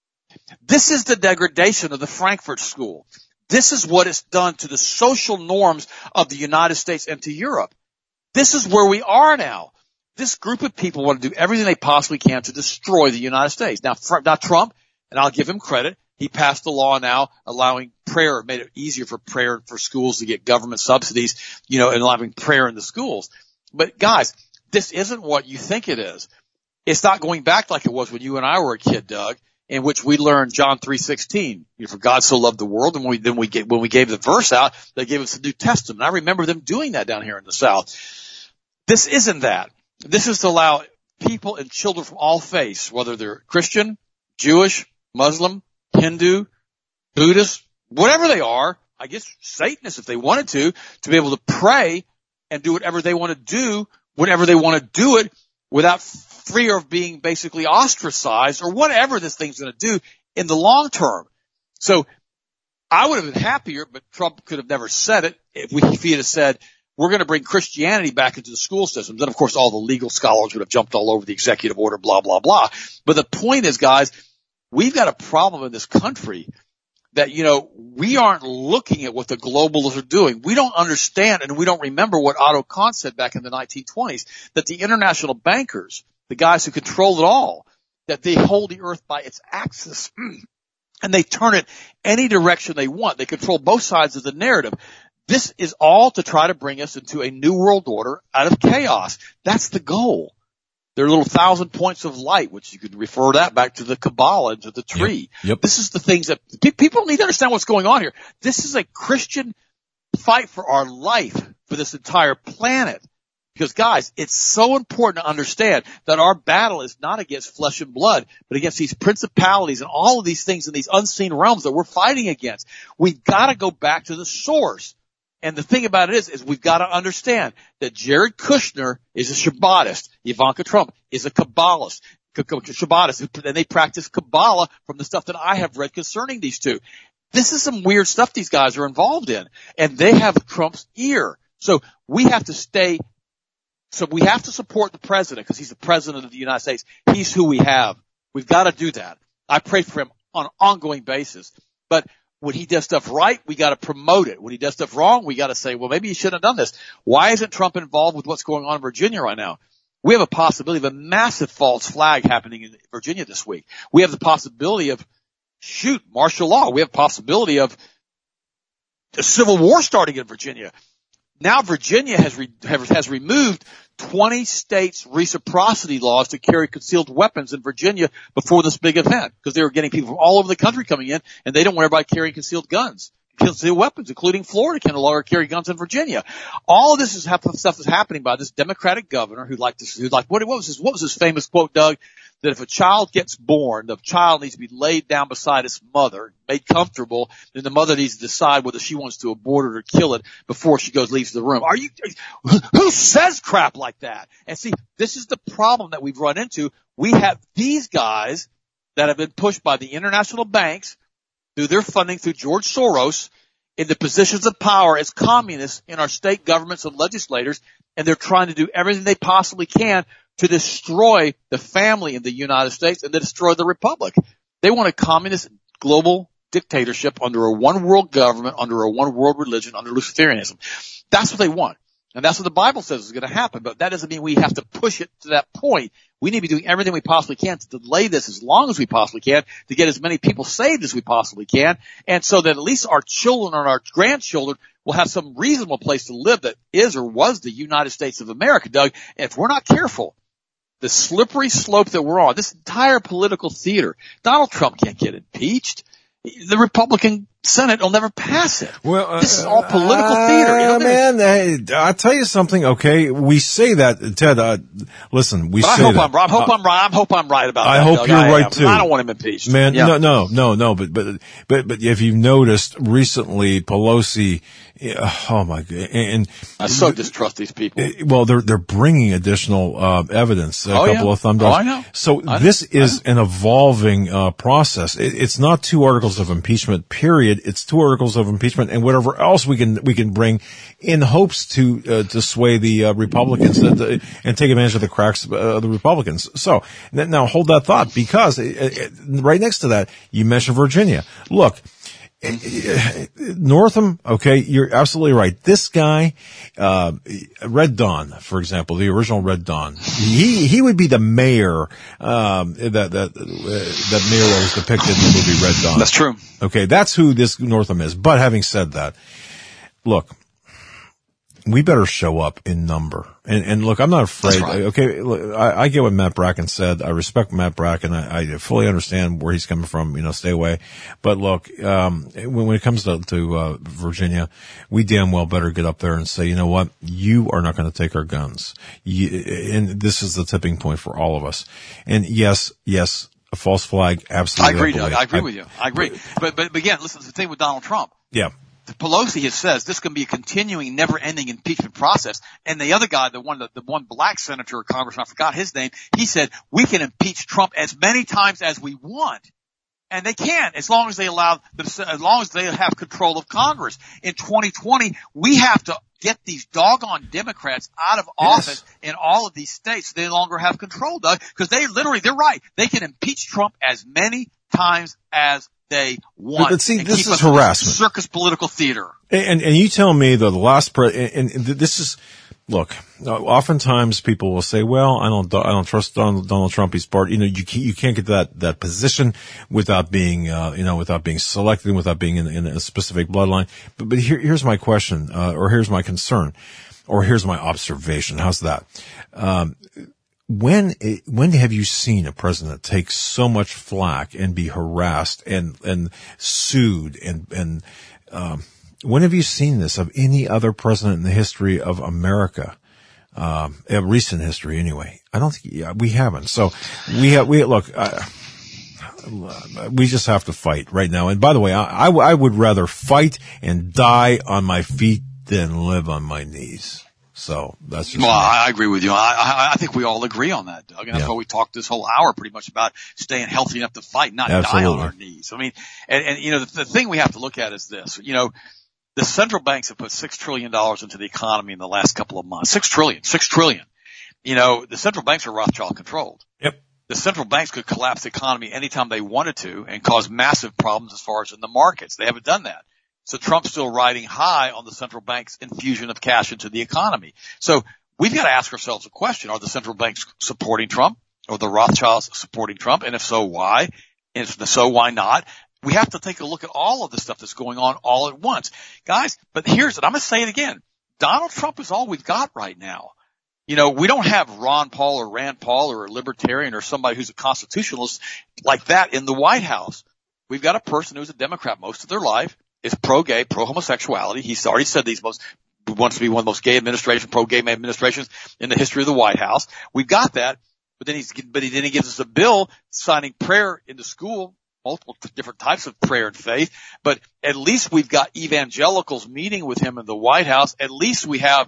This is the degradation of the Frankfurt School. This is what it's done to the social norms of the United States and to Europe. This is where we are now. This group of people want to do everything they possibly can to destroy the United States. Now, now Trump, and I'll give him credit, he passed a law now allowing prayer, made it easier for prayer for schools to get government subsidies, you know, and allowing prayer in the schools. But guys, this isn't what you think it is. It's not going back like it was when you and I were a kid, Doug, in which we learned John three sixteen. You know, for God so loved the world, and when we, then we get, when we gave the verse out, they gave us the New Testament. I remember them doing that down here in the South. This isn't that. This is to allow people and children from all faiths, whether they're Christian, Jewish, Muslim, Hindu, Buddhist, whatever they are, I guess Satanists if they wanted to, to be able to pray and do whatever they want to do, whenever they want to do it, without fear of being basically ostracized or whatever this thing's going to do in the long term. So I would have been happier, but Trump could have never said it if, we, if he had said, we're going to bring Christianity back into the school systems. Then, of course, all the legal scholars would have jumped all over the executive order, blah, blah, blah. But the point is, guys, we've got a problem in this country that, you know, we aren't looking at what the globalists are doing. We don't understand and we don't remember what Otto Kahn said back in the nineteen twenties, that the international bankers, the guys who control it all, that they hold the earth by its axis and they turn it any direction they want. They control both sides of the narrative. This is all to try to bring us into a new world order out of chaos. That's the goal. There are little thousand points of light, which you could refer that back to the Kabbalah and to the tree. Yep. Yep. This is the things that people need to understand what's going on here. This is a Christian fight for our life, for this entire planet. Because guys, it's so important to understand that our battle is not against flesh and blood, but against these principalities and all of these things in these unseen realms that we're fighting against. We've got to go back to the source. And the thing about it is, is we've got to understand that Jared Kushner is a Shabbatist. Ivanka Trump is a Kabbalist, Shabbatist, and they practice Kabbalah from the stuff that I have read concerning these two. This is some weird stuff these guys are involved in, and they have Trump's ear. So we have to stay, so we have to support the president because he's the president of the United States. He's who we have. We've got to do that. I pray for him on an ongoing basis. But when he does stuff right, we got to promote it. When he does stuff wrong, we got to say, well, maybe he shouldn't have done this. Why isn't Trump involved with what's going on in Virginia right now? We have a possibility of a massive false flag happening in Virginia this week. We have the possibility of, shoot, martial law. We have a possibility of a civil war starting in Virginia. Now Virginia has re, has removed twenty states' reciprocity laws to carry concealed weapons in Virginia before this big event because they were getting people from all over the country coming in, and they don't want everybody carrying concealed guns, concealed weapons, including Florida can no longer carry guns in Virginia. All of this is stuff that's happening by this Democratic governor who liked to, who like what, what was his what was his famous quote, Doug? That if a child gets born, the child needs to be laid down beside its mother, made comfortable, then the mother needs to decide whether she wants to abort it or kill it before she goes leaves the room. Are you, who says crap like that? And see, this is the problem that we've run into. We have these guys that have been pushed by the international banks through their funding through George Soros into positions of power as communists in our state governments and legislators, and they're trying to do everything they possibly can to destroy the family in the United States and to destroy the republic. They want a communist global dictatorship under a one world government, under a one world religion, under Luciferianism. That's what they want. And that's what the Bible says is going to happen. But that doesn't mean we have to push it to that point. We need to be doing everything we possibly can to delay this as long as we possibly can, to get as many people saved as we possibly can, and so that at least our children and our grandchildren will have some reasonable place to live that is or was the United States of America, Doug. And if we're not careful, the slippery slope that we're on, this entire political theater, Donald Trump can't get impeached. The Republican Senate will never pass it. Well, uh, this is all political uh, theater. You know, man, hey, I'll tell you something, okay? We say that, Ted, uh, listen, we but say I hope that. I'm right. I hope uh, I'm right. I hope I'm right about I that. hope Doug. you're I right, am. too. I don't want him impeached. Man, yeah. no, no, no, no, but, but, but, but if you've noticed recently, Pelosi, oh my God, and I so distrust these people. Well, they're they're bringing additional uh, evidence. A oh, couple yeah. of thumb oh, drives. I know. So I know. this is I an evolving uh, process. It, it's not two articles of impeachment. Period. It's two articles of impeachment and whatever else we can we can bring in hopes to uh, to sway the uh, Republicans and, uh, and take advantage of the cracks of uh, the Republicans. So now hold that thought, because it, it, right next to that you mentioned Virginia. Look. Northam, okay, you're absolutely right. This guy, uh, Red Dawn, for example, the original Red Dawn, he, he would be the mayor, um, that, that, uh, that mayor that was depicted in the movie Red Dawn. That's true. Okay, that's who this Northam is. But having said that, look, we better show up in number. And, and look, I'm not afraid. Right. Okay, look, I, I get what Matt Bracken said. I respect Matt Bracken. I, I fully understand where he's coming from. You know, stay away. But look, um, when, when it comes to, to uh, Virginia, we damn well better get up there and say, you know what, you are not going to take our guns. You, and this is the tipping point for all of us. And yes, yes, a false flag, absolutely. I agree, I Doug. I agree I, with you. I agree. But, but, but again, listen to the thing with Donald Trump. Yeah. Pelosi has says this can be a continuing, never-ending impeachment process. And the other guy, the one, the, the one black senator or congressman, I forgot his name, he said we can impeach Trump as many times as we want. And they can, as long as they allow, as long as they have control of Congress. In twenty twenty, we have to get these doggone Democrats out of office yes. in all of these states. They no longer have control, Doug, because they literally, they're right. They can impeach Trump as many times as they want. But see, this is harassment. Circus political theater. And, and you tell me though, the last pre, and, and this is, look, oftentimes people will say, well, I don't, I don't trust Donald, Donald Trump. He's part, you know, you can't, you can't get that, that position without being, uh, you know, without being selected and without being in, in a specific bloodline. But, but here, here's my question, uh, or here's my concern, or here's my observation. How's that? Um, When, when have you seen a president take so much flack and be harassed and, and sued and, and, um, when have you seen this of any other president in the history of America? Um, uh, recent history anyway. I don't think, yeah, we haven't. So we have, we, look, uh, we just have to fight right now. And by the way, I, I, I would rather fight and die on my feet than live on my knees. So that's just well, I agree with you. I, I, I think we all agree on that, Doug. And that's yeah. why we talked this whole hour pretty much about staying healthy enough to fight, not Absolutely. die on our knees. I mean, and, and you know, the, the thing we have to look at is this. You know, the central banks have put six trillion dollars into the economy in the last couple of months. Six trillion, six trillion. You know, the central banks are Rothschild controlled. Yep. The central banks could collapse the economy anytime they wanted to and cause massive problems as far as in the markets. They haven't done that. So Trump's still riding high on the central bank's infusion of cash into the economy. So we've got to ask ourselves a question. Are the central banks supporting Trump? Or the Rothschilds supporting Trump? And if so, why? And if so, why not? We have to take a look at all of the stuff that's going on all at once. Guys, but here's it. I'm going to say it again. Donald Trump is all we've got right now. You know, we don't have Ron Paul or Rand Paul or a libertarian or somebody who's a constitutionalist like that in the White House. We've got a person who's a Democrat most of their life, is pro-gay, pro-homosexuality. He's already said these most, wants to be one of the most gay administrations, pro-gay administrations in the history of the White House. We've got that, but then he's, but he, then he gives us a bill signing prayer into school, multiple different types of prayer and faith. But at least we've got evangelicals meeting with him in the White House. At least we have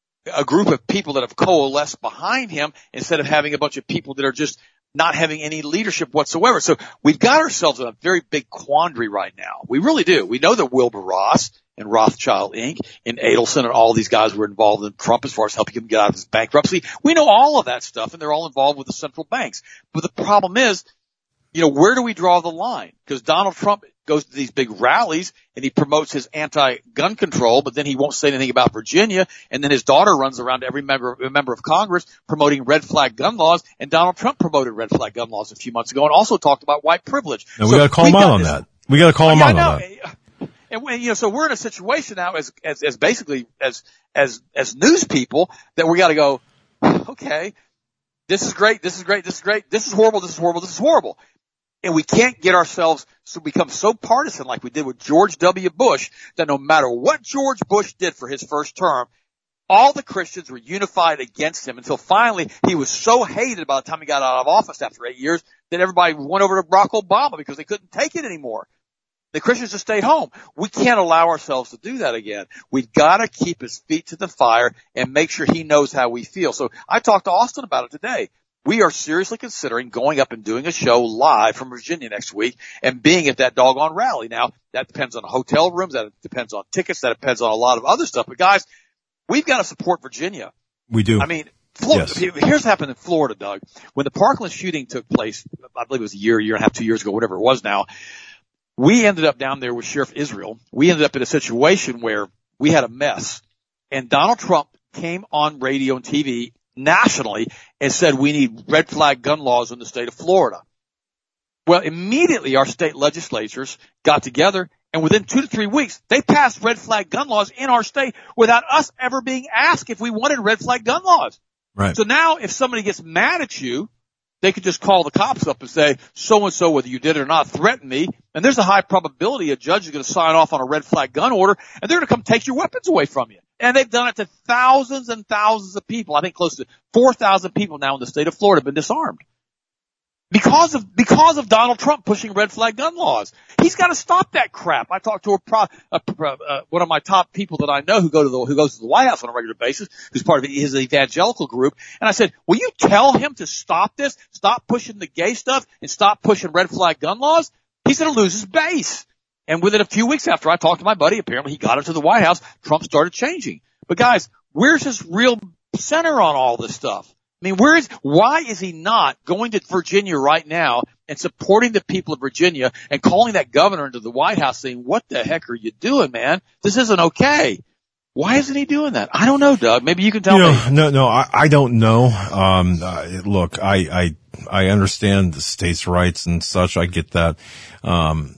a group of people that have coalesced behind him instead of having a bunch of people that are just not having any leadership whatsoever. So we've got ourselves in a very big quandary right now. We really do. We know that Wilbur Ross and Rothschild Incorporated and Adelson and all these guys were involved in Trump as far as helping him get out of his bankruptcy. We know all of that stuff, and they're all involved with the central banks. But the problem is, you know, where do we draw the line? Because Donald Trump goes to these big rallies and he promotes his anti-gun control, but then he won't say anything about Virginia. And then his daughter runs around to every member, member of Congress promoting red flag gun laws. And Donald Trump promoted red flag gun laws a few months ago and also talked about white privilege. And so we got to call him out on that. We got to call him out on that. And when, you know, so we're in a situation now as, as, as basically as, as, as news people that we got to go, okay, this is great, this is great, this is great, this is horrible, this is horrible, this is horrible. And we can't get ourselves to become so partisan like we did with George W. Bush that no matter what George Bush did for his first term, all the Christians were unified against him until finally he was so hated by the time he got out of office after eight years that everybody went over to Barack Obama because they couldn't take it anymore. The Christians just stayed home. We can't allow ourselves to do that again. We've got to keep his feet to the fire and make sure he knows how we feel. So I talked to Austin about it today. We are seriously considering going up and doing a show live from Virginia next week and being at that doggone rally. Now, that depends on hotel rooms. That depends on tickets. That depends on a lot of other stuff. But guys, we've got to support Virginia. We do. I mean, Florida, yes. Here's what happened in Florida, Doug. When the Parkland shooting took place, I believe it was a year, year and a half, two years ago, whatever it was now, we ended up down there with Sheriff Israel. We ended up in a situation where we had a mess. And Donald Trump came on radio and T V nationally and said we need red flag gun laws in the state of Florida. Well, immediately our state legislatures got together, and within two to three weeks, they passed red flag gun laws in our state without us ever being asked if we wanted red flag gun laws. Right. So now if somebody gets mad at you, they could just call the cops up and say, so-and-so, whether you did it or not, threatened me. And there's a high probability a judge is going to sign off on a red flag gun order, and they're going to come take your weapons away from you. And they've done it to thousands and thousands of people. I think close to four thousand people now in the state of Florida have been disarmed. Because of, because of Donald Trump pushing red flag gun laws. He's got to stop that crap. I talked to a pro, a, uh, one of my top people that I know who go to the, who goes to the White House on a regular basis, who's part of his evangelical group. And I said, will you tell him to stop this? Stop pushing the gay stuff and stop pushing red flag gun laws? He's going to lose his base. And within a few weeks after I talked to my buddy, apparently he got into the White House, Trump started changing. But guys, where's his real center on all this stuff? I mean, where is, why is he not going to Virginia right now and supporting the people of Virginia and calling that governor into the White House saying, what the heck are you doing, man? This isn't okay. Why isn't he doing that? I don't know, Doug. Maybe you can tell you know, me. No, no, I, I don't know. Um, uh, look, I, I, I understand the states' rights and such. I get that. Um,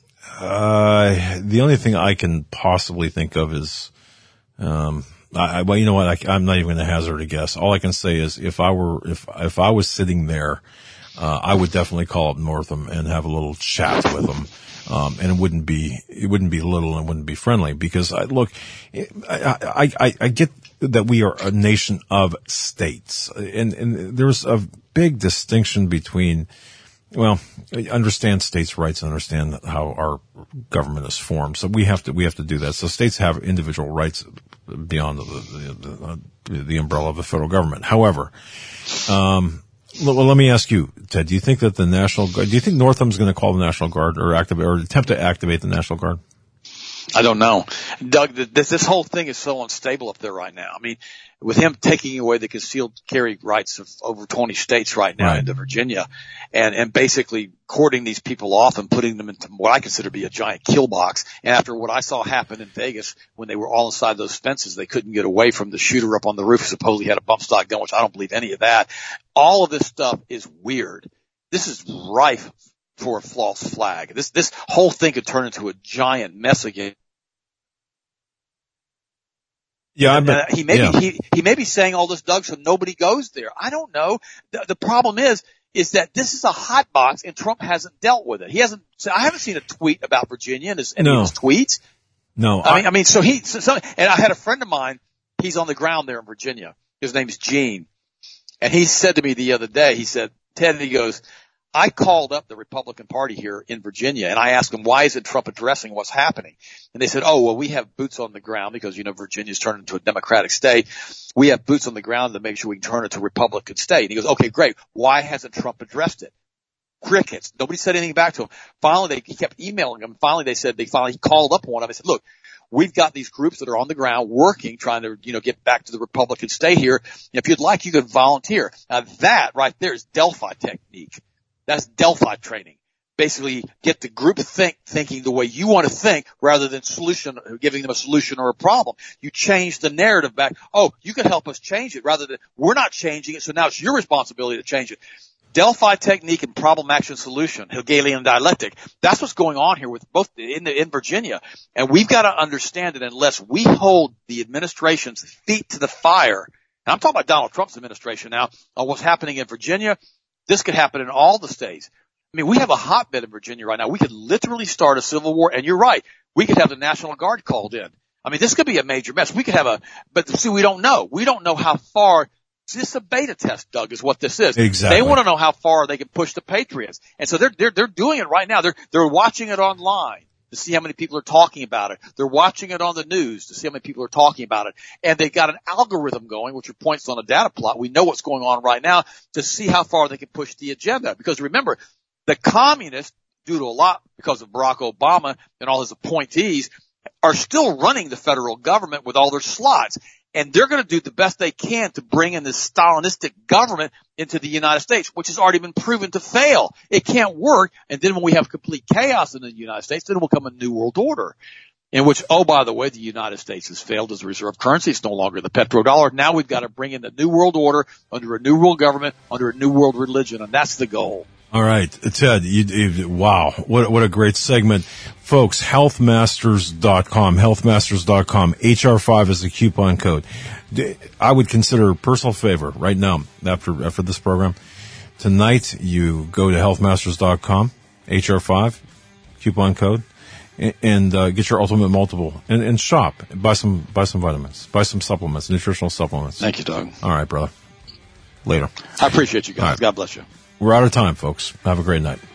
uh, the only thing I can possibly think of is, um, I, well, you know what? I, I'm not even going to hazard a guess. All I can say is, if I were, if if I was sitting there, uh, I would definitely call up Northam and have a little chat with him. Um, and it wouldn't be, it wouldn't be little and it wouldn't be friendly because I, look, I, I, I get that we are a nation of states, and and there's a big distinction between. Well, understand states' rights and understand how our government is formed. So we have to, we have to do that. So states have individual rights beyond the, the, the, the umbrella of the federal government. However, um, well, let me ask you, Ted, do you think that the National Guard, do you think Northam's going to call the National Guard or activate, or attempt to activate the National Guard? I don't know. Doug, this, this whole thing is so unstable up there right now. I mean, with him taking away the concealed carry rights of over twenty states right now right. into Virginia and, and basically courting these people off and putting them into what I consider to be a giant kill box. And after what I saw happen in Vegas when they were all inside those fences, they couldn't get away from the shooter up on the roof who supposedly had a bump stock gun, which I don't believe any of that. All of this stuff is weird. This is rife for a false flag. This, this whole thing could turn into a giant mess again. Yeah, I bet, uh, he may yeah. be, he, he may be saying all this, Doug, so nobody goes there. I don't know. The, the problem is, is that this is a hot box and Trump hasn't dealt with it. He hasn't, I haven't seen a tweet about Virginia in his, in no. his tweets. No. I, I mean, I mean, so he, so, so, and I had a friend of mine, he's on the ground there in Virginia. His name is Gene. And he said to me the other day, he said, Ted, he goes, I called up the Republican Party here in Virginia and I asked them, why isn't Trump addressing what's happening? And they said, oh, well, we have boots on the ground because, you know, Virginia's turned into a Democratic state. We have boots on the ground to make sure we can turn it to a Republican state. And he goes, okay, great. Why hasn't Trump addressed it? Crickets. Nobody said anything back to him. Finally, they, he kept emailing them. Finally, they said, they finally called up one of them and said, look, we've got these groups that are on the ground working, trying to, you know, get back to the Republican state here. If you'd like, you could volunteer. Now that right there is Delphi technique. That's Delphi training. Basically, get the group to think, thinking the way you want to think rather than solution, giving them a solution or a problem. You change the narrative back. Oh, you can help us change it rather than we're not changing it. So now it's your responsibility to change it. Delphi technique and problem action solution, Hegelian dialectic. That's what's going on here with both in, the, in Virginia. And we've got to understand that unless we hold the administration's feet to the fire, and I'm talking about Donald Trump's administration now, on what's happening in Virginia, this could happen in all the states. I mean, we have a hotbed in Virginia right now. We could literally start a civil war, and you're right. We could have the National Guard called in. I mean, this could be a major mess. We could have a, but see, we don't know. We don't know how far. This is a beta test, Doug, is what this is. Exactly. They want to know how far they can push the Patriots. And so they're, they're, they're doing it right now. They're, they're watching it online to see how many people are talking about it. They're watching it on the news to see how many people are talking about it. And they've got an algorithm going, which are points on a data plot. We know what's going on right now to see how far they can push the agenda. Because remember, the communists, due to a lot because of Barack Obama and all his appointees, are still running the federal government with all their slots. And they're going to do the best they can to bring in this Stalinistic government into the United States, which has already been proven to fail. It can't work. And then when we have complete chaos in the United States, then it will come a new world order in which, oh, by the way, the United States has failed as a reserve currency. It's no longer the petrodollar. Now we've got to bring in the new world order under a new world government, under a new world religion. And that's the goal. All right, Ted, you, you, wow, what what a great segment. Folks, health masters dot com, health masters dot com, H R five is the coupon code. I would consider a personal favor right now, after after this program, tonight you go to health masters dot com, H R five, coupon code, and, and uh, get your ultimate multiple, and, and shop, buy some buy some vitamins, buy some supplements, nutritional supplements. Thank you, Doug. All right, brother. Later. I appreciate you guys. Right. God bless you. We're out of time, folks. Have a great night.